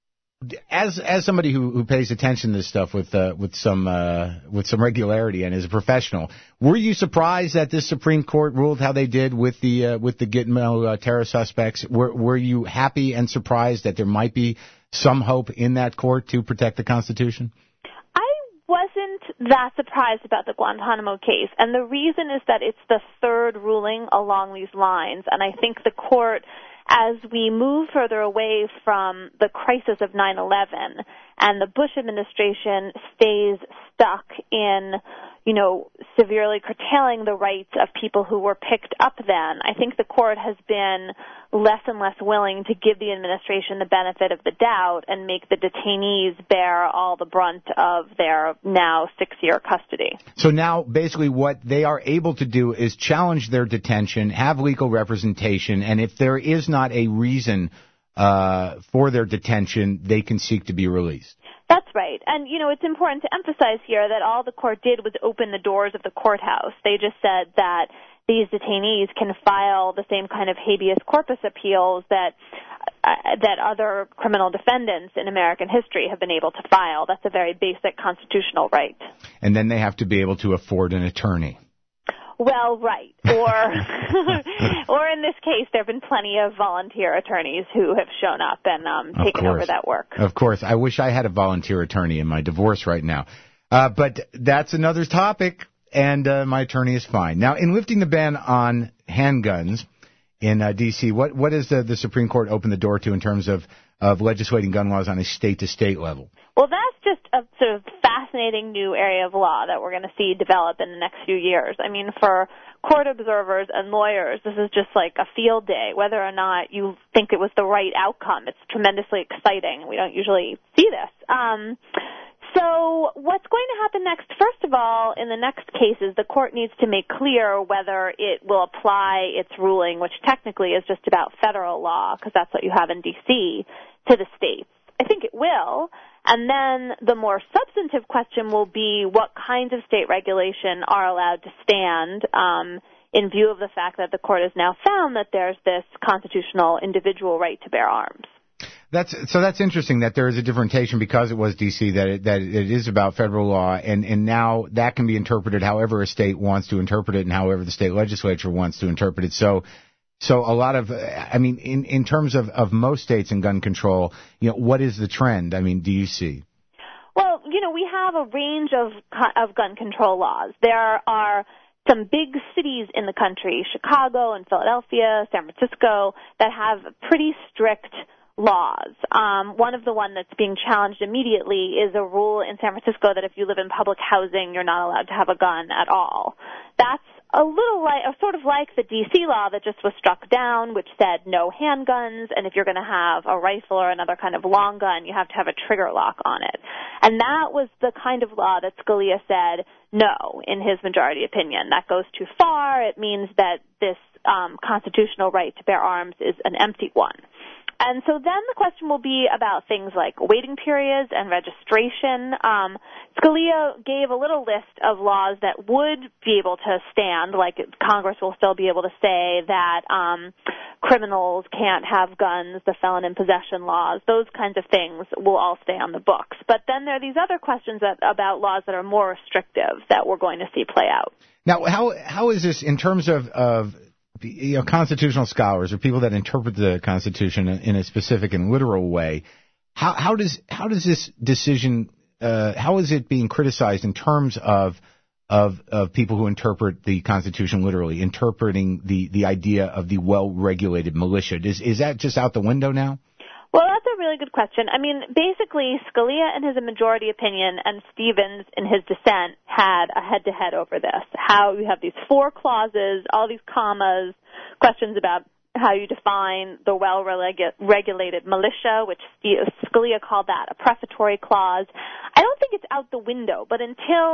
[SPEAKER 16] as somebody who pays attention to this stuff with some regularity and is a professional, were you surprised that this Supreme Court ruled how they did with the Gitmo terror suspects? Were you happy and surprised that there might be some hope in that court to protect the Constitution?
[SPEAKER 6] I wasn't that surprised about the Guantanamo case, and the reason is that it's the third ruling along these lines, and I think the court, as we move further away from the crisis of 9/11 and the Bush administration stays stuck in, severely curtailing the rights of people who were picked up then, I think the court has been less and less willing to give the administration the benefit of the doubt and make the detainees bear all the brunt of their now 6-year custody.
[SPEAKER 16] So now basically what they are able to do is challenge their detention, have legal representation, and if there is not a reason for their detention, they can seek to be released.
[SPEAKER 6] That's right. And, it's important to emphasize here that all the court did was open the doors of the courthouse. They just said that these detainees can file the same kind of habeas corpus appeals that other criminal defendants in American history have been able to file. That's a very basic constitutional right.
[SPEAKER 16] And then they have to be able to afford an attorney.
[SPEAKER 6] Well, right. Or in this case, there have been plenty of volunteer attorneys who have shown up and taken over that work.
[SPEAKER 16] Of course. I wish I had a volunteer attorney in my divorce right now. But that's another topic, and my attorney is fine. Now, in lifting the ban on handguns in D.C., what is the Supreme Court open the door to in terms of legislating gun laws on a state-to-state level?
[SPEAKER 6] Well, that's just a sort of fascinating new area of law that we're going to see develop in the next few years. I mean, for court observers and lawyers, this is just like a field day. Whether or not you think it was the right outcome, it's tremendously exciting. We don't usually see this. So what's going to happen next? First of all, in the next cases, the court needs to make clear whether it will apply its ruling, which technically is just about federal law, because that's what you have in D.C., to the states. I think it will. And then the more substantive question will be what kinds of state regulation are allowed to stand in view of the fact that the court has now found that there's this constitutional individual right to bear arms.
[SPEAKER 16] That's interesting that there is a differentiation because it was D.C. that it is about federal law, and now that can be interpreted however a state wants to interpret it and however the state legislature wants to interpret it. So a lot of, I mean, in terms of most states in gun control, what is the trend? I mean, do you see?
[SPEAKER 6] Well, we have a range of gun control laws. There are some big cities in the country, Chicago and Philadelphia, San Francisco, that have pretty strict laws. One of the one that's being challenged immediately is a rule in San Francisco that if you live in public housing, you're not allowed to have a gun at all. That's a little sort of like the D.C. law that just was struck down, which said no handguns, and if you're going to have a rifle or another kind of long gun, you have to have a trigger lock on it. And that was the kind of law that Scalia said no in his majority opinion. That goes too far. It means that this constitutional right to bear arms is an empty one. And so then the question will be about things like waiting periods and registration. Scalia gave a little list of laws that would be able to stand, like Congress will still be able to say that criminals can't have guns, the felon in possession laws, those kinds of things will all stay on the books. But then there are these other questions about laws that are more restrictive that we're going to see play out.
[SPEAKER 16] Now, how is this in terms of constitutional scholars or people that interpret the Constitution in a specific and literal way? How does this decision? How is it being criticized in terms of people who interpret the Constitution literally, interpreting the idea of the well-regulated militia? Is that just out the window now?
[SPEAKER 6] Well, that's a really good question. I mean, basically, Scalia in his majority opinion and Stevens in his dissent had a head-to-head over this. How you have these four clauses, all these commas, questions about how you define the well-regulated militia, which Scalia called that a prefatory clause. I don't think it's out the window, but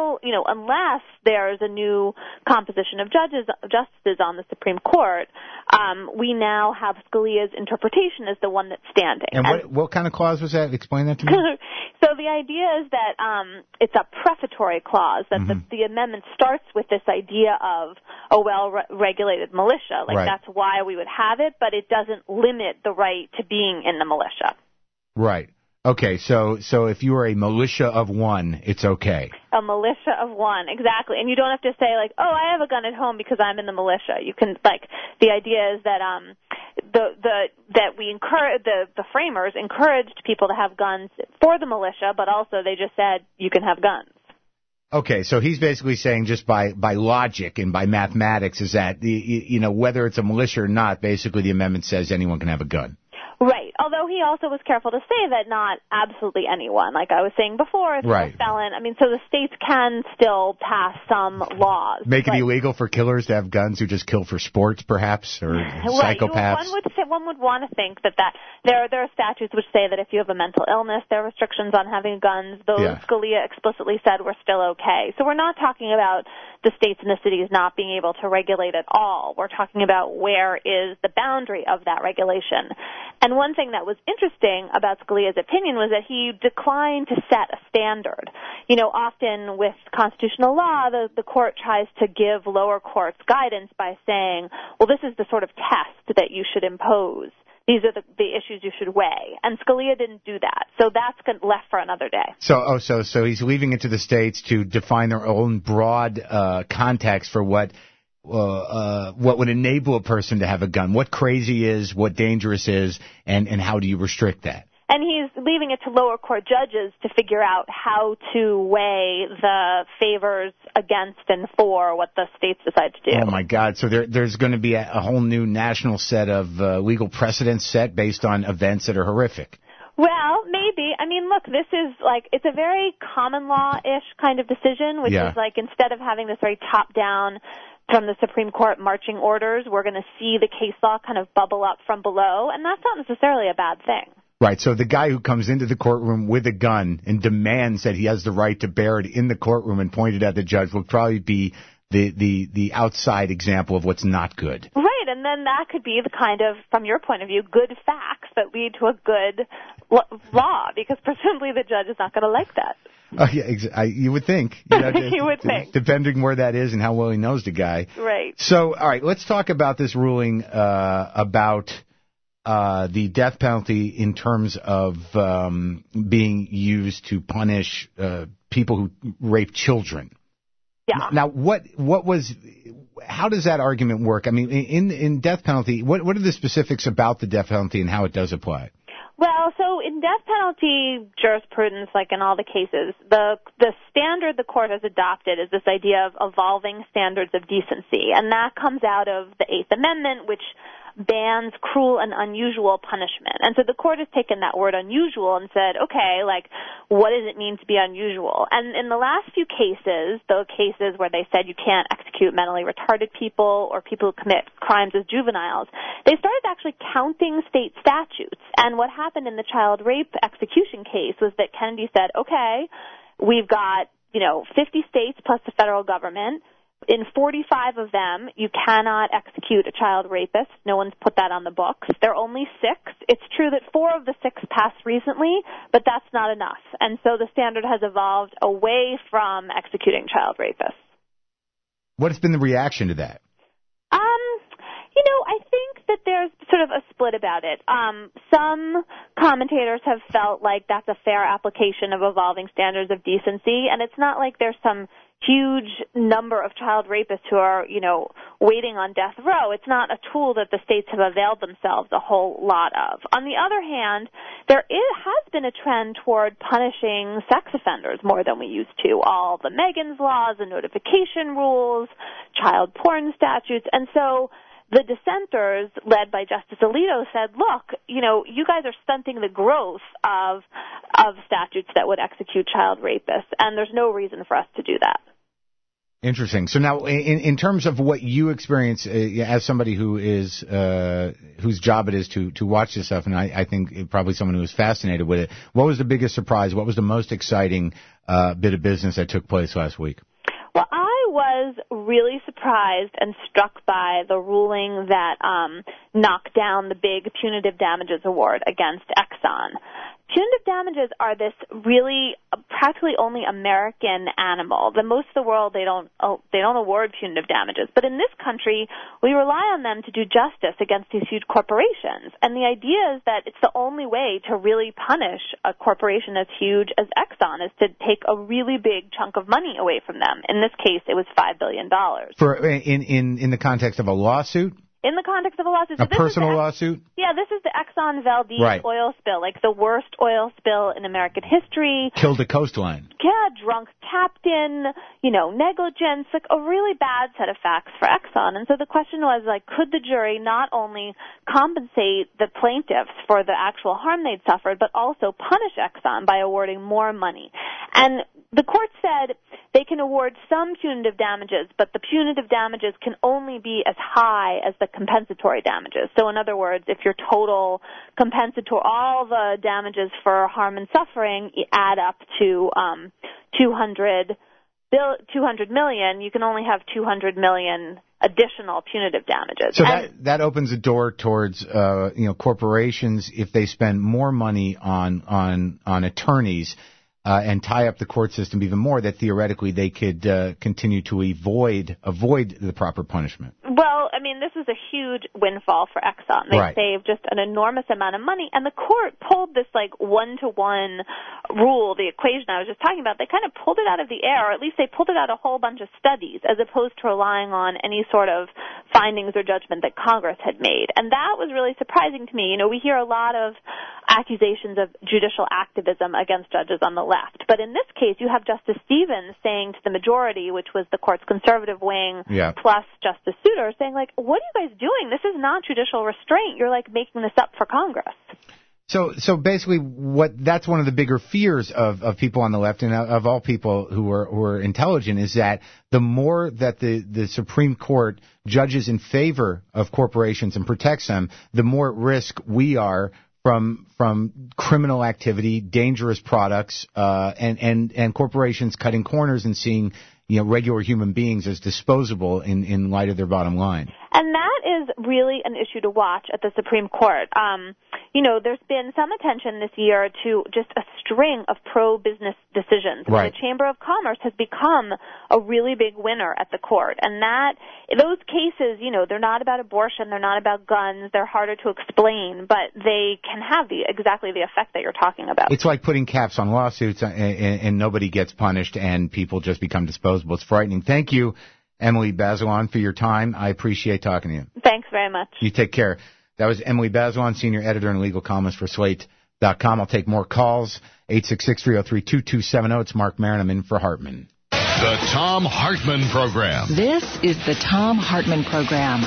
[SPEAKER 6] unless there's a new composition of justices on the Supreme Court, we now have Scalia's interpretation as the one that's standing.
[SPEAKER 16] And what kind of clause was that? Explain that to me.
[SPEAKER 6] So the idea is that it's a prefatory clause, that the amendment starts with this idea of a well-regulated militia. Like, that's why we would have it, but it doesn't limit the right to being in the militia.
[SPEAKER 16] Right. Okay, so if you are a militia of one, it's okay.
[SPEAKER 6] A militia of one, exactly. And you don't have to say, like, oh, I have a gun at home because I'm in the militia. You can, the idea is that that we encourage, the framers encouraged people to have guns for the militia, but also they just said you can have guns.
[SPEAKER 16] Okay, so he's basically saying just by logic and by mathematics is that, whether it's a militia or not, basically the amendment says anyone can have a gun.
[SPEAKER 6] Right, although he also was careful to say that not absolutely anyone. Like I was saying before, if you're a felon, so the states can still pass some laws.
[SPEAKER 16] Make it illegal for killers to have guns who just kill for sports, perhaps, or psychopaths?
[SPEAKER 6] One would want to think that there are statutes which say that if you have a mental illness, there are restrictions on having guns. Those Scalia explicitly said were still okay. So we're not talking about the states and the cities not being able to regulate at all. We're talking about where is the boundary of that regulation. And one thing that was interesting about Scalia's opinion was that he declined to set a standard. Often with constitutional law, the court tries to give lower courts guidance by saying, well, this is the sort of test that you should impose. These are the issues you should weigh. And Scalia didn't do that. So that's left for another day.
[SPEAKER 16] So he's leaving it to the states to define their own broad context for what would enable a person to have a gun, what crazy is, what dangerous is, and how do you restrict that?
[SPEAKER 6] And he's leaving it to lower court judges to figure out how to weigh the favors against and for what the states decide to do.
[SPEAKER 16] Oh, my God. So there's going to be a whole new national set of legal precedents set based on events that are horrific.
[SPEAKER 6] Well, maybe. Look, this is it's a very common law-ish kind of decision, which is instead of having this very top-down from the Supreme Court marching orders, we're going to see the case law kind of bubble up from below, and that's not necessarily a bad thing.
[SPEAKER 16] Right, so the guy who comes into the courtroom with a gun and demands that he has the right to bear it in the courtroom and point it at the judge will probably be the outside example of what's not good.
[SPEAKER 6] Right, and then that could be the kind of, from your point of view, good facts that lead to a good law, because presumably the judge is not going to like that.
[SPEAKER 16] Oh, yeah, you would think.
[SPEAKER 6] You would think.
[SPEAKER 16] Depending where that is and how well he knows the guy.
[SPEAKER 6] Right.
[SPEAKER 16] So, all right, let's talk about this ruling about the death penalty in terms of being used to punish people who rape children.
[SPEAKER 6] Yeah.
[SPEAKER 16] Now, how does that argument work? I mean, in death penalty, what are the specifics about the death penalty and how it does apply?
[SPEAKER 6] Well, so in death penalty jurisprudence, like in all the cases, the standard the court has adopted is this idea of evolving standards of decency, and that comes out of the Eighth Amendment, which bans cruel and unusual punishment. And so the court has taken that word unusual and said, okay, like, what does it mean to be unusual? And in the last few cases, the cases where they said you can't execute mentally retarded people or people who commit crimes as juveniles, they started actually counting state statutes. And what happened in the child rape execution case was that Kennedy said, okay, we've got, 50 states plus the federal government. In 45 of them, you cannot execute a child rapist. No one's put that on the books. There are only 6. It's true that 4 of the 6 passed recently, but that's not enough. And so the standard has evolved away from executing child rapists.
[SPEAKER 16] What's been the reaction to that?
[SPEAKER 6] I think that there's sort of a split about it. Some commentators have felt like that's a fair application of evolving standards of decency, and it's not like there's some huge number of child rapists who are, waiting on death row. It's not a tool that the states have availed themselves a whole lot of. On the other hand, there has been a trend toward punishing sex offenders more than we used to. All the Megan's laws, the notification rules, child porn statutes, and so the dissenters, led by Justice Alito, said, look, you guys are stunting the growth of statutes that would execute child rapists, and there's no reason for us to do that.
[SPEAKER 16] Interesting. So now, in terms of what you experience as somebody who is whose job it is to watch this stuff, and I think probably someone who is fascinated with it, what was the biggest surprise? What was the most exciting bit of business that took place last week?
[SPEAKER 6] Well, I was really surprised and struck by the ruling that knocked down the big punitive damages award against Exxon. Punitive damages are this really practically only American animal. The most of the world, they don't award punitive damages. But in this country, we rely on them to do justice against these huge corporations. And the idea is that it's the only way to really punish a corporation as huge as Exxon is to take a really big chunk of money away from them. In this case, it was $5 billion.
[SPEAKER 16] In the context of a lawsuit?
[SPEAKER 6] In the context of a lawsuit.
[SPEAKER 16] A personal lawsuit?
[SPEAKER 6] Yeah, this is the Exxon Valdez oil spill, like the worst oil spill in American history.
[SPEAKER 16] Killed a coastline.
[SPEAKER 6] Yeah, drunk captain, negligence, like a really bad set of facts for Exxon. And so the question was, could the jury not only compensate the plaintiffs for the actual harm they'd suffered, but also punish Exxon by awarding more money? And the court said they can award some punitive damages, but the punitive damages can only be as high as the compensatory damages. So in other words, if your total compensatory, all the damages for harm and suffering add up to $200 million, you can only have $200 million additional punitive damages.
[SPEAKER 16] So that opens the door towards corporations, if they spend more money on attorneys and tie up the court system even more, that theoretically they could continue to avoid the proper punishment.
[SPEAKER 6] Well, this is a huge windfall for Exxon. They saved just an enormous amount of money, and the court pulled this one-to-one rule, the equation I was just talking about. They kind of pulled it out of the air, or at least they pulled it out a whole bunch of studies, as opposed to relying on any sort of findings or judgment that Congress had made. And that was really surprising to me. We hear a lot of accusations of judicial activism against judges on the left. But in this case, you have Justice Stevens saying to the majority, which was the court's conservative wing, plus Justice Souter, saying, what are you guys doing? This is not judicial restraint. You're, making this up for Congress.
[SPEAKER 16] So basically, that's one of the bigger fears of people on the left and of all people who are intelligent is that the more that the Supreme Court judges in favor of corporations and protects them, the more at risk we are from criminal activity, dangerous products, and corporations cutting corners and seeing regular human beings as disposable in light of their bottom line.
[SPEAKER 6] And that is really an issue to watch at the Supreme Court. There's been some attention this year to just a string of pro-business decisions.
[SPEAKER 16] Right.
[SPEAKER 6] The Chamber of Commerce has become a really big winner at the court. And those cases, they're not about abortion, they're not about guns, they're harder to explain, but they can have exactly the effect that you're talking about.
[SPEAKER 16] It's like putting caps on lawsuits and nobody gets punished and people just become disposable. It's frightening. Thank you, Emily Bazelon, for your time. I appreciate talking to you.
[SPEAKER 6] Thanks very much.
[SPEAKER 16] You take care. That was Emily Bazelon, senior editor and legal columnist for Slate.com. I'll take more calls. 866-303-2270. It's Mark Maron. I'm in for Hartman.
[SPEAKER 14] The Thom Hartmann Program.
[SPEAKER 9] This is the Thom Hartmann Program.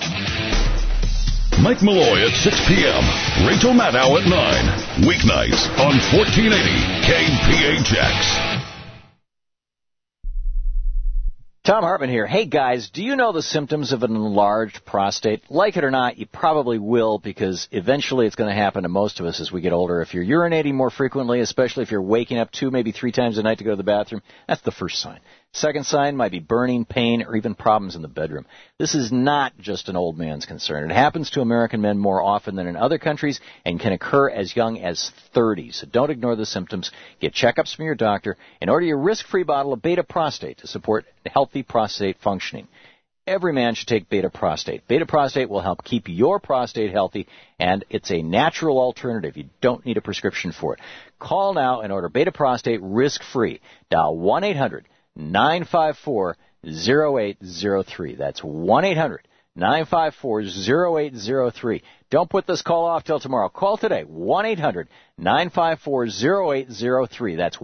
[SPEAKER 14] Mike Malloy at 6 p.m. Rachel Maddow at 9. Weeknights on 1480 KPHX.
[SPEAKER 17] Thom Hartmann here. Hey, guys, do you know the symptoms of an enlarged prostate? Like it or not, you probably will, because eventually it's going to happen to most of us as we get older. If you're urinating more frequently, especially if you're waking up 2, maybe 3 times a night to go to the bathroom, that's the first sign. Second sign might be burning, pain, or even problems in the bedroom. This is not just an old man's concern. It happens to American men more often than in other countries and can occur as young as 30. So don't ignore the symptoms. Get checkups from your doctor and order your risk-free bottle of Beta Prostate to support healthy prostate functioning. Every man should take Beta Prostate. Beta Prostate will help keep your prostate healthy, and it's a natural alternative. You don't need a prescription for it. Call now and order Beta Prostate risk-free. Dial 1-800-954-0803. That's 1-800-954-0803. Don't put this call off till tomorrow. Call today. 1-800-954-0803. That's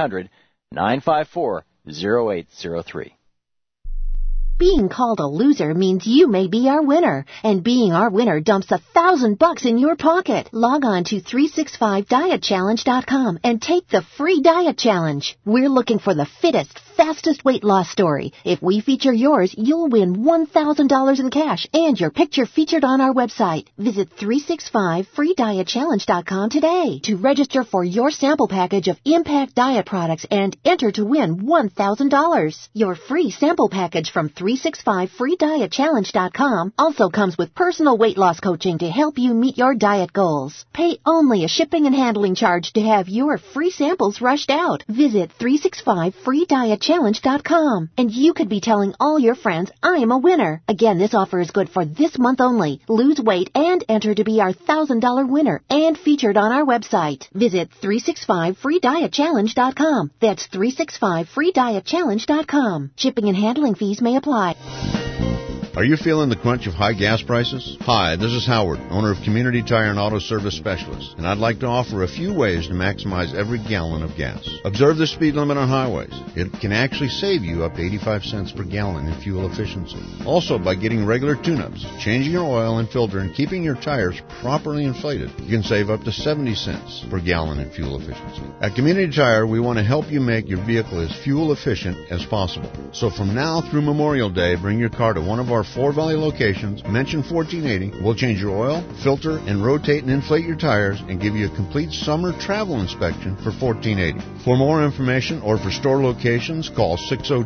[SPEAKER 17] 1-800-954-0803.
[SPEAKER 7] Being called a loser means you may be our winner, and being our winner dumps $1,000 in your pocket. Log on to 365dietchallenge.com and take the free diet challenge. We're looking for the fittest, fastest weight loss story. If we feature yours, you'll win $1,000 in cash and your picture featured on our website. Visit 365freedietchallenge.com today to register for your sample package of Impact Diet products and enter to win $1,000. Your free sample package from 365freedietchallenge.com also comes with personal weight loss coaching to help you meet your diet goals. Pay only a shipping and handling charge to have your free samples rushed out. Visit 365freedietchallenge.com and you could be telling all your friends, I'm a winner. Again, this offer is good for this month only. Lose weight and enter to be our $1,000 winner and featured on our website. Visit 365freedietchallenge.com. That's 365freedietchallenge.com. Shipping and handling fees may apply.
[SPEAKER 8] Are you feeling the crunch of high gas prices? Hi, this is Howard, owner of Community Tire and Auto Service Specialist, and I'd like to offer a few ways to maximize every gallon of gas. Observe the speed limit on highways. It can actually save you up to 85 cents per gallon in fuel efficiency. Also, by getting regular tune-ups, changing your oil and filter, and keeping your tires properly inflated, you can save up to 70 cents per gallon in fuel efficiency. At Community Tire, we want to help you make your vehicle as fuel efficient as possible. So from now through Memorial Day, bring your car to one of our 4 Valley locations, mention 1480. We'll change your oil, filter, and rotate and inflate your tires and give you a complete summer travel inspection for $14.80. For more information or for store locations, call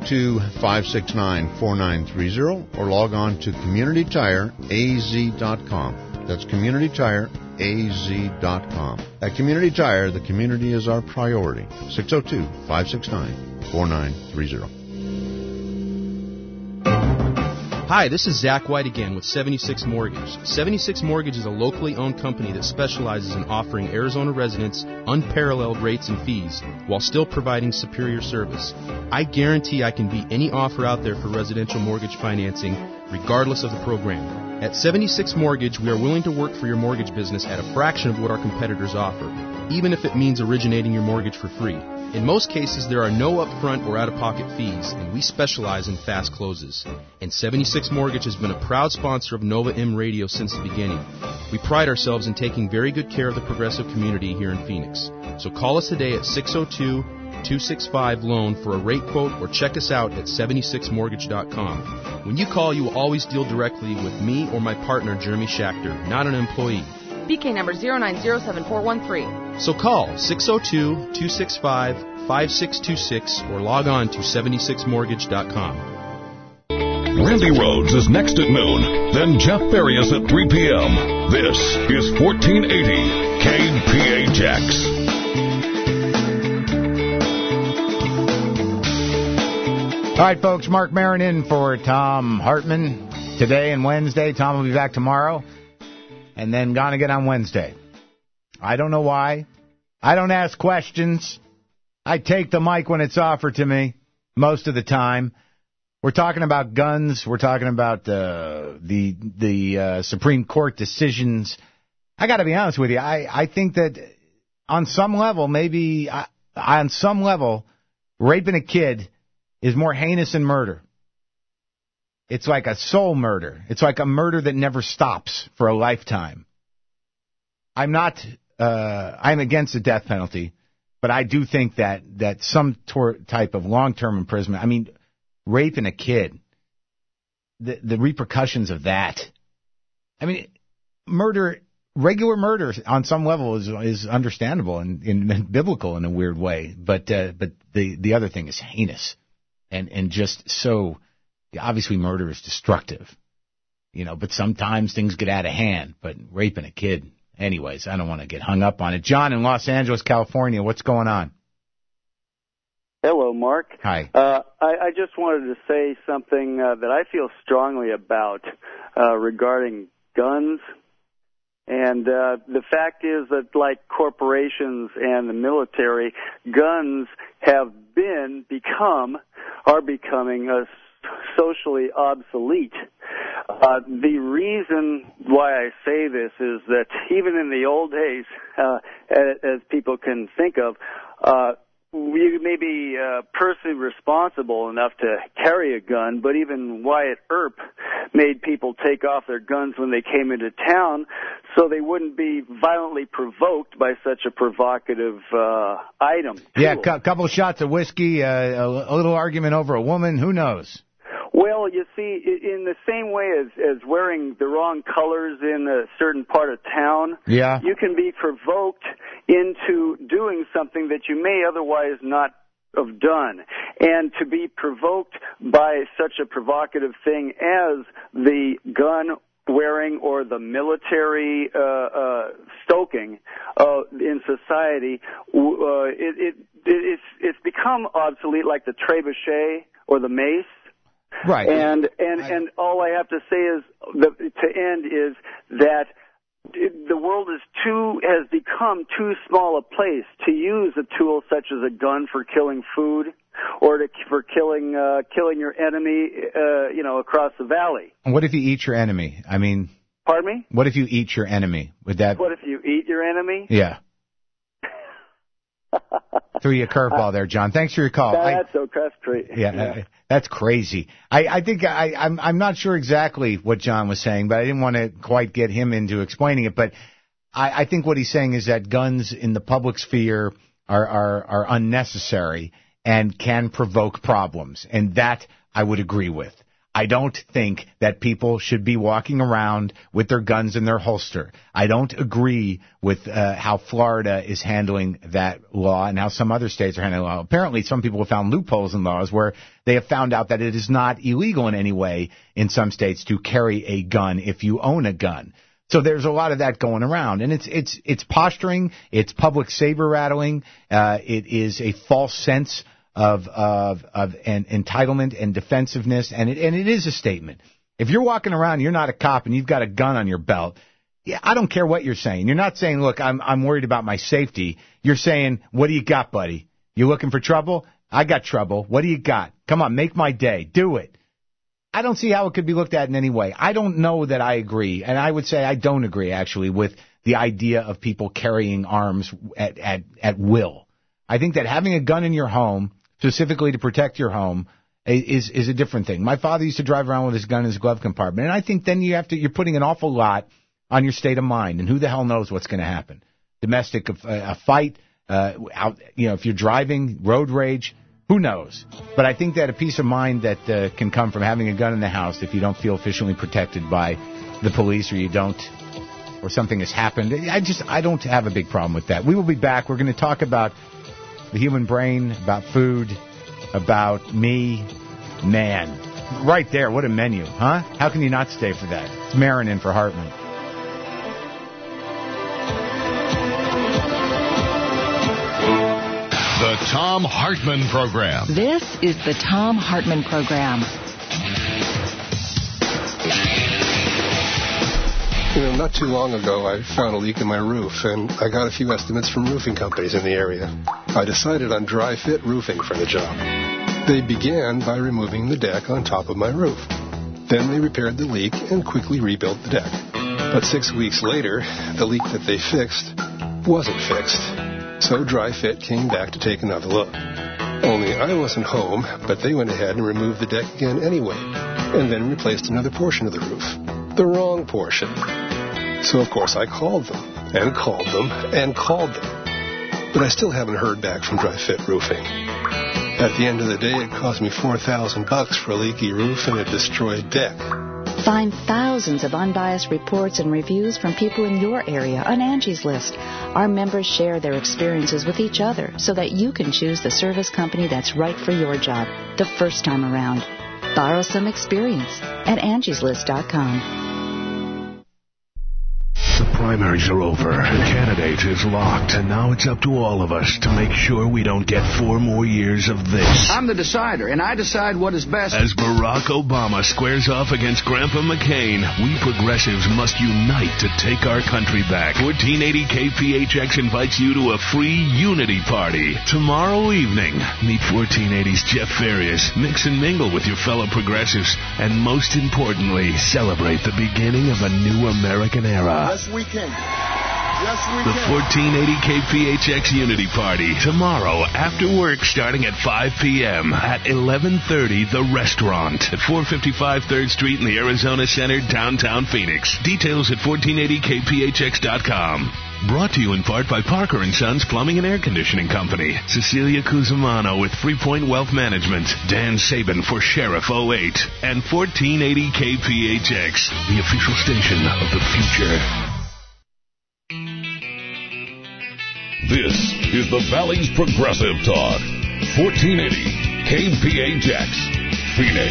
[SPEAKER 8] 602-569-4930 or log on to CommunityTireAZ.com. That's CommunityTireAZ.com. At Community Tire, the community is our priority. 602-569-4930.
[SPEAKER 10] Hi, this is Zach White again with 76 Mortgage. 76 Mortgage is a locally owned company that specializes in offering Arizona residents unparalleled rates and fees while still providing superior service. I guarantee I can beat any offer out there for residential mortgage financing, regardless of the program. At 76 Mortgage, we are willing to work for your mortgage business at a fraction of what our competitors offer, even if it means originating your mortgage for free. In most cases, there are no upfront or out-of-pocket fees, and we specialize in fast closes. And 76 Mortgage has been a proud sponsor of Nova M Radio since the beginning. We pride ourselves in taking very good care of the progressive community here in Phoenix. So call us today at 602-265-LOAN for a rate quote or check us out at 76mortgage.com. When you call, you will always deal directly with me or my partner, Jeremy Schachter, not an employee.
[SPEAKER 11] BK number 0907413.
[SPEAKER 10] So call 602-265-5626 or log on to 76mortgage.com.
[SPEAKER 14] Randy Rhodes is next at noon, then Jeff Farias at 3 p.m. This is 1480 KPHX.
[SPEAKER 16] All right, folks, Mark Maron in for Tom Hartman today and Wednesday. Tom will be back tomorrow and then gone again on Wednesday. I don't know why. I don't ask questions. I take the mic when it's offered to me most of the time. We're talking about guns. We're talking about the Supreme Court decisions. I got to be honest with you. I think that on some level, raping a kid is more heinous than murder. It's like a soul murder. It's like a murder that never stops for a lifetime. I'm against the death penalty, but I do think that some type of long-term imprisonment. I mean, raping a kid, the repercussions of that. I mean, regular murder on some level is understandable and biblical in a weird way, but the other thing is heinous and just so obviously murder is destructive, but sometimes things get out of hand. But raping a kid, anyways, I don't want to get hung up on it. John in Los Angeles, California, what's going on?
[SPEAKER 12] Hello, Mark.
[SPEAKER 16] Hi.
[SPEAKER 12] I just wanted to say something that I feel strongly about regarding guns. And the fact is that, like corporations and the military, guns are becoming socially obsolete. The reason why I say this is that even in the old days, as people can think of, you may be personally responsible enough to carry a gun, but even Wyatt Earp made people take off their guns when they came into town so they wouldn't be violently provoked by such a provocative item.
[SPEAKER 16] Yeah, a couple of shots of whiskey, a little argument over a woman, who knows?
[SPEAKER 12] Well, you see, in the same way as wearing the wrong colors in a certain part of town,
[SPEAKER 16] yeah,
[SPEAKER 12] you can be provoked into doing something that you may otherwise not have done. And to be provoked by such a provocative thing as the gun wearing or the military stoking in society, it's become obsolete, like the trebuchet or the mace.
[SPEAKER 16] Right.
[SPEAKER 12] And all I have to say is that the world has become too small a place to use a tool such as a gun for killing food or for killing your enemy, across the valley.
[SPEAKER 16] And what if you eat your enemy? I mean,
[SPEAKER 12] pardon me?
[SPEAKER 16] What if you eat your enemy? Would that?
[SPEAKER 12] What if you eat your enemy?
[SPEAKER 16] Yeah. Threw you a curveball there, John. Thanks for your call.
[SPEAKER 12] That's crazy.
[SPEAKER 16] Yeah, that's crazy. I think I'm not sure exactly what John was saying, but I didn't want to quite get him into explaining it. But I think what he's saying is that guns in the public sphere are unnecessary and can provoke problems, and that I would agree with. I don't think that people should be walking around with their guns in their holster. I don't agree with how Florida is handling that law and how some other states are handling the law. Apparently, some people have found loopholes in laws where they have found out that it is not illegal in any way in some states to carry a gun if you own a gun. So there's a lot of that going around, and it's posturing, it's public saber rattling, it is a false sense of an entitlement and defensiveness, and it is a statement. If you're walking around, you're not a cop, and you've got a gun on your belt, yeah, I don't care what you're saying. You're not saying, look, I'm worried about my safety. You're saying, what do you got, buddy? You looking for trouble? I got trouble. What do you got? Come on, make my day. Do it. I don't see how it could be looked at in any way. I don't know that I agree, and I would say I don't agree, actually, with the idea of people carrying arms at will. I think that having a gun in your home, specifically to protect your home, is a different thing. My father used to drive around with his gun in his glove compartment, and I think then you're putting an awful lot on your state of mind, and who the hell knows what's going to happen? Domestic, a fight, if you're driving, road rage, who knows? But I think that a peace of mind that can come from having a gun in the house if you don't feel efficiently protected by the police or you don't or something has happened. I don't have a big problem with that. We will be back. We're going to talk about the human brain, about food, about me. Man, right there, what a menu, huh? How can you not stay for that? It's Marin in for Hartman.
[SPEAKER 14] The Thom Hartmann Program.
[SPEAKER 9] This is the Thom Hartmann Program.
[SPEAKER 1] Not too long ago, I found a leak in my roof, and I got a few estimates from roofing companies in the area. I decided on Dry Fit Roofing for the job. They began by removing the deck on top of my roof. Then they repaired the leak and quickly rebuilt the deck. But 6 weeks later, the leak that they fixed wasn't fixed. So Dry Fit came back to take another look. Only I wasn't home, but they went ahead and removed the deck again anyway, and then replaced another portion of the roof. The wrong portion. So, of course, I called them, and called them, and called them. But I still haven't heard back from Dry Fit Roofing. At the end of the day, it cost me $4,000 for a leaky roof and a destroyed deck.
[SPEAKER 4] Find thousands of unbiased reports and reviews from people in your area on Angie's List. Our members share their experiences with each other so that you can choose the service company that's right for your job the first time around. Borrow some experience at angieslist.com.
[SPEAKER 3] The primaries are over. The candidate is locked, and now it's up to all of us to make sure we don't get 4 more years of this.
[SPEAKER 22] I'm the decider, and I decide what is best.
[SPEAKER 3] As Barack Obama squares off against Grandpa McCain, we progressives must unite to take our country back. 1480 KPHX invites you to a free unity party tomorrow evening. Meet 1480's Jeff Farias, mix and mingle with your fellow progressives, and most importantly, celebrate the beginning of a new American era.
[SPEAKER 21] Yes, we can. Yes, we
[SPEAKER 3] the
[SPEAKER 21] can.
[SPEAKER 3] 1480 KPHX Unity Party tomorrow after work starting at 5 p.m. at 1130 The Restaurant at 455 3rd Street in the Arizona Center, downtown Phoenix. Details at 1480kphx.com. Brought to you in part by Parker & Sons Plumbing and Air Conditioning Company. Cecilia Cusimano with 3 Point Wealth Management. Dan Sabin for Sheriff 08. And 1480 KPHX, the official station of the future.
[SPEAKER 14] This is the Valley's Progressive Talk. 1480 KPHX, Phoenix.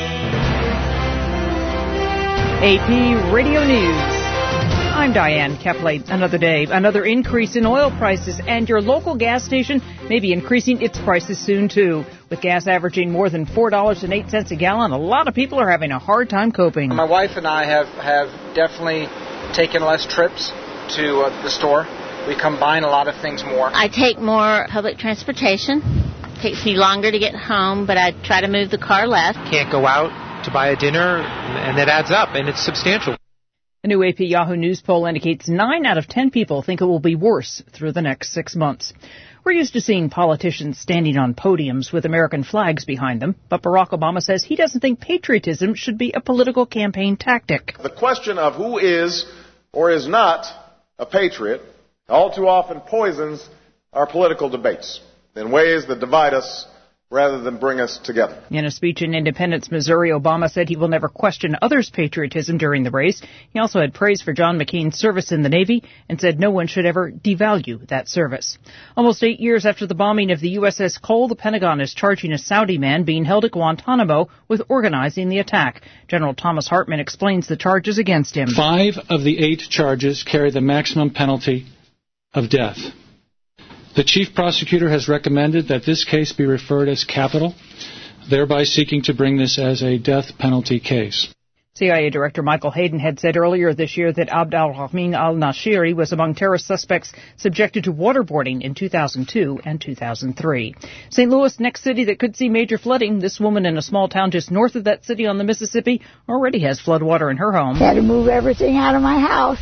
[SPEAKER 13] AP Radio News. I'm Diane Kepley. Another day, another increase in oil prices, and your local gas station may be increasing its prices soon, too. With gas averaging more than $4.08 a gallon, a lot of people are having a hard time coping.
[SPEAKER 15] My wife and I have definitely taken less trips to the store. We combine a lot of things more.
[SPEAKER 18] I take more public transportation. It takes me longer to get home, but I try to move the car less.
[SPEAKER 19] Can't go out to buy a dinner, and that adds up, and it's substantial.
[SPEAKER 13] A new AP Yahoo News poll indicates 9 out of 10 people think it will be worse through the next 6 months. We're used to seeing politicians standing on podiums with American flags behind them, but Barack Obama says he doesn't think patriotism should be a political campaign tactic.
[SPEAKER 21] The question of who is or is not a patriot all too often poisons our political debates in ways that divide us rather than bring us together.
[SPEAKER 13] In a speech in Independence, Missouri, Obama said he will never question others' patriotism during the race. He also had praise for John McCain's service in the Navy and said no one should ever devalue that service. Almost 8 years after the bombing of the USS Cole, the Pentagon is charging a Saudi man being held at Guantanamo with organizing the attack. General Thomas Hartman explains the charges against him.
[SPEAKER 24] 5 of the 8 charges carry the maximum penalty of death. The chief prosecutor has recommended that this case be referred as capital, thereby seeking to bring this as a death penalty case.
[SPEAKER 13] CIA Director Michael Hayden had said earlier this year that Abd al-Rahman al-Nashiri was among terrorist suspects subjected to waterboarding in 2002 and 2003. St. Louis, next city that could see major flooding. This woman in a small town just north of that city on the Mississippi already has floodwater in her home.
[SPEAKER 25] Had to move everything out of my house.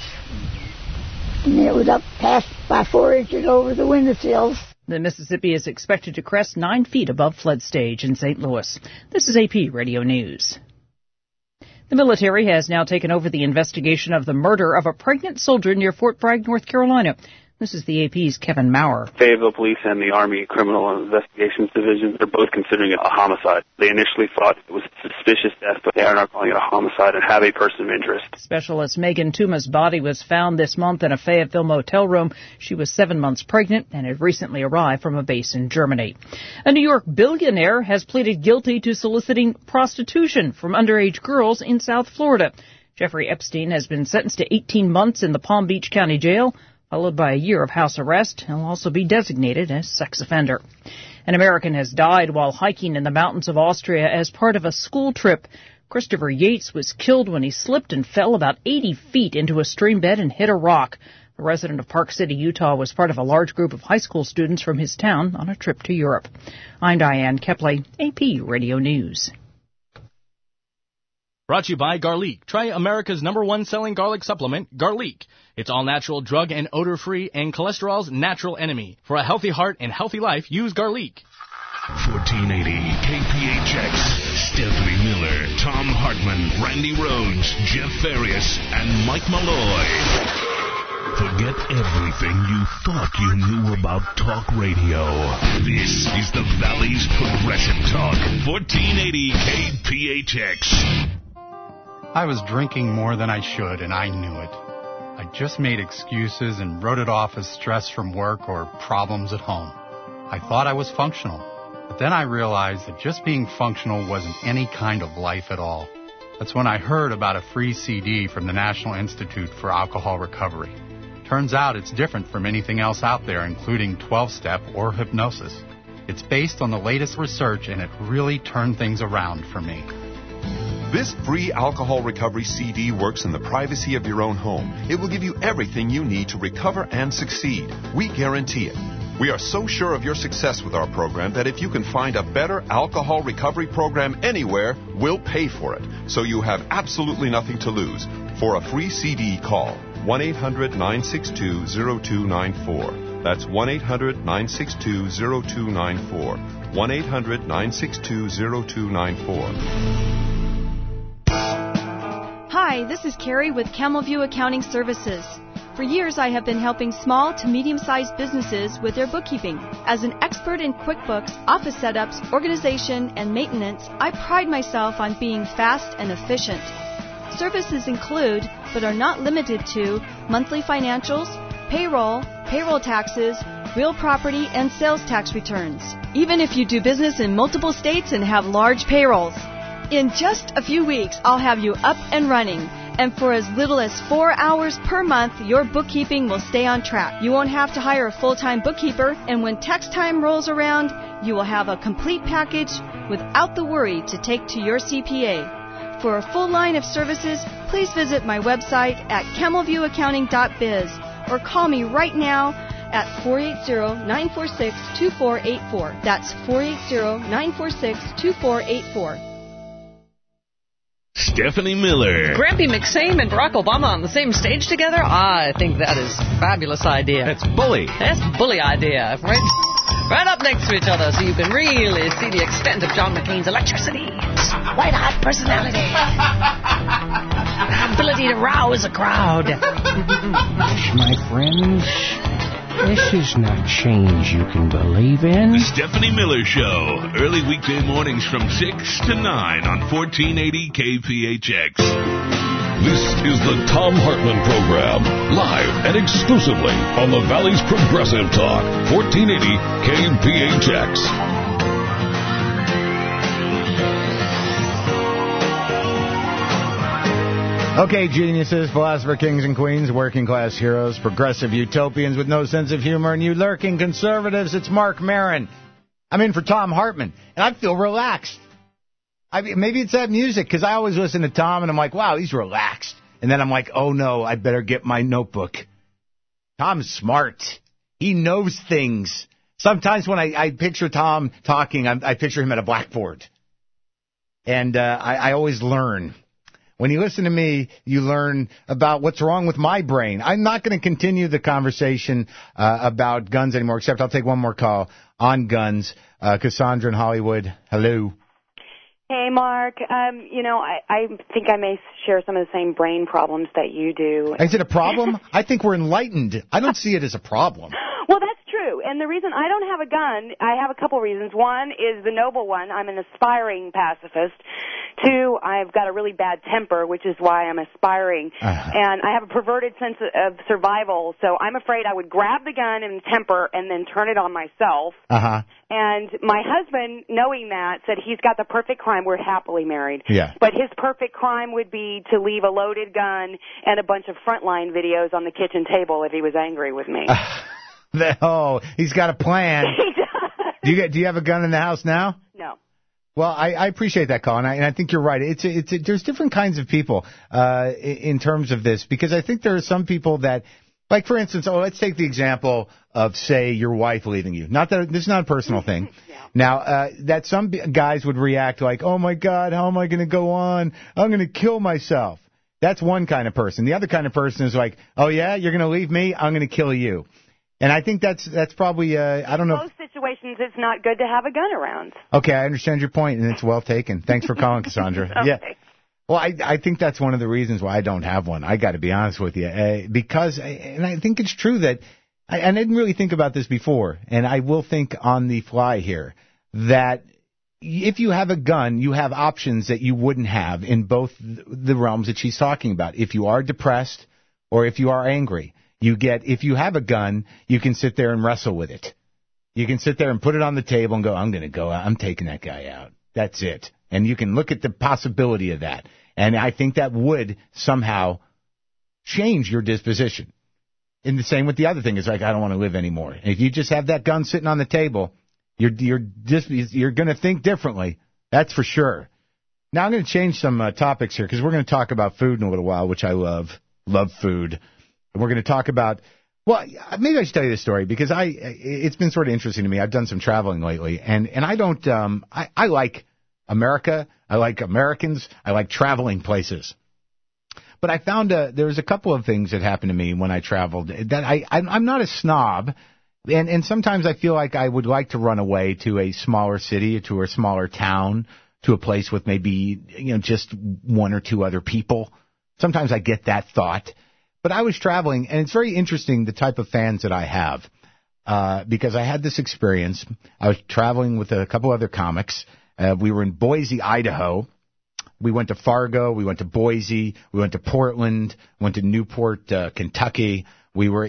[SPEAKER 25] And it was up past by 4 inches over the windowsills.
[SPEAKER 13] The Mississippi is expected to crest 9 feet above flood stage in St. Louis. This is AP Radio News. The military has now taken over the investigation of the murder of a pregnant soldier near Fort Bragg, North Carolina. This is the AP's Kevin Maurer.
[SPEAKER 2] Fayetteville Police and the Army Criminal Investigations Division are both considering it a homicide. They initially thought it was a suspicious death, but they are now calling it a homicide and have a person of interest.
[SPEAKER 13] Specialist Megan Tuma's body was found this month in a Fayetteville motel room. She was 7 months pregnant and had recently arrived from a base in Germany. A New York billionaire has pleaded guilty to soliciting prostitution from underage girls in South Florida. Jeffrey Epstein has been sentenced to 18 months in the Palm Beach County Jail, followed by a year of house arrest. He'll also be designated as sex offender. An American has died while hiking in the mountains of Austria as part of a school trip. Christopher Yates was killed when he slipped and fell about 80 feet into a stream bed and hit a rock. The resident of Park City, Utah, was part of a large group of high school students from his town on a trip to Europe. I'm Diane Kepley, AP Radio News.
[SPEAKER 5] Brought to you by Garlic. Try America's #1 selling garlic supplement, Garlic. It's all natural, drug and odor-free, and cholesterol's natural enemy. For a healthy heart and healthy life, use Garlic.
[SPEAKER 3] 1480 KPHX. Stephanie Miller, Tom Hartman, Randy Rhodes, Jeff Farias, and Mike Malloy. Forget everything you thought you knew about talk radio. This is the Valley's Progressive Talk. 1480 KPHX.
[SPEAKER 6] I was drinking more than I should, and I knew it. I just made excuses and wrote it off as stress from work or problems at home. I thought I was functional, but then I realized that just being functional wasn't any kind of life at all. That's when I heard about a free CD from the National Institute for Alcohol Recovery. Turns out it's different from anything else out there, including 12-step or hypnosis. It's based on the latest research, and it really turned things around for me.
[SPEAKER 20] This free alcohol recovery CD works in the privacy of your own home. It will give you everything you need to recover and succeed. We guarantee it. We are so sure of your success with our program that if you can find a better alcohol recovery program anywhere, we'll pay for it. So you have absolutely nothing to lose. For a free CD, call 1-800-962-0294. That's 1-800-962-0294. 1-800-962-0294.
[SPEAKER 23] Hi, this is Carrie with Camel View Accounting Services. For years, I have been helping small to medium-sized businesses with their bookkeeping. As an expert in QuickBooks, office setups, organization, and maintenance, I pride myself on being fast and efficient. Services include, but are not limited to, monthly financials, payroll, payroll taxes, real property, and sales tax returns. Even if you do business in multiple states and have large payrolls. In just a few weeks, I'll have you up and running. And for as little as 4 hours per month, your bookkeeping will stay on track. You won't have to hire a full-time bookkeeper, and when tax time rolls around, you will have a complete package without the worry to take to your CPA. For a full line of services, please visit my website at camelviewaccounting.biz or call me right now at 480-946-2484. That's 480-946-2484.
[SPEAKER 3] Stephanie Miller.
[SPEAKER 11] Grampy McSame and Barack Obama on the same stage together? I think that is a fabulous idea.
[SPEAKER 5] That's bully.
[SPEAKER 11] That's bully idea. Right up next to each other so you can really see the extent of John McCain's electricity. White hot personality. Ability to rouse a crowd.
[SPEAKER 26] My friends, this is not change you can believe in.
[SPEAKER 3] The Stephanie Miller Show. Early weekday mornings from 6 to 9 on 1480 KPHX.
[SPEAKER 14] This is the Tom Hartman Program, live and exclusively on the Valley's Progressive Talk, 1480 KPHX.
[SPEAKER 16] Okay, geniuses, philosopher kings and queens, working class heroes, progressive utopians with no sense of humor, and you lurking conservatives, it's Mark Maron. I'm in for Tom Hartman, and I feel relaxed. Maybe it's that music, because I always listen to Tom, and I'm like, wow, he's relaxed. And then I'm like, oh, no, I better get my notebook. Tom's smart. He knows things. Sometimes when I picture Tom talking, I picture him at a blackboard. And I always learn. When you listen to me, you learn about what's wrong with my brain. I'm not going to continue the conversation about guns anymore, except I'll take one more call on guns. Cassandra in Hollywood, hello.
[SPEAKER 7] Hey, Mark. I think I may share some of the same brain problems that you do.
[SPEAKER 16] Is it a problem? I think we're enlightened. I don't see it as a problem.
[SPEAKER 7] Well, that's true. And the reason I don't have a gun, I have a couple reasons. One is the noble one. I'm an aspiring pacifist. Two, I've got a really bad temper, which is why I'm aspiring. And I have a perverted sense of survival, so I'm afraid I would grab the gun and temper and then turn it on myself. And my husband, knowing that, said he's got the perfect crime. We're happily married.
[SPEAKER 16] Yeah.
[SPEAKER 7] But his perfect crime would be to leave a loaded gun and a bunch of Frontline videos on the kitchen table if he was angry with me.
[SPEAKER 16] Oh, he's got a plan.
[SPEAKER 7] He does.
[SPEAKER 16] Do you have a gun in the house now?
[SPEAKER 7] No.
[SPEAKER 16] Well, I appreciate that call, and I think you're right. There's different kinds of people in terms of this, because I think there are some people that, like, for instance, let's take the example of, say, your wife leaving you. Not that this is not a personal thing. Now, that some guys would react like, oh, my God, how am I going to go on? I'm going to kill myself. That's one kind of person. The other kind of person is like, oh, yeah, you're going to leave me? I'm going to kill you. And I think that's probably, I don't know.
[SPEAKER 7] In most situations, it's not good to have a gun around.
[SPEAKER 16] Okay, I understand your point, and it's well taken. Thanks for calling, Cassandra.
[SPEAKER 7] Okay.
[SPEAKER 16] Yeah. Well, I think that's one of the reasons why I don't have one. I got to be honest with you, because, and I think it's true that, and I didn't really think about this before, and I will think on the fly here, that if you have a gun, you have options that you wouldn't have in both the realms that she's talking about. If you are depressed or if you are angry. If you have a gun, you can sit there and wrestle with it. You can sit there and put it on the table and go, I'm taking that guy out. That's it. And you can look at the possibility of that. And I think that would somehow change your disposition. And the same with the other thing is like, I don't want to live anymore. And if you just have that gun sitting on the table, you're going to think differently. That's for sure. Now I'm going to change some topics here because we're going to talk about food in a little while, which I love. Love food. And we're going to talk about, well, maybe I should tell you this story because it's been sort of interesting to me. I've done some traveling lately, and I don't, I like America. I like Americans. I like traveling places. But I found there was a couple of things that happened to me when I traveled that I'm not a snob, and sometimes I feel like I would like to run away to a smaller city, to a smaller town, to a place with maybe, just one or two other people. Sometimes I get that thought. But I was traveling, and it's very interesting the type of fans that I have, because I had this experience. I was traveling with a couple other comics. We were in Boise, Idaho. We went to Fargo. We went to Boise. We went to Portland. Went to Newport, Kentucky. We were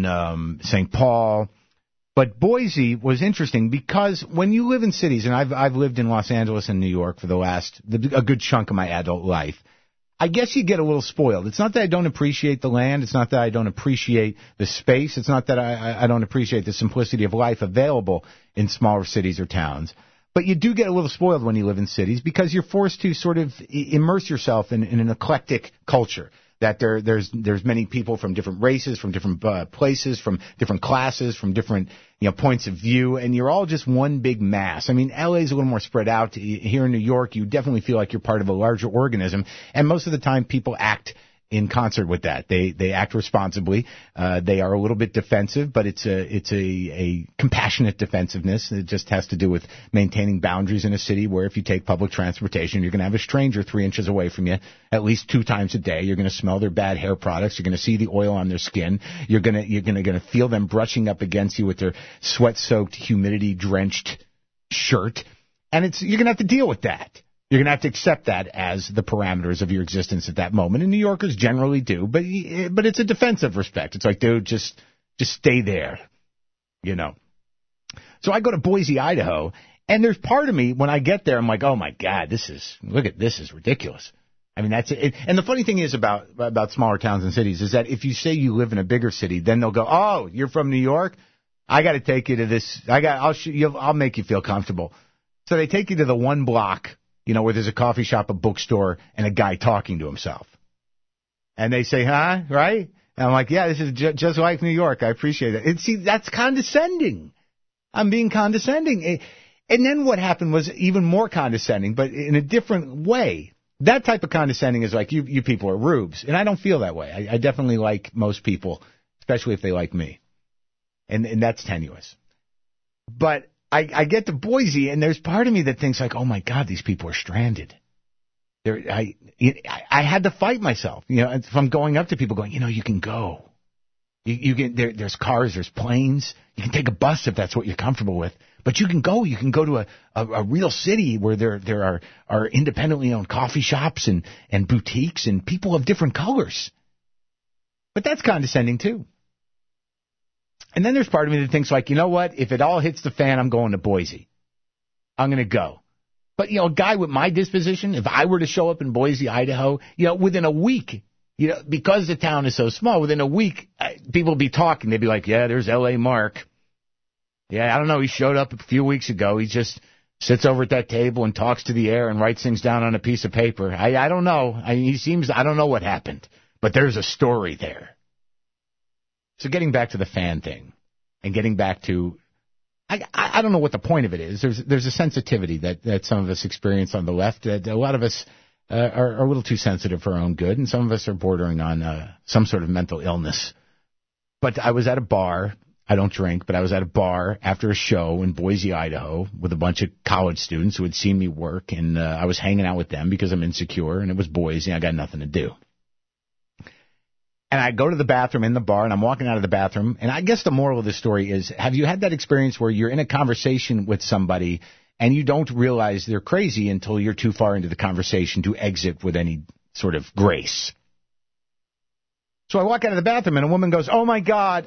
[SPEAKER 16] in St. Paul. But Boise was interesting because when you live in cities, and I've lived in Los Angeles and New York for a good chunk of my adult life, I guess you get a little spoiled. It's not that I don't appreciate the land. It's not that I don't appreciate the space. It's not that I don't appreciate the simplicity of life available in smaller cities or towns. But you do get a little spoiled when you live in cities because you're forced to sort of immerse yourself in an eclectic culture. That there's many people from different races, from different places, from different classes, from different points of view, and you're all just one big mass. I mean, LA's a little more spread out. Here in New York, you definitely feel like you're part of a larger organism, and most of the time people act in concert with that. They act responsibly. They are a little bit defensive, but it's a compassionate defensiveness. It just has to do with maintaining boundaries in a city where if you take public transportation, you're going to have a stranger 3 inches away from you at least 2 times a day. You're going to smell their bad hair products. You're going to see the oil on their skin. You're going to feel them brushing up against you with their sweat-soaked, humidity-drenched shirt, and you're going to have to deal with that. You're going to have to accept that as the parameters of your existence at that moment. And New Yorkers generally do, but it's a defensive respect. It's like, dude, just stay there, So I go to Boise, Idaho, and there's part of me when I get there, I'm like, oh my God, this is ridiculous. I mean, that's it. And the funny thing is about smaller towns and cities is that if you say you live in a bigger city, then they'll go, oh, you're from New York? I got to take you to this. I'll make you feel comfortable. So they take you to the one block, where there's a coffee shop, a bookstore, and a guy talking to himself. And they say, huh, right? And I'm like, yeah, this is just like New York. I appreciate it. And see, that's condescending. I'm being condescending. And then what happened was even more condescending, but in a different way. That type of condescending is like, you people are rubes. And I don't feel that way. I definitely like most people, especially if they like me. And that's tenuous. But I get to Boise, and there's part of me that thinks like, oh my God, these people are stranded. I had to fight myself, from going up to people going, you can go. You can, there's cars, there's planes. You can take a bus if that's what you're comfortable with. But you can go. You can go to a real city where there are independently owned coffee shops and boutiques and people of different colors. But that's condescending too. And then there's part of me that thinks like, you know what? If it all hits the fan, I'm going to Boise. I'm going to go. But, a guy with my disposition, if I were to show up in Boise, Idaho, within a week, because the town is so small, within a week, people will be talking. They'd be like, yeah, there's L.A. Mark. Yeah, I don't know. He showed up a few weeks ago. He just sits over at that table and talks to the air and writes things down on a piece of paper. I don't know. I don't know what happened, but there's a story there. So getting back to the fan thing and getting back to, I don't know what the point of it is. There's a sensitivity that some of us experience on the left. That a lot of us are a little too sensitive for our own good, and some of us are bordering on some sort of mental illness. But I was at a bar. I don't drink, but I was at a bar after a show in Boise, Idaho, with a bunch of college students who had seen me work, and I was hanging out with them because I'm insecure, and it was Boise, and I got nothing to do. And I go to the bathroom in the bar, and I'm walking out of the bathroom, and I guess the moral of the story is, have you had that experience where you're in a conversation with somebody, and you don't realize they're crazy until you're too far into the conversation to exit with any sort of grace? So I walk out of the bathroom, and a woman goes, oh, my God,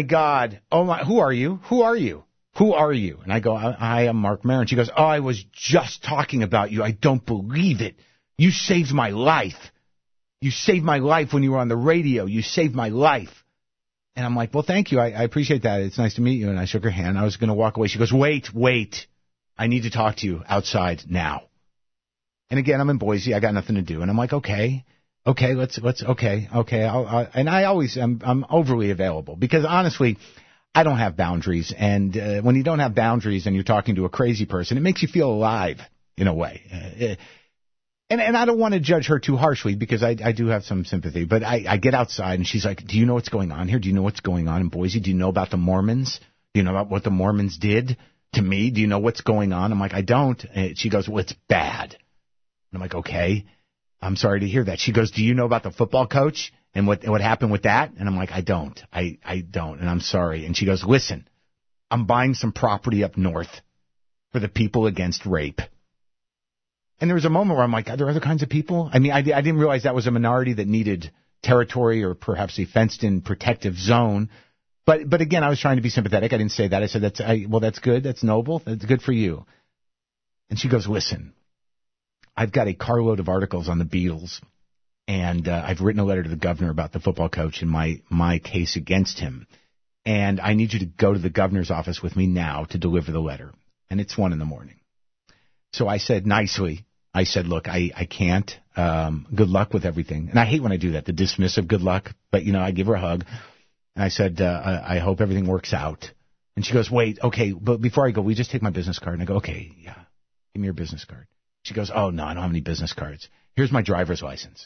[SPEAKER 16] who are you? And I go, I am Mark Maron. She goes, oh, I was just talking about you. I don't believe it. You saved my life. You saved my life when you were on the radio. You saved my life. And I'm like, well, thank you. I appreciate that. It's nice to meet you. And I shook her hand. I was going to walk away. She goes, wait. I need to talk to you outside now. And again, I'm in Boise. I got nothing to do. And I'm like, okay, let's, okay. And I always, I'm overly available because honestly, I don't have boundaries. And when you don't have boundaries and you're talking to a crazy person, it makes you feel alive in a way. And I don't want to judge her too harshly because I do have some sympathy. But I get outside and she's like, do you know what's going on here? Do you know what's going on in Boise? Do you know about the Mormons? Do you know about what the Mormons did to me? Do you know what's going on? I'm like, I don't. And she goes, well, it's bad. And I'm like, okay. I'm sorry to hear that. She goes, do you know about the football coach and what happened with that? And I'm like, I don't. I don't. And I'm sorry. And she goes, listen, I'm buying some property up north for the people against rape. And there was a moment where I'm like, are there other kinds of people? I mean, I didn't realize that was a minority that needed territory or perhaps a fenced-in protective zone. But again, I was trying to be sympathetic. I didn't say that. I said, that's good. That's noble. That's good for you. And she goes, listen, I've got a carload of articles on the Beatles, and I've written a letter to the governor about the football coach and my case against him. And I need you to go to the governor's office with me now to deliver the letter. And it's 1 a.m. So I said nicely, look, I can't. Good luck with everything. And I hate when I do that, the dismissive good luck. But, I give her a hug. And I said, I hope everything works out. And she goes, wait, okay, but before I go, will you just take my business card? And I go, okay, yeah, give me your business card. She goes, oh, no, I don't have any business cards. Here's my driver's license.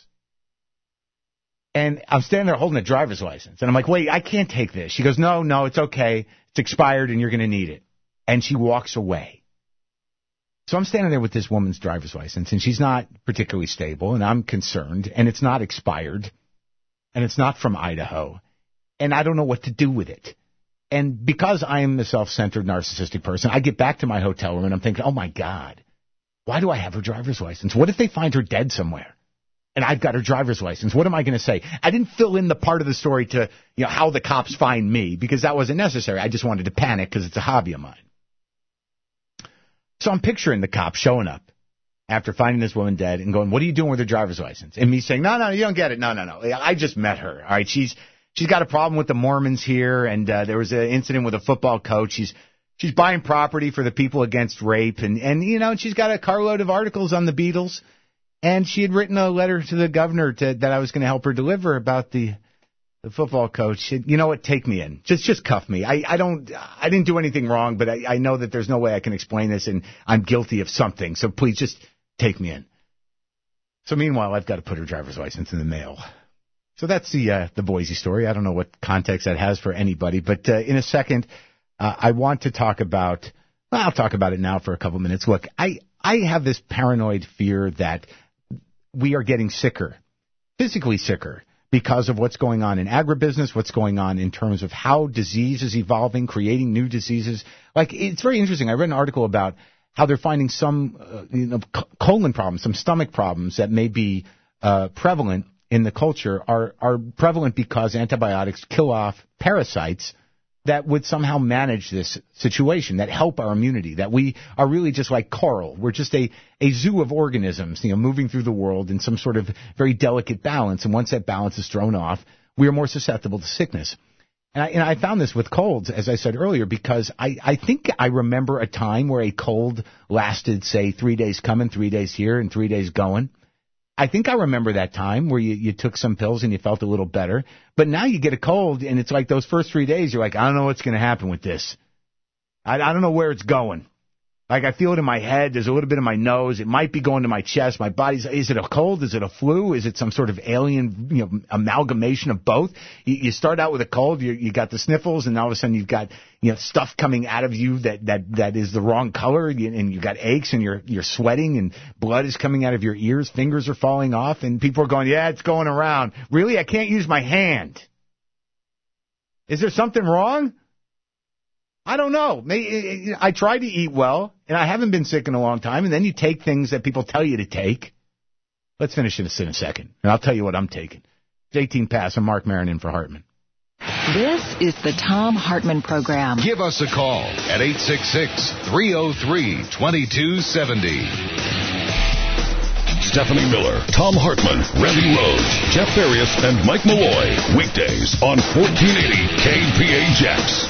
[SPEAKER 16] And I'm standing there holding a driver's license. And I'm like, wait, I can't take this. She goes, no, it's okay. It's expired and you're going to need it. And she walks away. So I'm standing there with this woman's driver's license, and she's not particularly stable, and I'm concerned, and it's not expired, and it's not from Idaho, and I don't know what to do with it. And because I am a self-centered, narcissistic person, I get back to my hotel room, and I'm thinking, oh, my God, why do I have her driver's license? What if they find her dead somewhere, and I've got her driver's license? What am I going to say? I didn't fill in the part of the story to, how the cops find me, because that wasn't necessary. I just wanted to panic because it's a hobby of mine. So I'm picturing the cop showing up after finding this woman dead and going, what are you doing with her driver's license? And me saying, no, you don't get it. No. I just met her. All right. She's got a problem with the Mormons here. And there was an incident with a football coach. She's buying property for the people against rape. And she's got a carload of articles on the Beatles. And she had written a letter to the governor that I was going to help her deliver about the football coach. You know what? Take me in. Just cuff me. I didn't do anything wrong, but I know that there's no way I can explain this, and I'm guilty of something. So please just take me in. So meanwhile, I've got to put her driver's license in the mail. So that's the Boise story. I don't know what context that has for anybody, but in a second, I want to talk about Well, I'll talk about it now for a couple minutes. Look, I have this paranoid fear that we are getting sicker, physically sicker, because of what's going on in agribusiness, what's going on in terms of how disease is evolving, creating new diseases. Like, it's very interesting. I read an article about how they're finding some colon problems, some stomach problems that may be prevalent in the culture are prevalent because antibiotics kill off parasites that would somehow manage this situation, that help our immunity, that we are really just like coral. We're just a zoo of organisms, moving through the world in some sort of very delicate balance. And once that balance is thrown off, we are more susceptible to sickness. And I found this with colds, as I said earlier, because I think I remember a time where a cold lasted, say, 3 days coming, 3 days here, and 3 days going. I think I remember that time where you took some pills and you felt a little better. But now you get a cold, and it's like those first 3 days, you're like, I don't know what's going to happen with this. I don't know where it's going. Like, I feel it in my head. There's a little bit in my nose. It might be going to my chest. My body's, is it a cold? Is it a flu? Is it some sort of alien, amalgamation of both? You start out with a cold, you got the sniffles, and all of a sudden you've got, stuff coming out of you that is the wrong color, and you've got aches, and you're sweating, and blood is coming out of your ears, fingers are falling off, and people are going, yeah, it's going around. Really? I can't use my hand. Is there something wrong? I don't know. I try to eat well, and I haven't been sick in a long time, and then you take things that people tell you to take. Let's finish this in a second, and I'll tell you what I'm taking. It's 18 past. I'm Mark Maron in for Hartman.
[SPEAKER 1] This is the Thom Hartman Program.
[SPEAKER 14] Give us a call at 866-303-2270. Stephanie Miller, Thom Hartman, Randy Rhodes, Jeff Farias, and Mike Malloy. Weekdays on 1480 KPHX.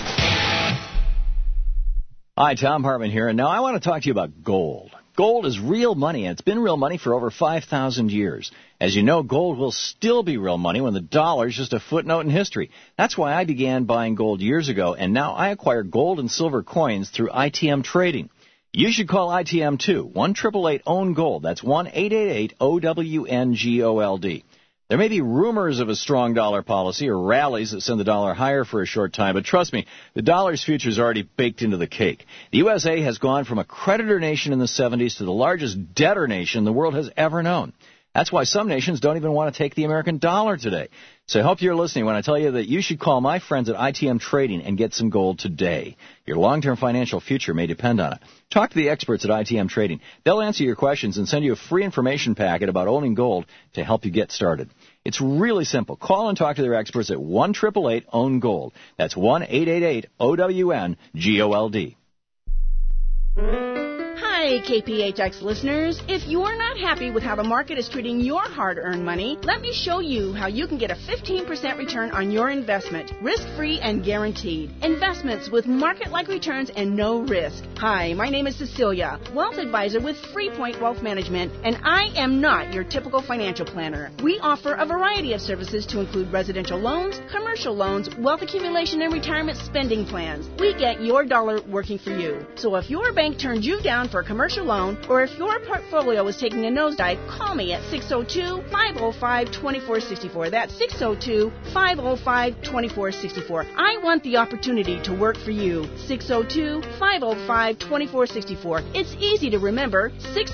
[SPEAKER 8] Hi, Thom Hartman here, and now I want to talk to you about gold. Gold is real money, and it's been real money for over 5,000 years. As you know, gold will still be real money when the dollar is just a footnote in history. That's why I began buying gold years ago, and now I acquire gold and silver coins through ITM Trading. You should call ITM too. 1-888-OWN-GOLD. That's 1-888-OWN-GOLD. There may be rumors of a strong dollar policy or rallies that send the dollar higher for a short time, but trust me, the dollar's future is already baked into the cake. The USA has gone from a creditor nation in the 70s to the largest debtor nation the world has ever known. That's why some nations don't even want to take the American dollar today. So I hope you're listening when I tell you that you should call my friends at ITM Trading and get some gold today. Your long-term financial future may depend on it. Talk to the experts at ITM Trading. They'll answer your questions and send you a free information packet about owning gold to help you get started. It's really simple. Call and talk to their experts at 1-888-OWN-GOLD. That's 1-888-OWN-GOLD.
[SPEAKER 9] Hi, KPHX listeners. If you're not happy with how the market is treating your hard-earned money, let me show you how you can get a 15% return on your investment, risk-free and guaranteed. Investments with market-like returns and no risk. Hi, my name is Cecilia, wealth advisor with Freepoint Wealth Management, and I am not your typical financial planner. We offer a variety of services to include residential loans, commercial loans, wealth accumulation, and retirement spending plans. We get your dollar working for you. So if your bank turned you down for a commercial loan, or if your portfolio is taking a nosedive, call me at 602-505-2464. That's 602-505-2464. I want the opportunity to work for you. 602-505-2464. It's easy to remember,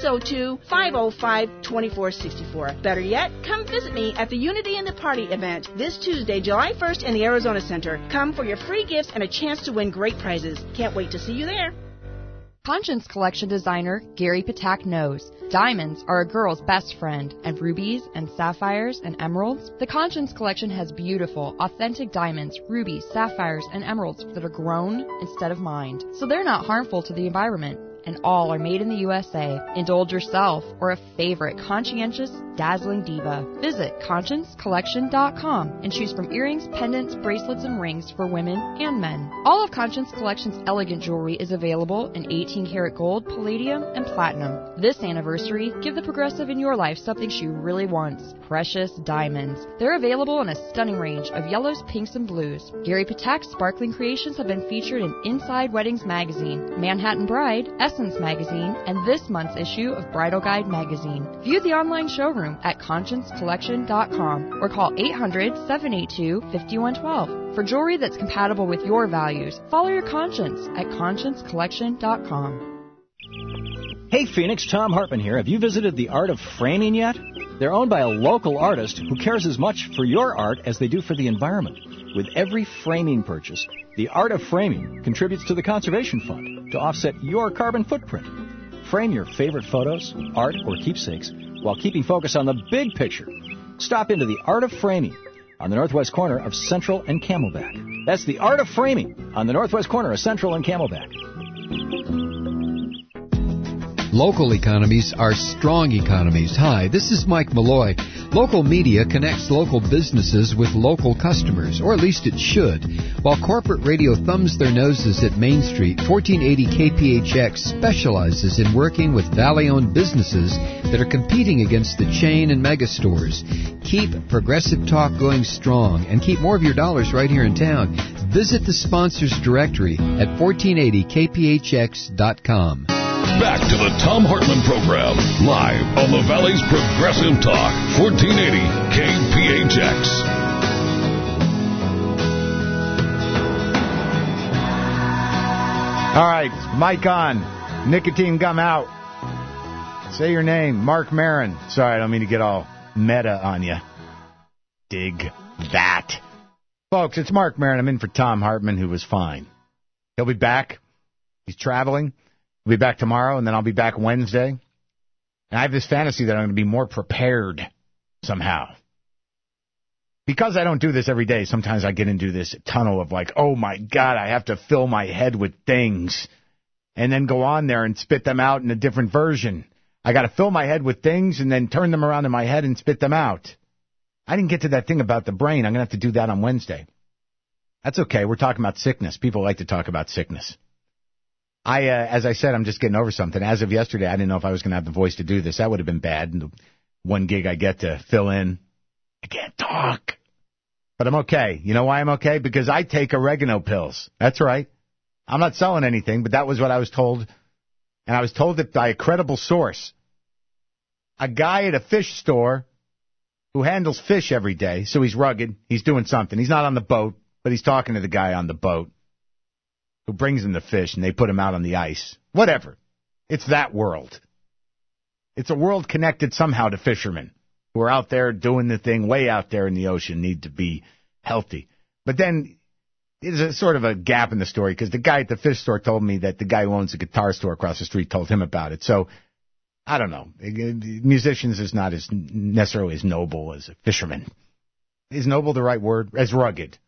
[SPEAKER 9] 602-505-2464. Better yet, come visit me at the Unity in the Party event this Tuesday, July 1st in the Arizona Center. Come for your free gifts and a chance to win great prizes. Can't wait to see you there.
[SPEAKER 10] Conscience Collection designer Gary Patak knows diamonds are a girl's best friend, and rubies and sapphires and emeralds. The Conscience Collection has beautiful, authentic diamonds, rubies, sapphires, and emeralds that are grown instead of mined, so they're not harmful to the environment. And all are made in the USA. Indulge yourself or a favorite conscientious, dazzling diva. Visit ConscienceCollection.com and choose from earrings, pendants, bracelets, and rings for women and men. All of Conscience Collection's elegant jewelry is available in 18-karat gold, palladium, and platinum. This anniversary, give the progressive in your life something she really wants: precious diamonds. They're available in a stunning range of yellows, pinks, and blues. Gary Patak's sparkling creations have been featured in Inside Weddings magazine, Manhattan Bride, Essence magazine and this month's issue of Bridal Guide magazine. View the online showroom at consciencecollection.com or call 800-782-5112. For jewelry that's compatible with your values, follow your conscience at consciencecollection.com.
[SPEAKER 8] Hey Phoenix, Tom Hartman here. Have you visited the Art of Framing yet? They're owned by a local artist who cares as much for your art as they do for the environment. With every framing purchase, the Art of Framing contributes to the Conservation Fund to offset your carbon footprint. Frame your favorite photos, art, or keepsakes while keeping focus on the big picture. Stop into the Art of Framing on the northwest corner of Central and Camelback. That's the Art of Framing on the northwest corner of Central and Camelback.
[SPEAKER 4] Local economies are strong economies. Hi, this is Mike Malloy. Local media connects local businesses with local customers, or at least it should. While corporate radio thumbs their noses at Main Street, 1480 KPHX specializes in working with Valley-owned businesses that are competing against the chain and mega stores. Keep Progressive Talk going strong and keep more of your dollars right here in town. Visit the sponsors directory at 1480kphx.com.
[SPEAKER 14] Back to the Tom Hartman Program, live on the Valley's Progressive Talk, 1480 KPHX.
[SPEAKER 16] All right, mic on. Nicotine gum out. Say your name, Mark Maron. Sorry, I don't mean to get all meta on you. Dig that. Folks, it's Mark Maron. I'm in for Tom Hartman, who was fine. He'll be back. He's traveling. We'll be back tomorrow, and then I'll be back Wednesday. And I have this fantasy that I'm going to be more prepared somehow. Because I don't do this every day, sometimes I get into this tunnel of like, oh, my God, I have to fill my head with things and then go on there and spit them out in a different version. I got to fill my head with things and then turn them around in my head and spit them out. I didn't get to that thing about the brain. I'm going to have to do that on Wednesday. That's okay. We're talking about sickness. People like to talk about sickness. As I said, I'm just getting over something. As of yesterday, I didn't know if I was going to have the voice to do this. That would have been bad. And the one gig I get to fill in, I can't talk. But I'm okay. You know why I'm okay? Because I take oregano pills. That's right. I'm not selling anything, but that was what I was told. And I was told that by a credible source. A guy at a fish store who handles fish every day, so he's rugged. He's doing something. He's not on the boat, but he's talking to the guy on the boat who brings him the fish, and they put him out on the ice. Whatever. It's that world. It's a world connected somehow to fishermen who are out there doing the thing way out there in the ocean, need to be healthy. But then there's a sort of a gap in the story, because the guy at the fish store told me that the guy who owns the guitar store across the street told him about it. So, I don't know. Musicians is not as necessarily as noble as a fisherman. Is noble the right word? As rugged.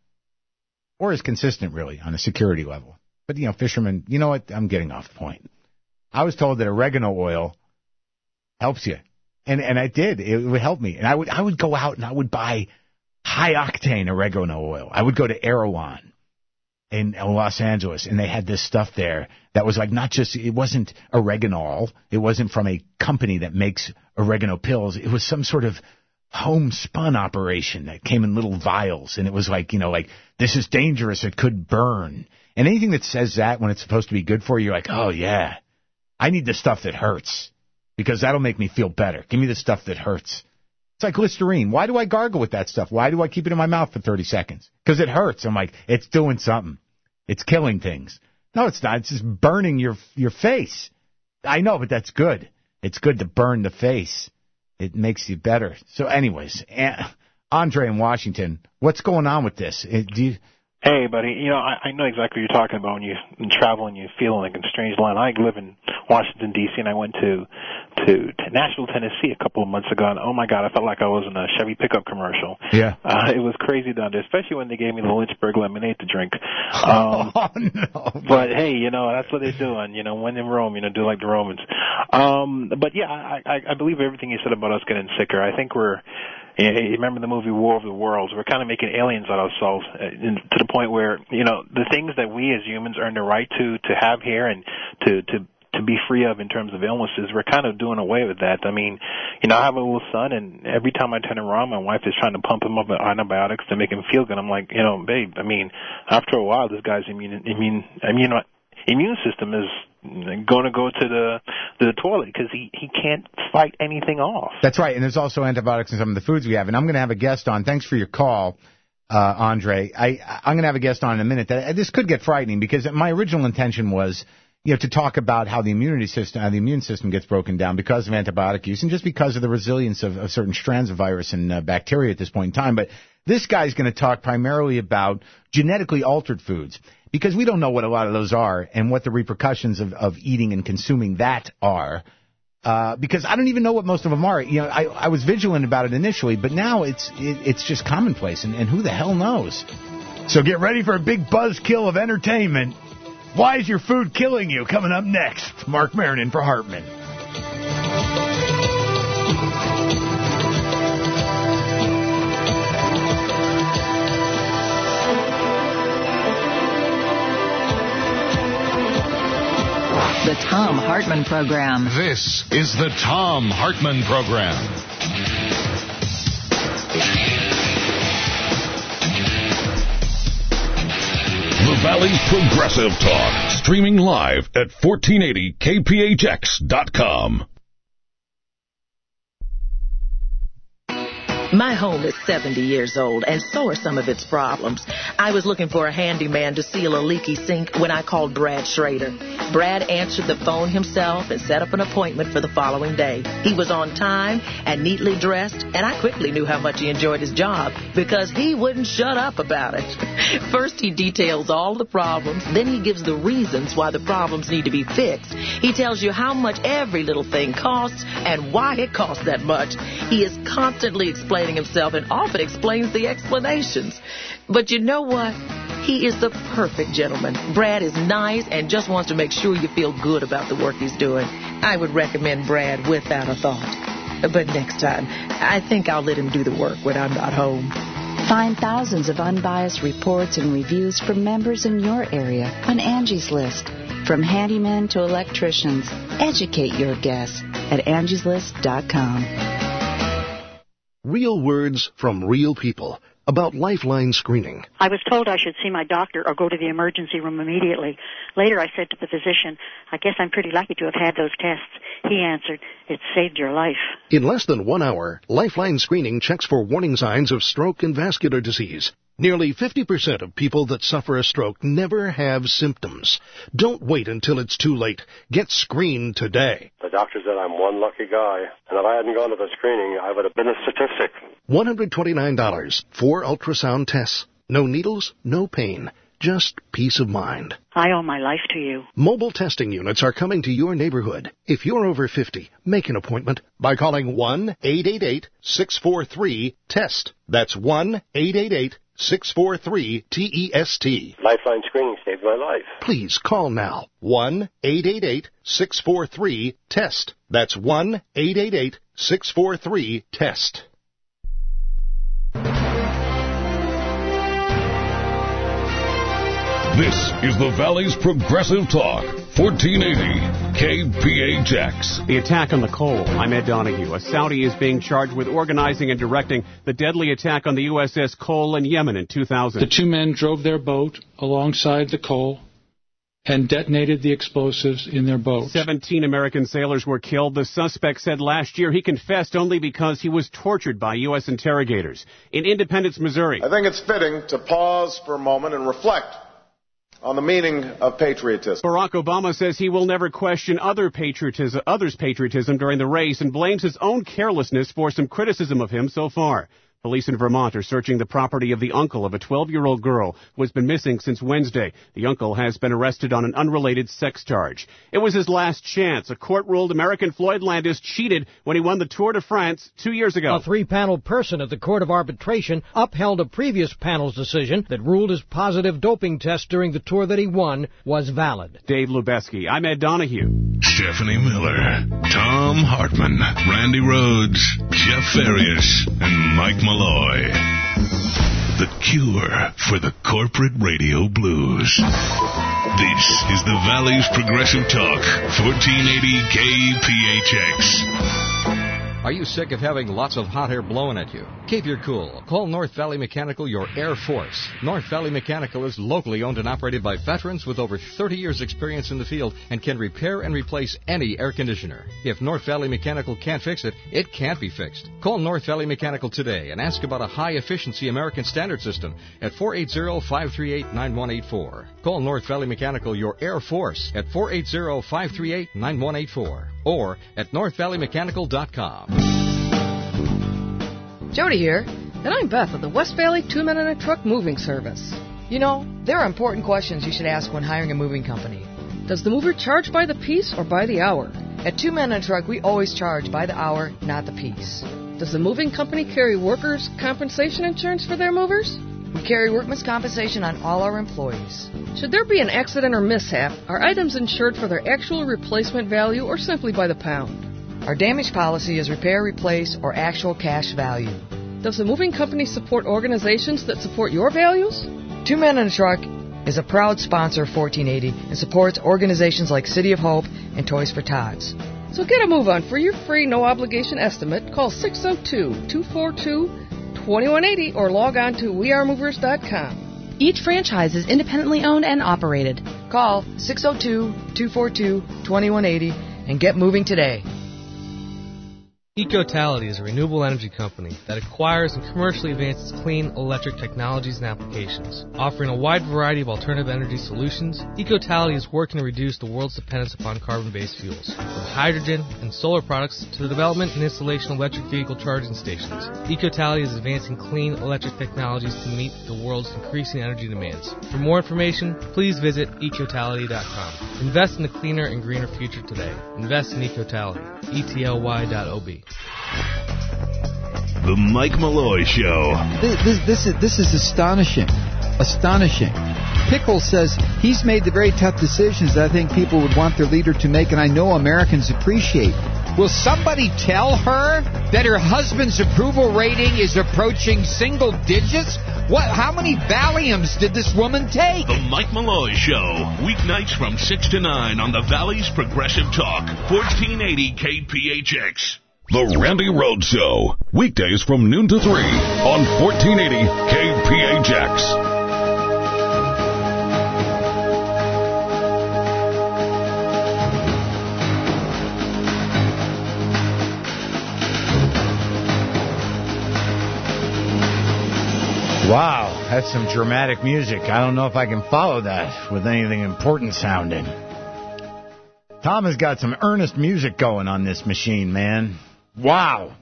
[SPEAKER 16] Or as consistent, really, on a security level. But, you know, fishermen, you know what? I'm getting off the point. I was told that oregano oil helps you. And I did. It would help me. And I would go out and I would buy high-octane oregano oil. I would go to Erewhon in Los Angeles, and they had this stuff there that was like not just, it wasn't oregano. It wasn't from a company that makes oregano pills. It was some sort of homespun operation that came in little vials. And it was like, you know, like, this is dangerous. It could burn. And anything that says that when it's supposed to be good for you, you're like, oh, yeah, I need the stuff that hurts because that'll make me feel better. Give me the stuff that hurts. It's like Listerine. Why do I gargle with that stuff? Why do I keep it in my mouth for 30 seconds? Because it hurts. I'm like, it's doing something. It's killing things. No, it's not. It's just burning your face. I know, but that's good. It's good to burn the face. It makes you better. So anyways, Andre in Washington, what's going on with this?
[SPEAKER 12] Hey, buddy, you know, I know exactly what you're talking about when you travel and you feel like a strange land. I live in Washington, D.C., and I went to Nashville, Tennessee a couple of months ago, and oh, my God, I felt like I was in a Chevy pickup commercial. Yeah. It was crazy down there, especially when they gave me the Lynchburg lemonade to drink.
[SPEAKER 16] Oh, no.
[SPEAKER 12] But, hey, you know, that's what they're doing. You know, when in Rome, you know, do like the Romans. But, yeah, I believe everything you said about us getting sicker. I think we're... You remember the movie War of the Worlds? We're kind of making aliens out of ourselves to the point where, you know, the things that we as humans earn the right to have here and to be free of in terms of illnesses, we're kind of doing away with that. I mean, you know, I have a little son, and every time I turn around, my wife is trying to pump him up with antibiotics to make him feel good. I'm like, you know, babe, I mean, after a while, this guy's immune system is going to go to the toilet because he can't fight anything off.
[SPEAKER 16] That's right, and there's also antibiotics in some of the foods we have. And I'm going to have a guest on. Thanks for your call, Andre. I'm going to have a guest on in a minute. This could get frightening because my original intention was, to talk about how the immune system gets broken down because of antibiotic use and just because of the resilience of certain strands of virus and bacteria at this point in time. But this guy's going to talk primarily about genetically altered foods because we don't know what a lot of those are and what the repercussions of eating and consuming that are. Because I don't even know what most of them are. I was vigilant about it initially, but now it's just commonplace, and who the hell knows? So get ready for a big buzzkill of entertainment. Why is your food killing you? Coming up next, Mark Maron in for Hartman.
[SPEAKER 1] The Thom Hartmann Program.
[SPEAKER 14] This is the Thom Hartmann Program. The Valley's Progressive Talk, streaming live at 1480kphx.com.
[SPEAKER 15] My home is 70 years old, and so are some of its problems. I was looking for a handyman to seal a leaky sink when I called Brad Schrader. Brad answered the phone himself and set up an appointment for the following day. He was on time and neatly dressed, and I quickly knew how much he enjoyed his job because he wouldn't shut up about it. First, he details all the problems. Then he gives the reasons why the problems need to be fixed. He tells you how much every little thing costs and why it costs that much. He is constantly explaining himself and often explains the explanations. But you know what? He is the perfect gentleman. Brad is nice and just wants to make sure you feel good about the work he's doing. I would recommend Brad without a thought. But next time, I think I'll let him do the work when I'm not home.
[SPEAKER 17] Find thousands of unbiased reports and reviews from members in your area on Angie's List. From handymen to electricians, educate your guests at angieslist.com.
[SPEAKER 18] Real words from real people about Lifeline screening.
[SPEAKER 19] I was told I should see my doctor or go to the emergency room immediately. Later I said to the physician, I guess I'm pretty lucky to have had those tests. He answered, it saved your life.
[SPEAKER 18] In less than 1 hour, Lifeline screening checks for warning signs of stroke and vascular disease. Nearly 50% of people that suffer a stroke never have symptoms. Don't wait until it's too late. Get screened today.
[SPEAKER 21] The doctor said I'm one lucky guy, and if I hadn't gone to the screening, I would have been a statistic.
[SPEAKER 18] $129, 4 ultrasound tests. No needles, no pain. Just peace of mind.
[SPEAKER 19] I owe my life to you.
[SPEAKER 18] Mobile testing units are coming to your neighborhood. If you're over 50, make an appointment by calling 1-888-643-TEST. That's 1-888-643-TEST.
[SPEAKER 21] Lifeline screening saved my life.
[SPEAKER 18] Please call now. 1-888-643-TEST. That's 1-888-643-TEST.
[SPEAKER 14] This is the Valley's Progressive Talk, 1480 KPHX.
[SPEAKER 22] The attack on the Cole. I'm Ed Donahue. A Saudi is being charged with organizing and directing the deadly attack on the USS Cole in Yemen in 2000.
[SPEAKER 24] The two men drove their boat alongside the Cole and detonated the explosives in their boat.
[SPEAKER 22] 17 American sailors were killed. The suspect said last year he confessed only because he was tortured by U.S. interrogators. In Independence, Missouri.
[SPEAKER 27] I think it's fitting to pause for a moment and reflect on the meaning of patriotism.
[SPEAKER 22] Barack Obama says he will never question others' patriotism during the race and blames his own carelessness for some criticism of him so far. Police in Vermont are searching the property of the uncle of a 12-year-old girl who has been missing since Wednesday. The uncle has been arrested on an unrelated sex charge. It was his last chance. A court ruled American Floyd Landis cheated when he won the Tour de France 2 years ago.
[SPEAKER 28] A three-panel person at the Court of Arbitration upheld a previous panel's decision that ruled his positive doping test during the Tour that he won was valid.
[SPEAKER 22] Dave Lubeski. I'm Ed Donahue.
[SPEAKER 3] Stephanie Miller, Thom Hartmann, Randy Rhodes, Jeff Farias, and Mike Malloy. The cure for the corporate radio blues. This is the Valley's Progressive Talk, 1480 KPHX.
[SPEAKER 2] Are you sick of having lots of hot air blowing at you? Keep your cool. Call North Valley Mechanical your Air Force. North Valley Mechanical is locally owned and operated by veterans with over 30 years experience in the field and can repair and replace any air conditioner. If North Valley Mechanical can't fix it, it can't be fixed. Call North Valley Mechanical today and ask about a high-efficiency American Standard system at 480-538-9184. Call North Valley Mechanical your Air Force at 480-538-9184 or at northvalleymechanical.com.
[SPEAKER 5] Jody here, and I'm Beth of the West Valley 2 Men and a Truck Moving Service. You know, there are important questions you should ask when hiring a moving company. Does the mover charge by the piece or by the hour? At 2 Men and a Truck, we always charge by the hour, not the piece. Does the moving company carry workers' compensation insurance for their movers? We carry workman's compensation on all our employees. Should there be an accident or mishap, are items insured for their actual replacement value or simply by the pound? Our damage policy is repair, replace, or actual cash value. Does the moving company support organizations that support your values? 2 Men and a Truck is a proud sponsor of 1480 and supports organizations like City of Hope and Toys for Tots. So get a move on. For your free, no-obligation estimate, call 602-242-2180 or log on to wearemovers.com.
[SPEAKER 10] Each franchise is independently owned and operated.
[SPEAKER 5] Call 602-242-2180 and get moving today.
[SPEAKER 6] Ecotality is a renewable energy company that acquires and commercially advances clean electric technologies and applications. Offering a wide variety of alternative energy solutions, Ecotality is working to reduce the world's dependence upon carbon-based fuels, from hydrogen and solar products to the development and installation of electric vehicle charging stations. Ecotality is advancing clean electric technologies to meet the world's increasing energy demands. For more information, please visit ecotality.com. Invest in a cleaner and greener future today. Invest in Ecotality. ETLY.OB.
[SPEAKER 3] The Mike Malloy Show.
[SPEAKER 4] This is astonishing. Astonishing. Pickle says he's made the very tough decisions that I think people would want their leader to make, and I know Americans appreciate. Will somebody tell her that her husband's approval rating is approaching single digits? How many Valiums did this woman take?
[SPEAKER 3] The Mike Malloy Show. Weeknights from 6 to 9 on the Valley's Progressive Talk. 1480 KPHX.
[SPEAKER 14] The Randy Rhoads Show. Weekdays from noon to 3 on 1480 KPHX.
[SPEAKER 16] Wow, that's some dramatic music. I don't know if I can follow that with anything important sounding. Tom has got some earnest music going on this machine, man. Wow.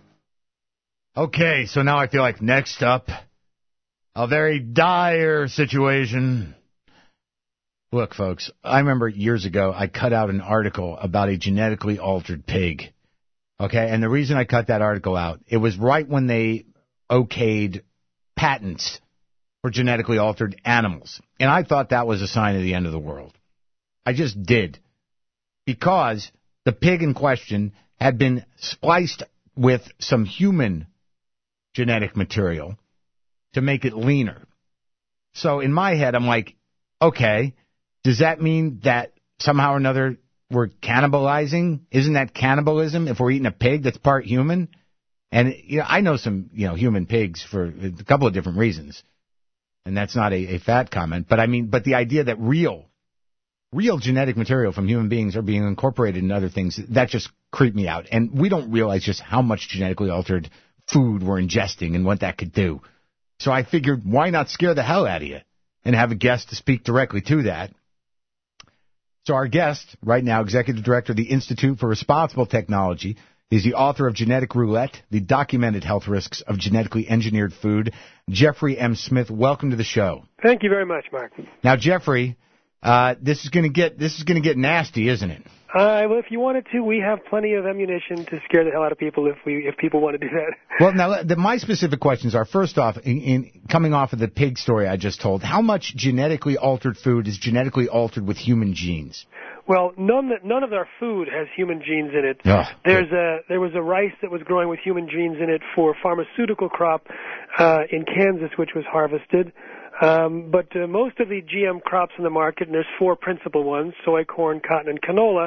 [SPEAKER 16] Okay, so now I feel like next up, a very dire situation. Look, folks, I remember years ago I cut out an article about a genetically altered pig. Okay, and the reason I cut that article out, it was right when they okayed patents for genetically altered animals. And I thought that was a sign of the end of the world. I just did. Because the pig in question had been spliced with some human genetic material to make it leaner. So in my head, I'm like, okay, does that mean that somehow or another we're cannibalizing? Isn't that cannibalism if we're eating a pig that's part human? And I know some human pigs for a couple of different reasons. And that's not a fat comment. But but the idea that real genetic material from human beings are being incorporated in other things, that just creeped me out. And we don't realize just how much genetically altered food we're ingesting and what that could do. So I figured, why not scare the hell out of you and have a guest to speak directly to that? So our guest right now, Executive Director of the Institute for Responsible Technology, is the author of Genetic Roulette, the documented health risks of genetically engineered food. Jeffrey M. Smith, welcome to the show.
[SPEAKER 11] Thank you very much, Mark.
[SPEAKER 16] Now, Jeffrey, this is going to get nasty, isn't it?
[SPEAKER 11] Well, if you wanted to, we have plenty of ammunition to scare the hell out of people if people want to do that.
[SPEAKER 16] Well, now, my specific questions are, first off, in coming off of the pig story I just told, how much genetically altered food is genetically altered with human genes?
[SPEAKER 11] Well, none of our food has human genes in it.
[SPEAKER 16] Oh,
[SPEAKER 11] there was a rice that was growing with human genes in it for a pharmaceutical crop in Kansas, which was harvested. But most of the GM crops in the market, and there's four principal ones, soy, corn, cotton, and canola,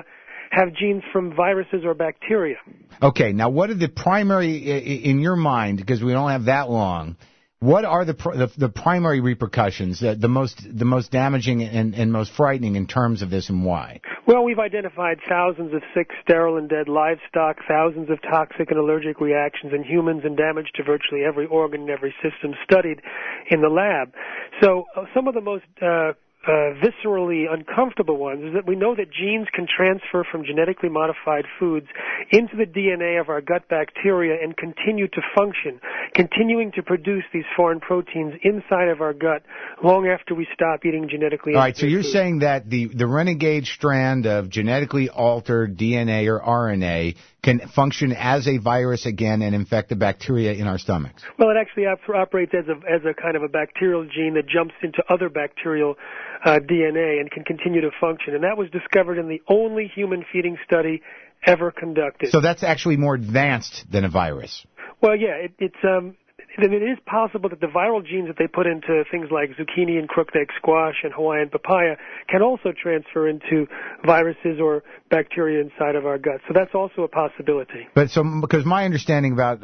[SPEAKER 11] have genes from viruses or bacteria.
[SPEAKER 16] Okay, now what are the primary, in your mind, because we don't have that long, what are the primary repercussions, the most damaging and most frightening in terms of this, and why?
[SPEAKER 11] Well, we've identified thousands of sick, sterile, and dead livestock, thousands of toxic and allergic reactions in humans, and damage to virtually every organ and every system studied in the lab. So some of the most viscerally uncomfortable ones is that we know that genes can transfer from genetically modified foods into the DNA of our gut bacteria and continue to function, continuing to produce these foreign proteins inside of our gut long after we stop eating genetically
[SPEAKER 16] All right, so
[SPEAKER 11] engineered
[SPEAKER 16] you're
[SPEAKER 11] foods.
[SPEAKER 16] saying that the renegade strand of genetically altered DNA or RNA can function as a virus again and infect the bacteria in our stomachs?
[SPEAKER 11] Well, it actually operates as a kind of a bacterial gene that jumps into other bacterial DNA and can continue to function. And that was discovered in the only human feeding study ever conducted.
[SPEAKER 16] So that's actually more advanced than a virus.
[SPEAKER 11] Well, yeah, it is possible that the viral genes that they put into things like zucchini and crookneck squash and Hawaiian papaya can also transfer into viruses or bacteria inside of our gut. So that's also a possibility.
[SPEAKER 16] But because my understanding about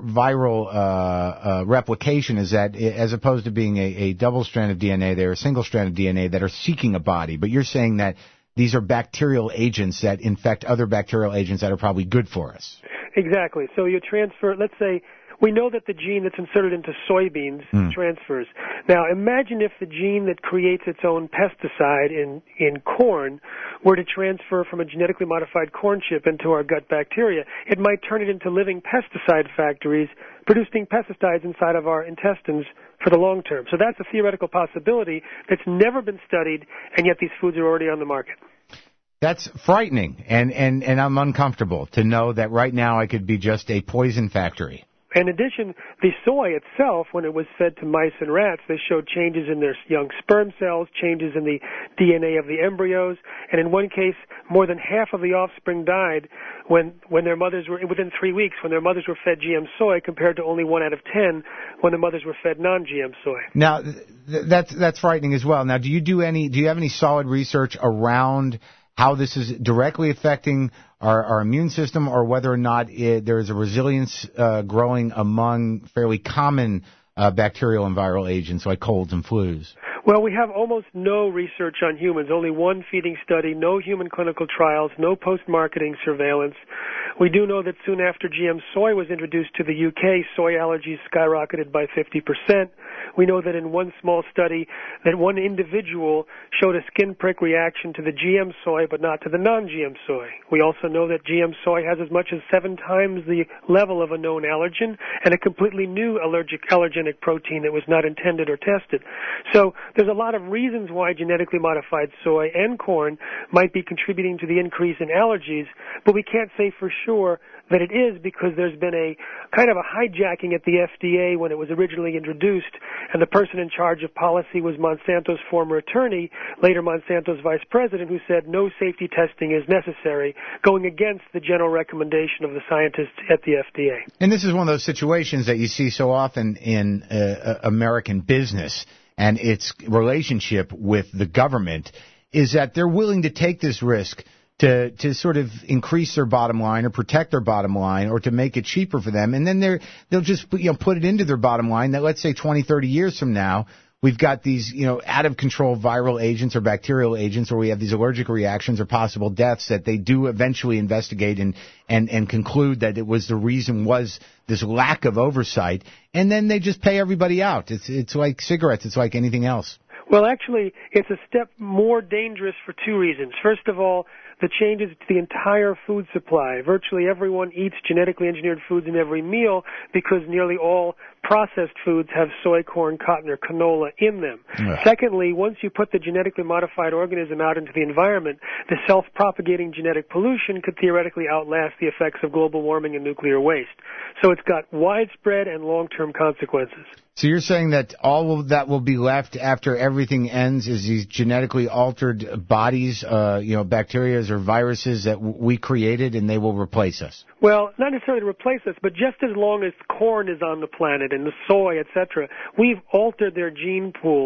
[SPEAKER 16] viral replication is that as opposed to being a double strand of DNA, they're a single strand of DNA that are seeking a body. But you're saying that these are bacterial agents that infect other bacterial agents that are probably good for us.
[SPEAKER 11] Exactly. So you transfer, let's say, we know that the gene that's inserted into soybeans transfers. Now, imagine if the gene that creates its own pesticide in corn were to transfer from a genetically modified corn chip into our gut bacteria. It might turn it into living pesticide factories producing pesticides inside of our intestines for the long term. So that's a theoretical possibility that's never been studied, and yet these foods are already on the market.
[SPEAKER 16] That's frightening, and I'm uncomfortable to know that right now I could be just a poison factory.
[SPEAKER 11] In addition, the soy itself, when it was fed to mice and rats, they showed changes in their young sperm cells, changes in the DNA of the embryos, and in one case, more than half of the offspring died when their mothers were, within 3 weeks, when their mothers were fed GM soy, compared to only 1 out of 10 when the mothers were fed non-GM soy.
[SPEAKER 16] Now, that's frightening as well. Now, do you have any solid research around how this is directly affecting our immune system, or whether or not there is a resilience growing among fairly common bacterial and viral agents like colds and flus?
[SPEAKER 11] Well, we have almost no research on humans, only one feeding study, no human clinical trials, no post-marketing surveillance. We do know that soon after GM soy was introduced to the UK, soy allergies skyrocketed by 50%. We know that in one small study that one individual showed a skin prick reaction to the GM soy but not to the non-GM soy. We also know that GM soy has as much as 7 times the level of a known allergen and a completely new allergenic protein that was not intended or tested. So there's a lot of reasons why genetically modified soy and corn might be contributing to the increase in allergies, but we can't say for sure that it is, because there's been a kind of a hijacking at the FDA when it was originally introduced, and the person in charge of policy was Monsanto's former attorney, later Monsanto's vice president, who said no safety testing is necessary, going against the general recommendation of the scientists at the FDA.
[SPEAKER 16] And this is one of those situations that you see so often in American business and its relationship with the government, is that they're willing to take this risk to sort of increase their bottom line or protect their bottom line or to make it cheaper for them. And then they'll just put it into their bottom line that, let's say 20, 30 years from now, we've got these, out of control viral agents or bacterial agents, or we have these allergic reactions or possible deaths that they do eventually investigate and conclude that the reason was this lack of oversight. And then they just pay everybody out. It's like cigarettes. It's like anything else.
[SPEAKER 11] Well, actually, it's a step more dangerous for 2 reasons. First of all, the changes to the entire food supply. Virtually everyone eats genetically engineered foods in every meal because nearly all processed foods have soy, corn, cotton, or canola in them. Yeah. Secondly, once you put the genetically modified organism out into the environment, the self-propagating genetic pollution could theoretically outlast the effects of global warming and nuclear waste. So it's got widespread and long-term consequences.
[SPEAKER 16] So you're saying that all of that will be left after everything ends is these genetically altered bodies, bacteria or viruses that we created, and they will replace us?
[SPEAKER 11] Well, not necessarily to replace us, but just as long as corn is on the planet and the soy, etc., we've altered their gene pool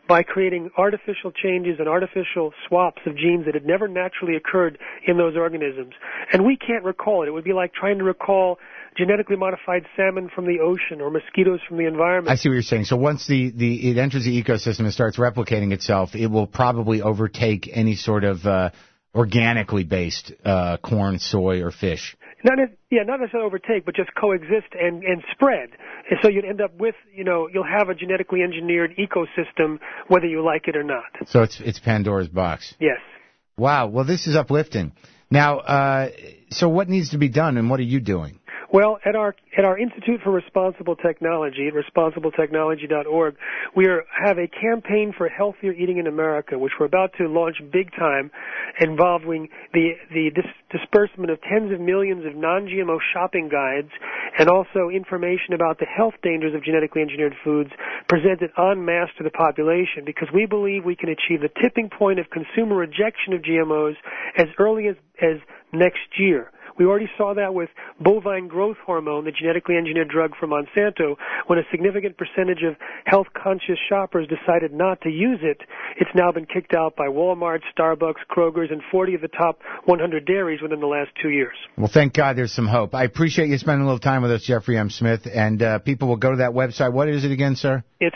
[SPEAKER 11] by creating artificial changes and artificial swaps of genes that had never naturally occurred in those organisms. And we can't recall it. It would be like trying to recall genetically modified salmon from the ocean or mosquitoes from the environment.
[SPEAKER 16] I see what you're saying. So once it enters the ecosystem and starts replicating itself, it will probably overtake any sort of organically based corn, soy, or fish.
[SPEAKER 11] Not necessarily overtake, but just coexist and spread. And so you'd end up with, you'll have a genetically engineered ecosystem, whether you like it or not.
[SPEAKER 16] So it's Pandora's box.
[SPEAKER 11] Yes.
[SPEAKER 16] Wow. Well, this is uplifting. Now, so what needs to be done, and what are you doing?
[SPEAKER 11] Well, at our Institute for Responsible Technology, at responsibletechnology.org, we have a campaign for healthier eating in America, which we're about to launch big time, involving the disbursement of tens of millions of non-GMO shopping guides and also information about the health dangers of genetically engineered foods presented en masse to the population, because we believe we can achieve the tipping point of consumer rejection of GMOs as early as next year. We already saw that with bovine growth hormone, the genetically engineered drug from Monsanto, when a significant percentage of health-conscious shoppers decided not to use it. It's now been kicked out by Walmart, Starbucks, Kroger's, and 40 of the top 100 dairies within the last 2 years.
[SPEAKER 16] Well, thank God there's some hope. I appreciate you spending a little time with us, Jeffrey M. Smith, and people will go to that website. What is it again, sir?
[SPEAKER 11] It's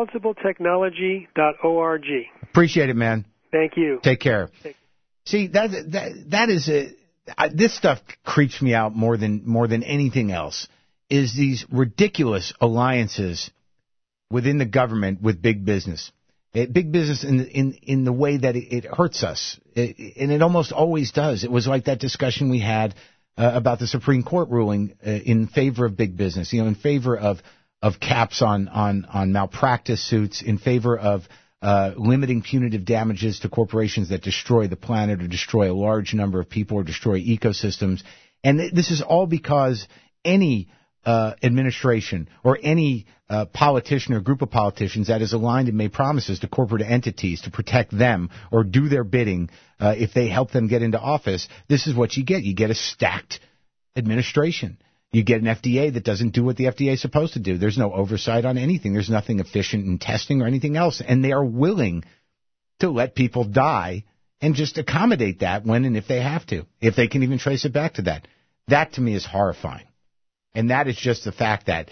[SPEAKER 11] responsibletechnology.org.
[SPEAKER 16] Appreciate it, man.
[SPEAKER 11] Thank you.
[SPEAKER 16] Take care. See, that is a... this stuff creeps me out more than anything else, is these ridiculous alliances within the government with big business. Big business in the way that it hurts us. And it almost always does. It was like that discussion we had about the Supreme Court ruling in favor of big business, in favor of caps on malpractice suits, in favor of limiting punitive damages to corporations that destroy the planet or destroy a large number of people or destroy ecosystems. And this is all because any administration or any politician or group of politicians that is aligned and made promises to corporate entities to protect them or do their bidding if they help them get into office, this is what you get. You get a stacked administration. You get an FDA that doesn't do what the FDA is supposed to do. There's no oversight on anything. There's nothing efficient in testing or anything else. And they are willing to let people die and just accommodate that when and if they have to, if they can even trace it back to that. That, to me, is horrifying. And that is just the fact that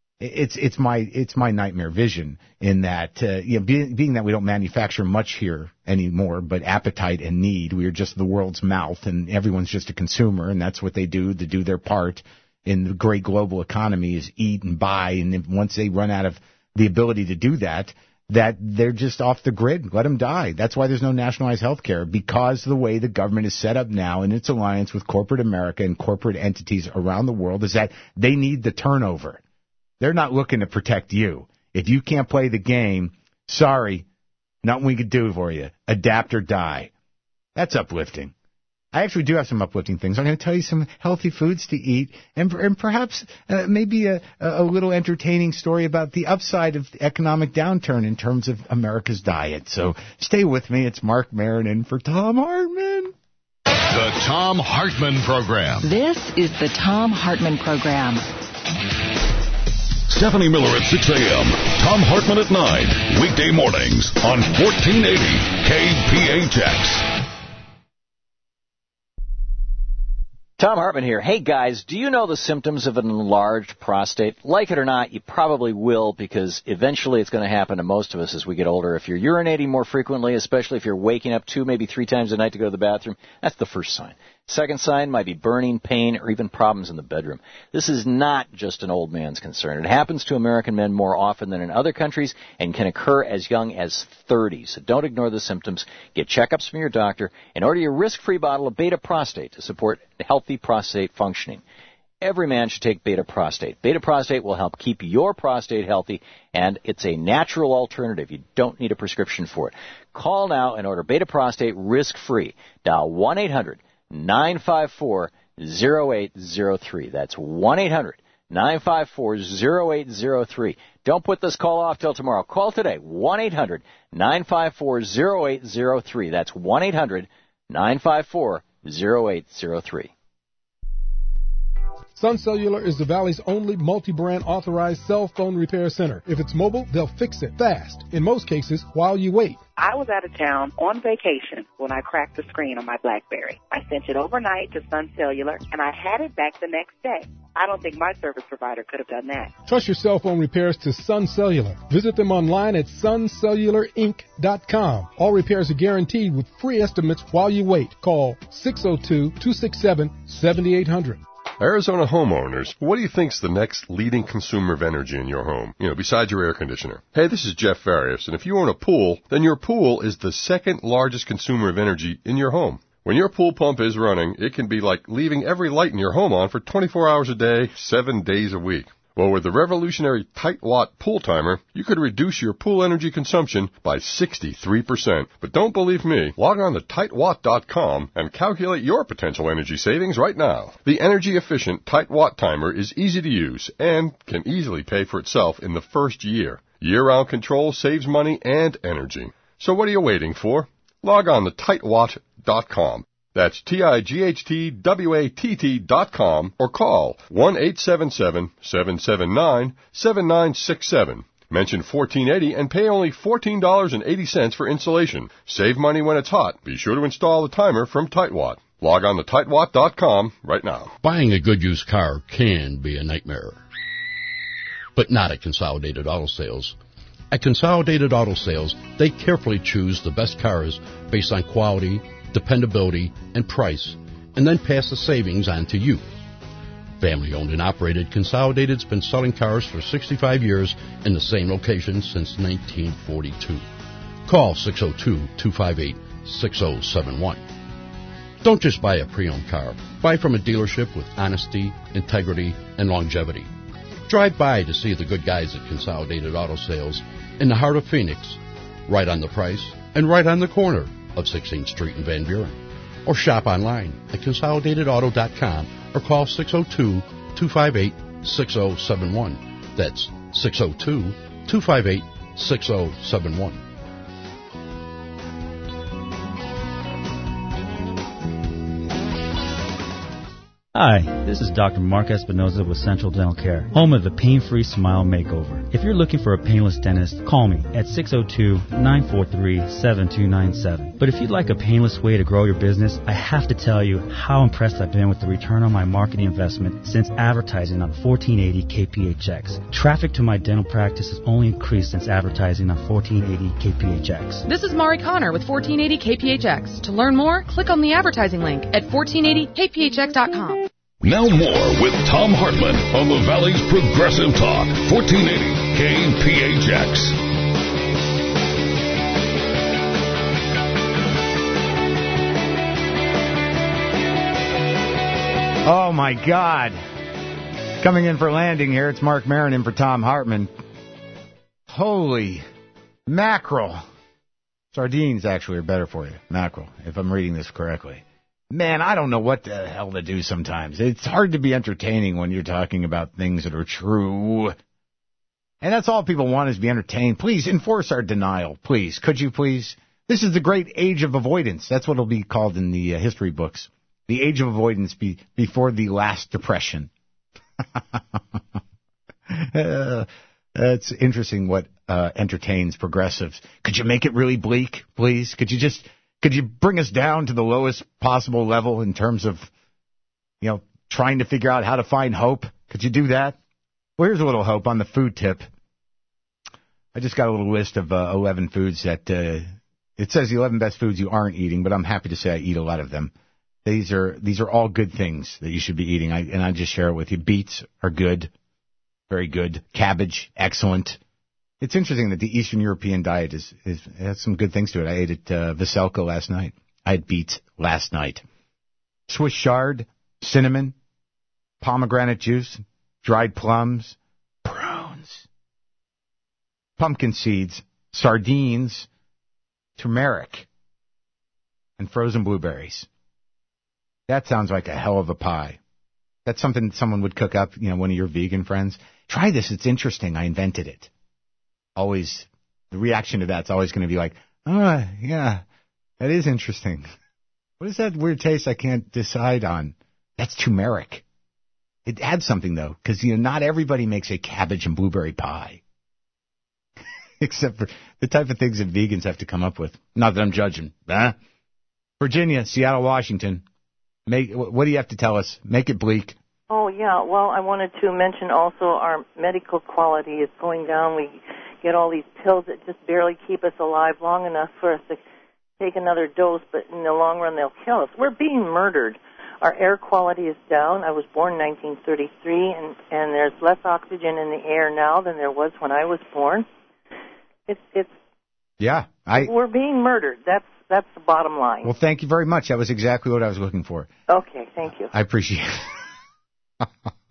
[SPEAKER 16] it's my nightmare vision in that, being that we don't manufacture much here anymore, but appetite and need, we are just the world's mouth, and everyone's just a consumer, and that's what they do to do their part in the great global economy is eat and buy, and once they run out of the ability to do that they're just off the grid. Let them die. That's why there's no nationalized health care, because the way the government is set up now in its alliance with corporate America and corporate entities around the world is that they need the turnover. They're not looking to protect you. If you can't play the game, sorry, nothing we could do for you. Adapt or die. That's uplifting. I actually do have some uplifting things. I'm going to tell you some healthy foods to eat, and perhaps maybe a little entertaining story about the upside of the economic downturn in terms of America's diet. So stay with me. It's Mark Maron in for Thom Hartmann.
[SPEAKER 14] The Thom Hartmann Program.
[SPEAKER 1] This is the Thom Hartmann Program.
[SPEAKER 14] Stephanie Miller at 6 a.m. Thom Hartmann at 9. Weekday mornings on 1480 KPHX.
[SPEAKER 7] Thom Hartmann here. Hey, guys, do you know the symptoms of an enlarged prostate? Like it or not, you probably will, because eventually it's going to happen to most of us as we get older. If you're urinating more frequently, especially if you're waking up 2, maybe 3 times a night to go to the bathroom, that's the first sign. Second sign might be burning, pain, or even problems in the bedroom. This is not just an old man's concern. It happens to American men more often than in other countries and can occur as young as 30. So don't ignore the symptoms. Get checkups from your doctor and order your risk-free bottle of Beta Prostate to support healthy prostate functioning. Every man should take Beta Prostate. Beta Prostate will help keep your prostate healthy, and it's a natural alternative. You don't need a prescription for it. Call now and order Beta Prostate risk-free. Dial 1-800-954-0803. That's 1-800-954-0803. Don't put this call off till tomorrow. Call today, 1-800-954-0803. That's 1-800-954-0803.
[SPEAKER 8] Sun Cellular is the Valley's only multi-brand authorized cell phone repair center. If it's mobile, they'll fix it fast, in most cases, while you wait.
[SPEAKER 9] I was out of town on vacation when I cracked the screen on my BlackBerry. I sent it overnight to Sun Cellular, and I had it back the next day. I don't think my service provider could have done that.
[SPEAKER 8] Trust your cell phone repairs to Sun Cellular. Visit them online at suncellularinc.com. All repairs are guaranteed with free estimates while you wait. Call 602-267-7800.
[SPEAKER 12] Arizona homeowners, what do you think's the next leading consumer of energy in your home? Besides your air conditioner. Hey, this is Jeff Farias, and if you own a pool, then your pool is the second largest consumer of energy in your home. When your pool pump is running, it can be like leaving every light in your home on for 24 hours a day, 7 days a week. Well, with the revolutionary Tightwatt pool timer, you could reduce your pool energy consumption by 63%. But don't believe me. Log on to Tightwatt.com and calculate your potential energy savings right now. The energy-efficient Tightwatt timer is easy to use and can easily pay for itself in the first year. Year-round control saves money and energy. So what are you waiting for? Log on to Tightwatt.com. That's TIGHTWATT.com or call 1-877-779-7967. Mention 1480 and pay only $14.80 for installation. Save money when it's hot. Be sure to install the timer from Tightwatt. Log on to Tightwatt.com right now.
[SPEAKER 13] Buying a good used car can be a nightmare, but not at Consolidated Auto Sales. At Consolidated Auto Sales, they carefully choose the best cars based on quality, dependability, and price, and then pass the savings on to you. Family-owned and operated, Consolidated's been selling cars for 65 years in the same location since 1942. Call 602-258-6071. Don't just buy a pre-owned car. Buy from a dealership with honesty, integrity, and longevity. Drive by to see the good guys at Consolidated Auto Sales in the heart of Phoenix, right on the Price and right on the corner of 16th Street in Van Buren. Or shop online at consolidatedauto.com or call 602-258-6071. That's 602-258-6071.
[SPEAKER 20] Hi, this is Dr. Mark Espinoza with Central Dental Care, home of the Pain-Free Smile Makeover. If you're looking for a painless dentist, call me at 602-943-7297. But if you'd like a painless way to grow your business, I have to tell you how impressed I've been with the return on my marketing investment since advertising on 1480 KPHX. Traffic to my dental practice has only increased since advertising on 1480 KPHX.
[SPEAKER 10] This is Mari Connor with 1480 KPHX. To learn more, click on the advertising link at 1480kphx.com.
[SPEAKER 14] Now more with Tom Hartman on the Valley's Progressive Talk, 1480 KPHX.
[SPEAKER 16] Oh, my God. Coming in for landing here, it's Mark Maron in for Tom Hartman. Holy mackerel. Sardines, actually, are better for you. Mackerel, if I'm reading this correctly. Man, I don't know what the hell to do sometimes. It's hard to be entertaining when you're talking about things that are true. And that's all people want is to be entertained. Please enforce our denial, please. Could you please? This is the great age of avoidance. That's what it'll be called in the history books. The age of avoidance before the last depression. It's interesting what entertains progressives. Could you make it really bleak, please? Could you bring us down to the lowest possible level in terms of, trying to figure out how to find hope? Could you do that? Well, here's a little hope on the food tip. I just got a little list of 11 foods that, it says the 11 best foods you aren't eating, but I'm happy to say I eat a lot of them. These are all good things that you should be eating. I just share it with you. Beets are good. Very good. Cabbage, excellent. It's interesting that the Eastern European diet has some good things to it. I ate at Veselka last night. I had beets last night. Swiss chard, cinnamon, pomegranate juice, dried plums, prunes, pumpkin seeds, sardines, turmeric, and frozen blueberries. That sounds like a hell of a pie. That's something someone would cook up, one of your vegan friends. Try this. It's interesting. I invented it. Always, the reaction to that's always going to be like, oh, yeah, that is interesting. What is that weird taste I can't decide on? That's turmeric. It adds something, though, because, not everybody makes a cabbage and blueberry pie. Except for the type of things that vegans have to come up with. Not that I'm judging. Virginia, Seattle, Washington. What do you have to tell us? Make it bleak.
[SPEAKER 15] Oh, yeah. Well, I wanted to mention also our medical quality is going down. We get all these pills that just barely keep us alive long enough for us to take another dose, but in the long run they'll kill us. We're being murdered. Our air quality is down. I was born in 1933, and there's less oxygen in the air now than there was when I was born. We're being murdered. That's the bottom line.
[SPEAKER 16] Well, thank you very much. That was exactly what I was looking for.
[SPEAKER 15] Okay, thank you.
[SPEAKER 16] I appreciate it.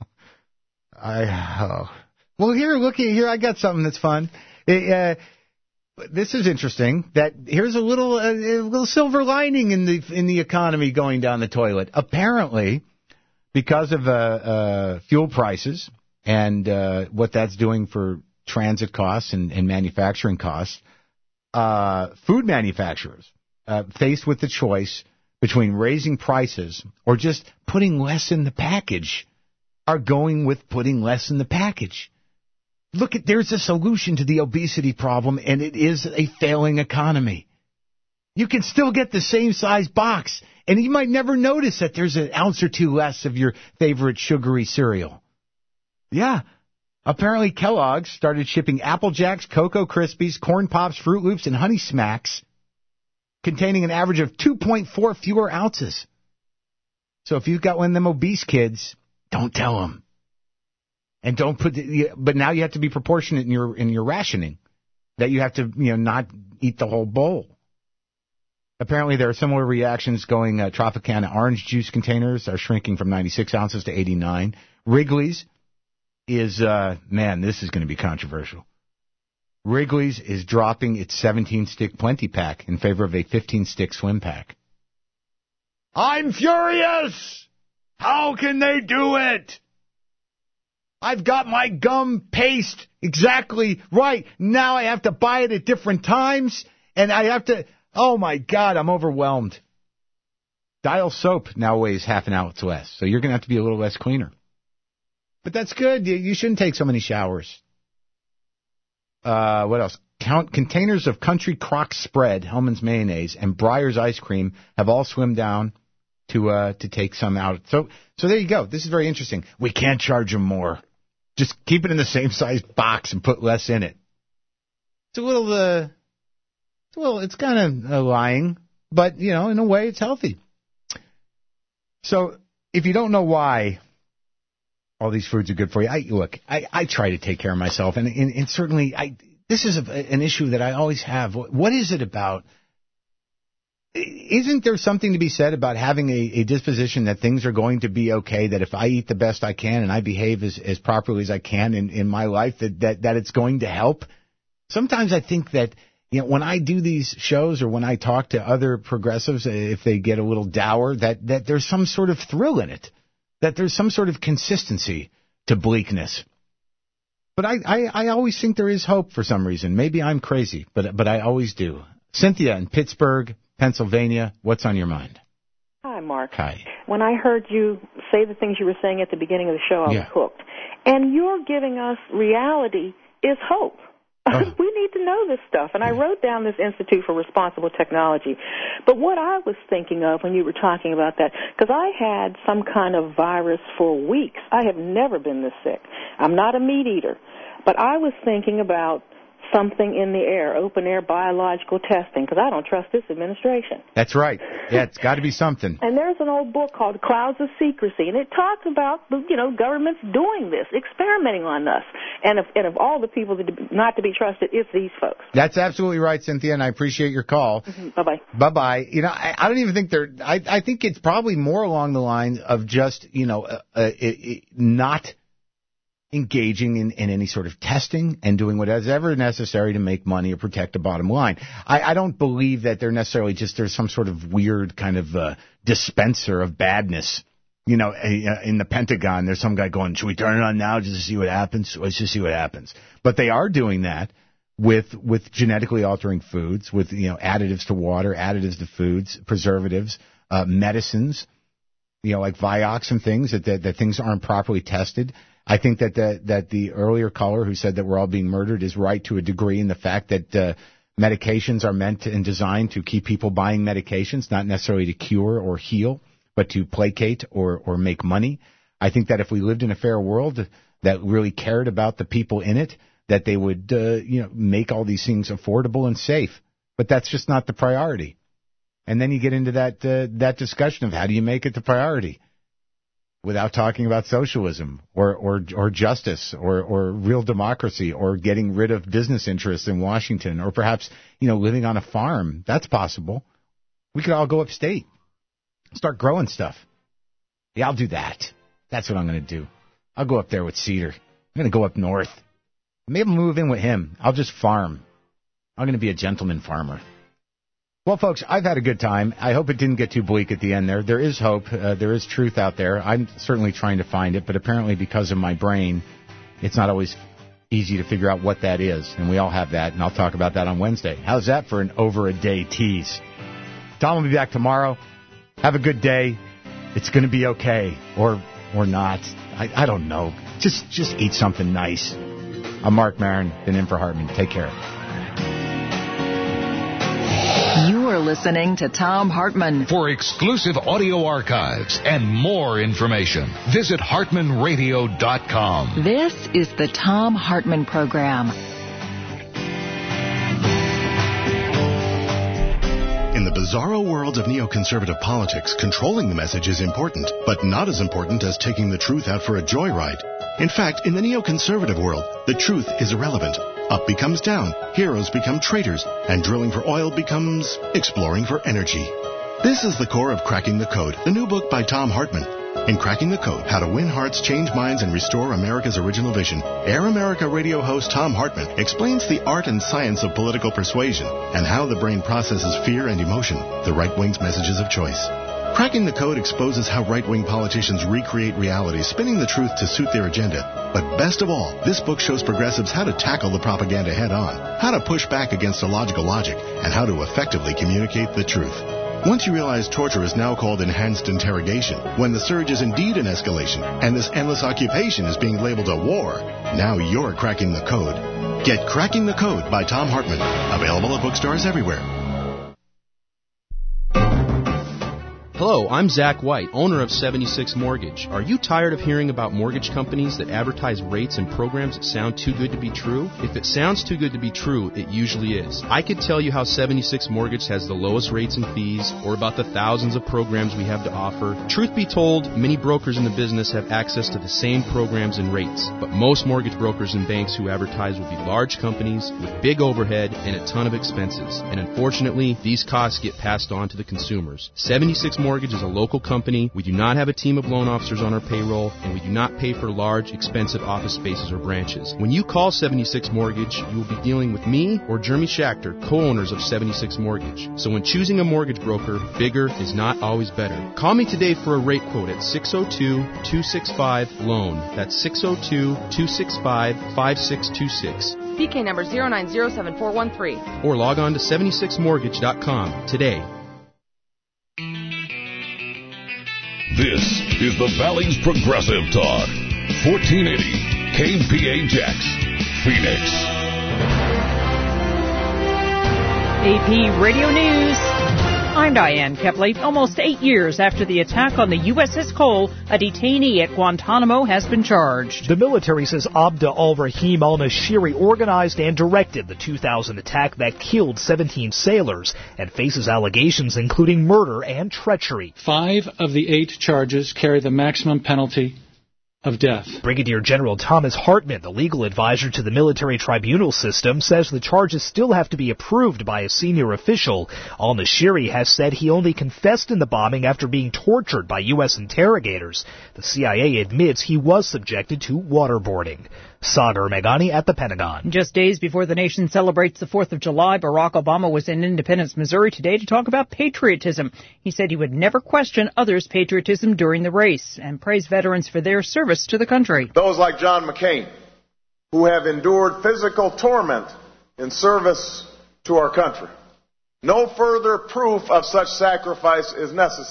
[SPEAKER 16] Well, here, I got something that's fun. This is interesting. That here's a little silver lining in the economy going down the toilet. Apparently, because of fuel prices and what that's doing for transit costs and manufacturing costs, food manufacturers faced with the choice between raising prices or just putting less in the package are going with putting less in the package. Look, there's a solution to the obesity problem, and it is a failing economy. You can still get the same size box, and you might never notice that there's an ounce or two less of your favorite sugary cereal. Yeah. Apparently, Kellogg's started shipping Apple Jacks, Cocoa Krispies, Corn Pops, Fruit Loops, and Honey Smacks containing an average of 2.4 fewer ounces. So if you've got one of them obese kids, don't tell them. And don't but now you have to be proportionate in your rationing. That you have to, not eat the whole bowl. Apparently there are similar reactions going, Tropicana orange juice containers are shrinking from 96 ounces to 89. Wrigley's is, this is going to be controversial. Wrigley's is dropping its 17-stick Plenty Pack in favor of a 15-stick Slim Pack. I'm furious! How can they do it? I've got my gum paste exactly right. Now I have to buy it at different times, and I have to... Oh, my God, I'm overwhelmed. Dial soap now weighs half an ounce less, so you're going to have to be a little less cleaner. But that's good. You shouldn't take so many showers. What else? Containers of Country Crock Spread, Hellmann's Mayonnaise, and Breyer's Ice Cream have all swum down to take some out. So there you go. This is very interesting. We can't charge them more. Just keep it in the same size box and put less in it. It's a little, it's kind of lying, but, in a way it's healthy. So if you don't know why all these foods are good for you, I try to take care of myself, and certainly this is an issue that I always have. What is it about? Isn't there something to be said about having a disposition that things are going to be okay, that if I eat the best I can and I behave as properly as I can in my life, that it's going to help? Sometimes I think that, when I do these shows or when I talk to other progressives, if they get a little dour, that there's some sort of thrill in it, that there's some sort of consistency to bleakness. But I always think there is hope for some reason. Maybe I'm crazy, but I always do. Cynthia in Pittsburgh, Pennsylvania, what's on your mind?
[SPEAKER 17] Hi, Mark.
[SPEAKER 16] Hi.
[SPEAKER 17] When I heard you say the things you were saying at the beginning of the show, I was hooked. And you're giving us reality is hope. We need to know this stuff. And I wrote down this Institute for Responsible Technology. But what I was thinking of when you were talking about that, because I had some kind of virus for weeks. I have never been this sick. I'm not a meat eater. But I was thinking about something in the air, open-air biological testing, because I don't trust this administration.
[SPEAKER 16] That's right. Yeah, it's got to be something.
[SPEAKER 17] And there's an old book called Clouds of Secrecy, and it talks about, governments doing this, experimenting on us. And of all the people that not to be trusted, it's these folks.
[SPEAKER 16] That's absolutely right, Cynthia, and I appreciate your call.
[SPEAKER 17] Mm-hmm. Bye-bye.
[SPEAKER 16] Bye-bye. I don't even think I think it's probably more along the lines of just, not engaging in any sort of testing and doing whatever necessary to make money or protect the bottom line. I don't believe that they're necessarily there's some sort of weird kind of dispenser of badness. In the Pentagon, there's some guy going, should we turn it on now just to see what happens? Let's just see what happens. But they are doing that with genetically altering foods, with, additives to water, additives to foods, preservatives, medicines. like Vioxx and things, that things aren't properly tested. I think that the earlier caller who said that we're all being murdered is right to a degree in the fact that medications are meant and designed to keep people buying medications, not necessarily to cure or heal, but to placate or make money. I think that if we lived in a fair world that really cared about the people in it, that they would make all these things affordable and safe. But that's just not the priority. And then you get into that discussion of how do you make it the priority without talking about socialism or justice or real democracy or getting rid of business interests in Washington or perhaps, living on a farm. That's possible. We could all go upstate, start growing stuff. Yeah, I'll do that. That's what I'm going to do. I'll go up there with Cedar. I'm going to go up north. Maybe I'll move in with him. I'll just farm. I'm going to be a gentleman farmer. Well, folks, I've had a good time. I hope it didn't get too bleak at the end there. There is hope. There is truth out there. I'm certainly trying to find it, but apparently because of my brain, it's not always easy to figure out what that is. And we all have that, and I'll talk about that on Wednesday. How's that for an over-a-day tease? Tom will be back tomorrow. Have a good day. It's going to be okay, or not. I don't know. Just eat something nice. I'm Mark Maron, been in for Hartman. Take care.
[SPEAKER 1] You are listening to Thom Hartmann.
[SPEAKER 14] For exclusive audio archives and more information, visit HartmanRadio.com.
[SPEAKER 1] This is the Thom Hartmann Program.
[SPEAKER 18] In the bizarro world of neoconservative politics, controlling the message is important, but not as important as taking the truth out for a joyride. In fact, in the neoconservative world, the truth is irrelevant. Up becomes down, heroes become traitors, and drilling for oil becomes exploring for energy. This is the core of Cracking the Code, the new book by Thom Hartmann. In Cracking the Code, How to Win Hearts, Change Minds, and Restore America's Original Vision, Air America radio host Thom Hartmann explains the art and science of political persuasion and how the brain processes fear and emotion, the right wing's messages of choice. Cracking the Code exposes how right-wing politicians recreate reality, spinning the truth to suit their agenda. But best of all, this book shows progressives how to tackle the propaganda head-on, how to push back against illogical logic, and how to effectively communicate the truth. Once you realize torture is now called enhanced interrogation, when the surge is indeed an escalation, and this endless occupation is being labeled a war, now you're cracking the code. Get Cracking the Code by Thom Hartmann, available at bookstores everywhere.
[SPEAKER 19] Hello, I'm Zach White, owner of 76 Mortgage. Are you tired of hearing about mortgage companies that advertise rates and programs that sound too good to be true? If it sounds too good to be true, it usually is. I could tell you how 76 Mortgage has the lowest rates and fees, or about the thousands of programs we have to offer. Truth be told, many brokers in the business have access to the same programs and rates, but most mortgage brokers and banks who advertise will be large companies with big overhead and a ton of expenses. And unfortunately, these costs get passed on to the consumers. 76 Mortgage is a local company. We do not have a team of loan officers on our payroll, and we do not pay for large, expensive office spaces or branches. When you call 76 Mortgage, you will be dealing with me or Jeremy Schachter, co-owners of 76 Mortgage. So when choosing a mortgage broker, bigger is not always better. Call me today for a rate quote at 602-265-LOAN. That's 602-265-5626.
[SPEAKER 10] BK number 0907413.
[SPEAKER 19] Or log on to 76mortgage.com today.
[SPEAKER 14] This is the Valley's Progressive Talk. 1480 KPHX, Phoenix.
[SPEAKER 21] AP Radio News. I'm Diane Kepley. Almost 8 years after the attack on the USS Cole, a detainee at Guantanamo has been charged.
[SPEAKER 23] The military says Abda al-Rahim al-Nashiri organized and directed the 2000 attack that killed 17 sailors and faces allegations including murder and treachery.
[SPEAKER 24] 5 of the 8 charges carry the maximum penalty of death.
[SPEAKER 23] Brigadier General Thomas Hartman, the legal advisor to the military tribunal system, says the charges still have to be approved by a senior official. Al-Nashiri has said he only confessed in the bombing after being tortured by U.S. interrogators. The CIA admits he was subjected to waterboarding. Sagar Meghani at the Pentagon.
[SPEAKER 21] Just days before the nation celebrates the 4th of July, Barack Obama was in Independence, Missouri today to talk about patriotism. He said he would never question others' patriotism during the race and praise veterans for their service to the country.
[SPEAKER 25] Those like John McCain, who have endured physical torment in service to our country. No further proof of such sacrifice is necessary.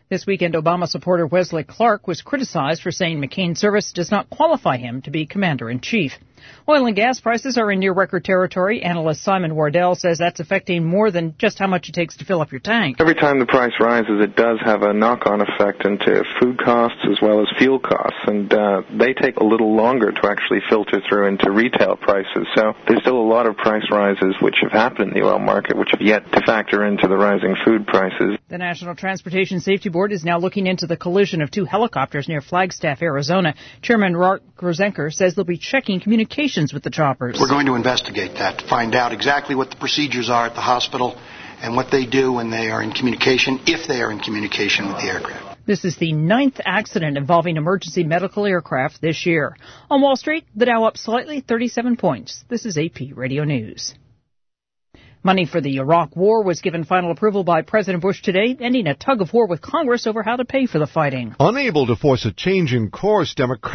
[SPEAKER 21] This weekend, Obama supporter Wesley Clark was criticized for saying McCain's service does not qualify him to be commander-in-chief. Oil and gas prices are in near-record territory. Analyst Simon Wardell says that's affecting more than just how much it takes to fill up your tank.
[SPEAKER 2] Every time the price rises, it does have a knock-on effect into food costs as well as fuel costs, and they take a little longer to actually filter through into retail prices. So there's still a lot of price rises which have happened in the oil market, which have yet to factor into the rising food prices.
[SPEAKER 21] The National Transportation Safety Board is now looking into the collision of 2 helicopters near Flagstaff, Arizona. Chairman Art Grozenker says they'll be checking communications with the choppers.
[SPEAKER 4] We're going to investigate that to find out exactly what the procedures are at the hospital and what they do when they are in communication, if they are in communication with the aircraft.
[SPEAKER 21] This is the 9th accident involving emergency medical aircraft this year. On Wall Street, the Dow up slightly, 37 points. This is AP Radio News. Money for the Iraq War was given final approval by President Bush today, ending a tug-of-war with Congress over how to pay for the fighting.
[SPEAKER 5] Unable to force a change in course, Democrats